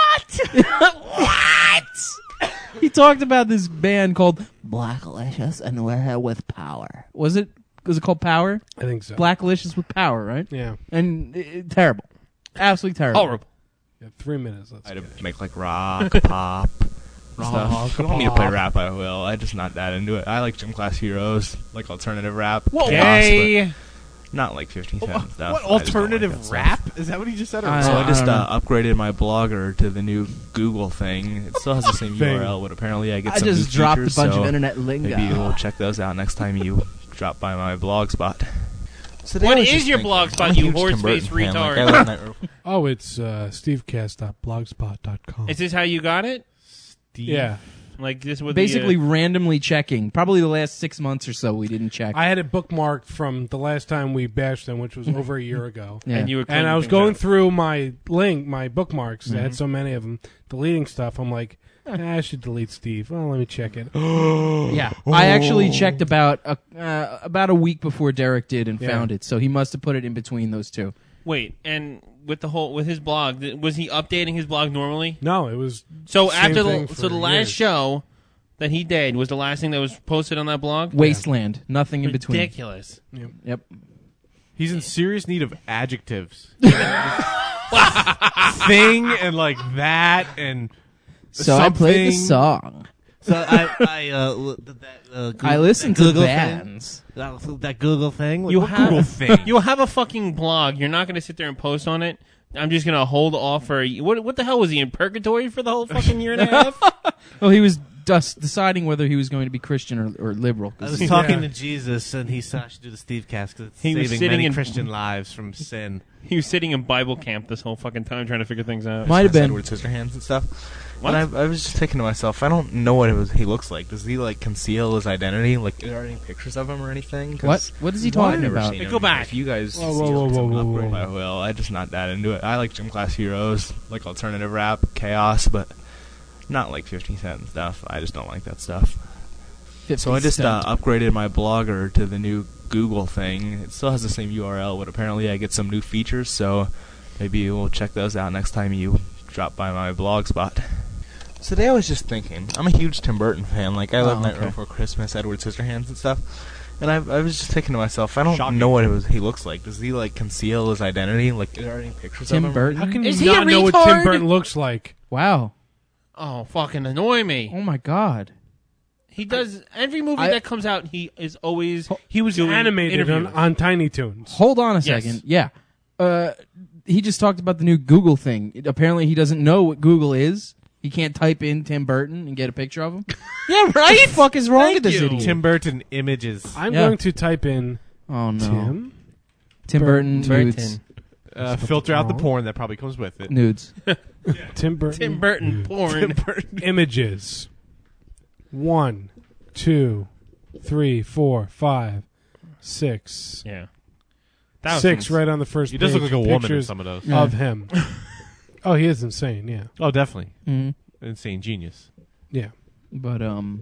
What? He talked about this band called Blackalicious and we're here with Power. Was it called Power? I think so. Blackalicious with Power, right? Yeah. And terrible. Absolutely terrible. Horrible. Yeah, 3 minutes. Let's I'd go. make like rock, pop, stuff. If you want me to play rap, I will. I'm just not that into it. I like Gym Class Heroes, like alternative rap. Whoa, chaos, but not like 50 Cent stuff. What I just don't like alternative that stuff. rap? Is that what he just said? So I just upgraded my blogger to the new Google thing. It still has the same Thing. URL, but apparently I get I some just new dropped features, a bunch so of internet lingo. Maybe we'll check those out next time you drop by my blog spot. So What is your blog spot, you horse-faced retard? Oh, it's stevecast.blogspot.com. Is this how you got it? Yeah. Like this with Basically the, randomly checking. Probably the last 6 months or so we didn't check. I had it bookmarked from the last time we bashed them, which was over a year ago. Yeah. And you were And I was cleaning going things through my bookmarks. I had so many of them, deleting stuff. I'm like, I should delete Steve. Well, let me check it. Yeah, I actually checked about a week before Derek did and found it. So he must have put it in between those two. Wait, and with his blog, was he updating his blog normally? No, it was. So same after thing the for last years. show that he did was the last thing that was posted on that blog. Wasteland, nothing in between. Ridiculous. Yep. He's in serious need of adjectives. Thing and like that and So I played the song. So I listened to Google bands. That Google thing. You What have Google thing? You have a fucking blog. You're not going to sit there and post on it. I'm just going to hold off for what the hell was he in purgatory for the whole fucking year and a half? Well, he was just deciding whether he was going to be Christian or liberal. I was talking to Jesus, and he said I should do the Steve Cast because it's He was saving sitting many in- Christian lives from sin. He was sitting in Bible camp this whole fucking time trying to figure things out. Might have been. Edward Scissorhands and stuff. What? And I was just thinking to myself, I don't know what he looks like. Does he like conceal his identity? Like, are there any pictures of him or anything? 'Cause What is he talking I've never about? seen Hey, him. go back. If you guys Whoa, see whoa, whoa, some whoa, upgrade, whoa. I will. I'm just not that into it. I like Gym Class Heroes, like alternative rap, chaos, but not like 50 Cent and stuff. I just don't like that stuff. 50 So I just Cent. upgraded my blogger to the new Google thing. It still has the same URL, but apparently I get some new features, so maybe we'll check those out next time you drop by my blog spot. So today I was just thinking, I'm a huge Tim Burton fan. Like, I love Nightmare Before Christmas, Edward Scissorhands and stuff. And I was just thinking to myself, I don't know what he looks like. Does he, like, conceal his identity? Like, are there any pictures Tim of him? Burton? How can Is you he not a know what Tim retard? Burton looks like? Wow. Oh, fucking annoy me. Oh my God. He does every movie that comes out. He is always He was doing animated interviews. on Tiny Toons. Hold on a Yes. second. Yeah. He just talked about the new Google thing. Apparently he doesn't know what Google is. He can't type in Tim Burton and get a picture of him. Yeah, right. What the fuck is wrong Thank with this you. idiot? Tim Burton images. I'm Yeah. going to type in Oh no. Tim Burton nudes. Filter out the porn that probably comes with it. Nudes. Tim Burton. Tim Burton porn. Tim Burton. Images. 1, 2, 3, 4, 5, 6. Yeah. 6 right on the first He page. does look like a woman in Pictures some of those. Yeah. of him. Oh, he is insane, yeah. Oh, definitely. Mhm. Insane genius. Yeah. But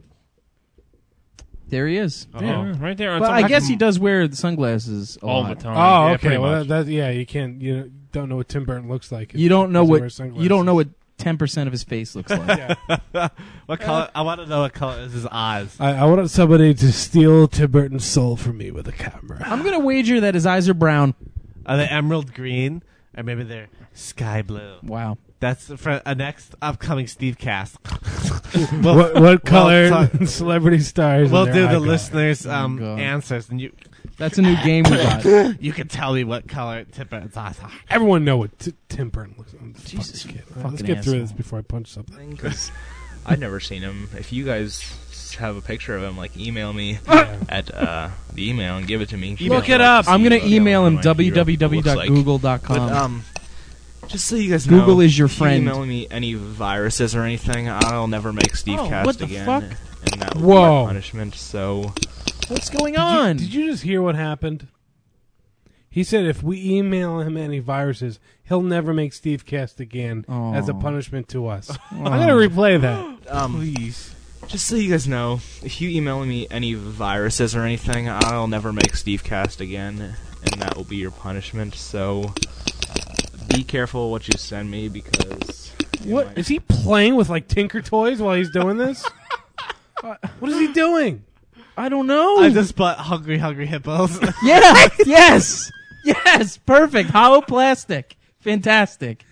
there he is. Yeah, right there. On But some- I guess he does wear the sunglasses a all lot. the time. Oh, Yeah, okay. pretty Well, much. you can't. You don't know what Tim Burton looks like. if You don't know he what wears you don't know sunglasses. what 10% of his face looks like. What color? I want to know what color is his eyes. I want somebody to steal Tim Burton's soul from me with a camera. I'm gonna wager that his eyes are brown. Are they emerald green? Or maybe they're sky blue. Wow. That's for a next upcoming Steve Cast. What color celebrity stars? We'll in do their the eye listeners' God. answers, and you. That's a new game we got. You can tell me what color Tim Burton's eyes are. Everyone know what Tim Burton looks like. Jesus, Kid. fucking Let's get through asshole. this before I punch something. I've never seen him. If you guys have a picture of him, like, email me at the email and give it to me. Look it up. I'm going to email him www.google.com. Just so you guys know, Google is your friend. Email me any viruses or anything, I'll never make SteveCast what the again. fuck? And that will be my punishment, so... What's going on? Did you just hear what happened? He said if we email him any viruses, he'll never make SteveCast again as a punishment to us. I'm going to replay that. Please. Just so you guys know, if you email me any viruses or anything, I'll never make SteveCast again, and that will be your punishment, so... Be careful what you send me, because... What? Is he playing with, like, Tinker Toys while he's doing this? What is he doing? I don't know. I just bought Hungry Hippos. Yeah, yes! Yes, perfect. Hollow plastic. Fantastic.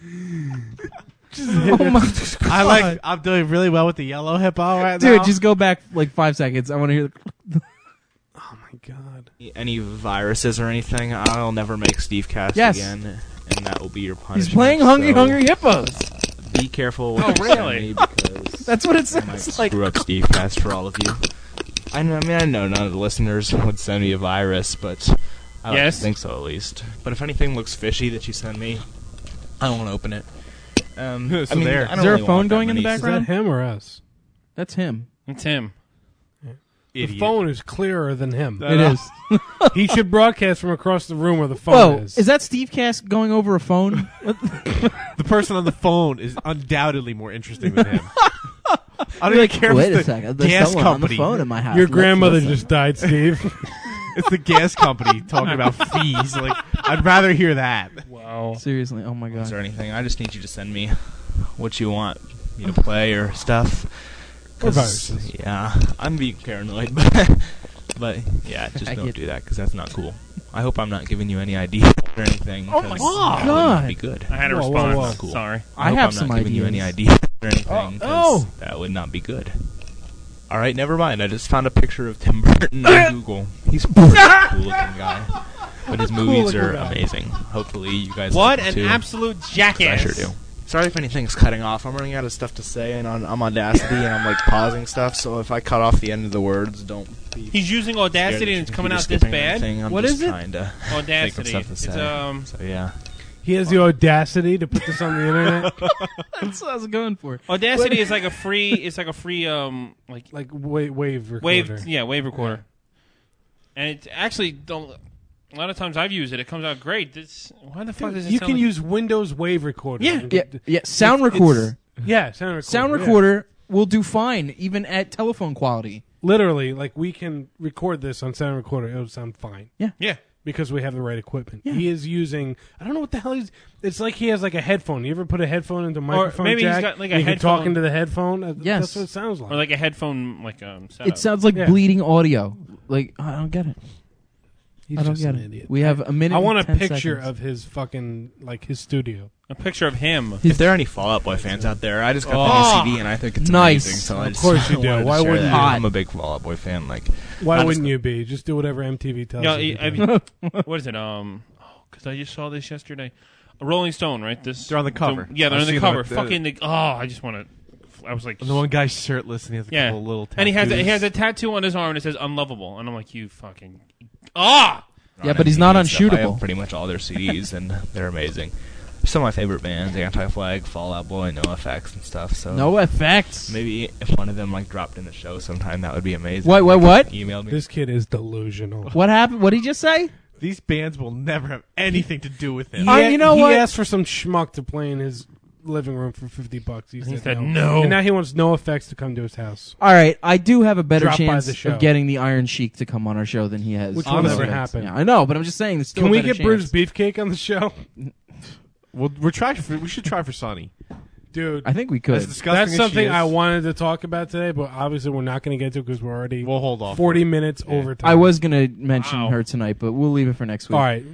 Oh my God. I'm doing really well with the yellow hippo right now. Dude, now. just go back like 5 seconds. I want to hear the... Oh my God. Any viruses or anything, I'll never make SteveCast again, and that will be your punishment. He's playing Hungry Hippos. Be careful what you send me, because that's what it I might sounds like. Screw up SteveCast for all of you. I know none of the listeners would send me a virus, but I like to think so at least. But if anything looks fishy that you send me, I won't open it. I mean, is there a phone going in the background? Is that him or us? That's him. It's him. The phone is clearer than him. It is. He should broadcast from across the room where the phone is that SteveCast going over a phone? The person on the phone is undoubtedly more interesting than him. I don't even care Wait if a it's the second. There's gas someone on the company. phone in my house. Your Let's grandmother listen. just died, Steve. It's the gas company talking about fees. Like, I'd rather hear that. Wow. Seriously, oh my God. Is there anything? I just need you to send me what you want me to play or stuff. Or viruses. Yeah, I'm being paranoid, but yeah, just don't do that because that's not cool. I hope I'm not giving you any ideas or anything. Oh my That would God. not be good. I had a That's response. not cool. Sorry. I hope have I'm some not giving you any ideas. ideas or anything. 'Cause that would not be good. All right, never mind. I just found a picture of Tim Burton on Google. He's a cool looking guy, but his movies are amazing. Hopefully, you guys. What like an them too. absolute jackass! I sure do. Sorry if anything's cutting off. I'm running out of stuff to say, and I'm Audacity, and I'm like pausing stuff. So if I cut off the end of the words, don't. He's using Audacity, and it's coming out this bad. What is it? Audacity. Think of stuff to say. So yeah. He has the audacity to put this on the internet. That's what I was going for. Audacity is like a free. It's like a free like wave recorder. Wave recorder. And it actually don't. A lot of times I've used it. It comes out great. Why the fuck does it? You sound can like use Windows Wave Recorder. Yeah. Sound recorder. Sound recorder. Sound recorder will do fine, even at telephone quality. Literally, like we can record this on sound recorder. It'll sound fine. Yeah. Because we have the right equipment. Yeah. He is using. I don't know what the hell he's. It's like he has like a headphone. You ever put a headphone into a microphone maybe jack? he's got like a and you can headphone. talk into the headphone. Yes. That's what it sounds like. Or like a headphone, setup. It sounds like bleeding audio. Like I don't get it. I don't get it. Idiot. We have a minute. I want a and 10 picture seconds. of his fucking his studio. A picture of him. If there are any Fall Out Boy fans out there, I just got the new CD and I think it's Nice. amazing. So Of course you do. wanted to Why share wouldn't that. you? I'm a big Fall Out Boy fan. Why wouldn't you be? Just do whatever MTV tells you. What is it? Because I just saw this yesterday. A Rolling Stone, right? They're on the cover. They're I've on the seen cover. them. I just want to. I was like, And the one guy's shirtless and he has a couple little tattoos. and he has a tattoo on his arm and it says "unlovable," and I'm like, you fucking Yeah, but he's not I have unshootable. pretty much all their CDs and they're amazing. Some of my favorite bands: Anti-Flag, Fall Out Boy, NoFX, and stuff. So NoFX. Maybe if one of them dropped in the show sometime, that would be amazing. What? Email me. This kid is delusional. What happened? What did he just say? These bands will never have anything to do with him. You know he what? asked for some schmuck to play in his living room for $50. He said no. And now he wants NoFX to come to his house. All right, I do have a better Drop by chance the show. of getting the Iron Sheik to come on our show than he has. Which will Honestly. never happen. Yeah, I know, but I'm just saying. There's still Can a we better get Bruce chance. Beefcake on the show? We should try for Sonny. Dude, I think we could. As disgusting That's as something she is, I wanted to talk about today, but obviously we're not going to get to because we're already We'll hold off. 40 minutes over time. I was going to mention her tonight, but we'll leave it for next week. All right.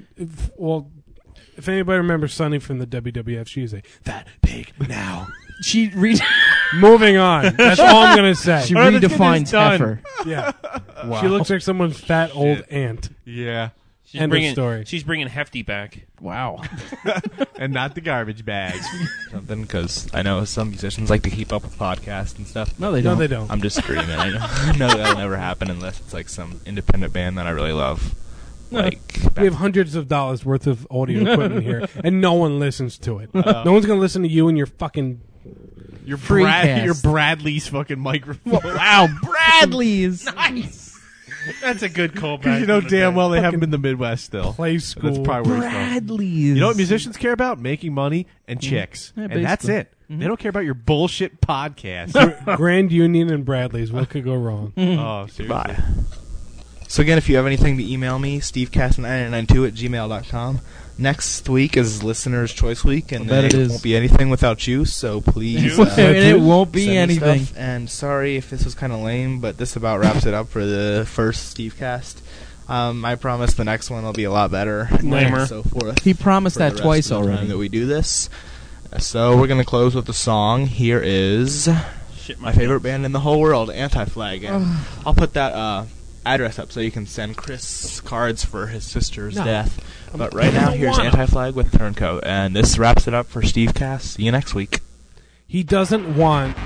If anybody remembers Sunny from the WWF, she's a fat pig now. She Moving on. That's all I'm going to say. She redefines heifer. Yeah. Wow. She looks like someone's fat old aunt. Yeah. End of story. She's bringing Hefty back. Wow. And not the garbage bags. Something, because I know some musicians like to keep up with podcasts and stuff. No, they don't. No, they don't. I'm just screaming. I know that'll never happen unless it's like some independent band that I really love. Like we have hundreds of dollars worth of audio equipment here, and no one listens to it. No one's gonna listen to you and your fucking your Freecast. Bradley's fucking microphone. Wow, Bradley's. Nice. That's a good callback. Because you know damn well they haven't been in the Midwest still. Play school. That's probably where it's from. Bradley's. You know what musicians care about? Making money and chicks. Yeah, and that's basically. it. They don't care about your bullshit podcast. Grand Union and Bradley's. What could go wrong? Oh, seriously. Bye. So again, if you have anything to email me, stevecast9992@gmail.com. Next week is Listener's Choice Week, and bet it is. won't be anything without you, so please. And it won't be send me anything. stuff. And sorry if this was kind of lame, but this about wraps it up for the first Stevecast. I promise the next one will be a lot better. Lamer. And so forth. He promised for that the rest twice of the time already. that we do this. So we're going to close with a song. Here is my favorite band in the whole world, Anti-Flag. And I'll put that address up so you can send Chris cards for his sister's death. But right now, here's Anti-Flag with Turncoat. And this wraps it up for Stevecast. See you next week. He doesn't want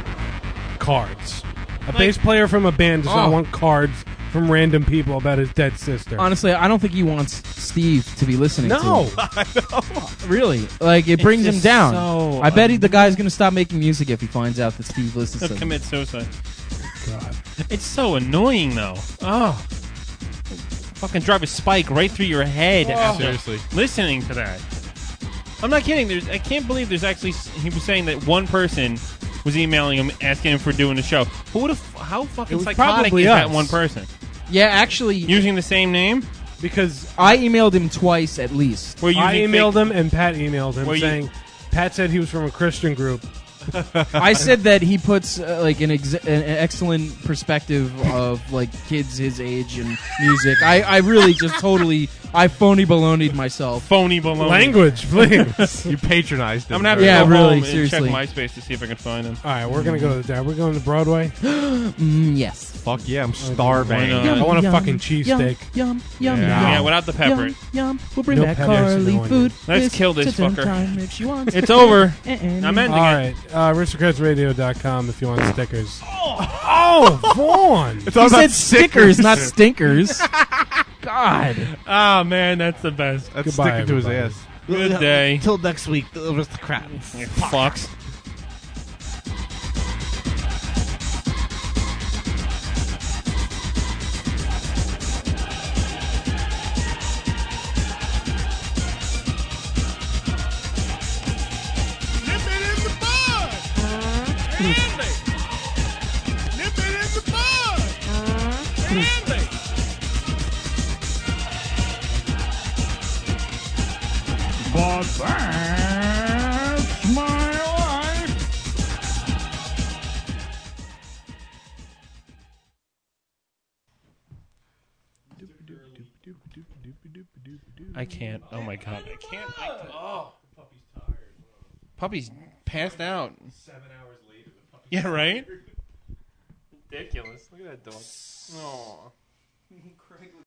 cards. A bass player from a band does not want cards from random people about his dead sister. Honestly, I don't think he wants Steve to be listening to No. it. Really. Like, it brings him just down. so I bet the guy's going to stop making music if he finds out that Steve listens to He'll him. commit suicide. God. It's so annoying, though. Oh. Fucking drive a spike right through your head after Seriously. listening to that. I'm not kidding. I can't believe there's actually... He was saying that one person was emailing him asking him for doing the show. Who would have... How fucking was psychotic probably is that us. one person? Yeah, actually... Using the same name? Because I emailed him twice at least. We're I using emailed fake- him and Pat emailed him Were you- saying Pat said he was from a Christian group. I said that he puts like an excellent perspective of like kids his age and music. I really just totally phony baloneyed myself. Phony baloney. Language, please. You patronized him. I'm gonna have to Yeah, go really, home seriously. and check MySpace to see if I can find him. All right, we're gonna go to the. We're going to Broadway. Yes. Fuck yeah, I'm starving. Why not? I want a fucking cheesesteak. Yum, yum, Yeah, yum. without the pepper. Yum, yum. We'll bring No back pepper. Carly No food. Let's kill this It's a fucker. time if she wants It's to. over. And I'm ending All it. right, aristocratsradio.com if you want stickers. Oh, Vaughn! He said stickers, not stinkers. God. Oh, man, that's the best. That's Goodbye, sticking to his everybody. ass. Good day. Till next week, the aristocrats. You fucks. Nip it in the bud. Andy. Nip it in the bud. Andy. But that's my life. I can't. Oh, my God. I can't. Oh. Puppy's passed out. 7 hours later. Yeah, right? Ridiculous. Look at that dog. Aw.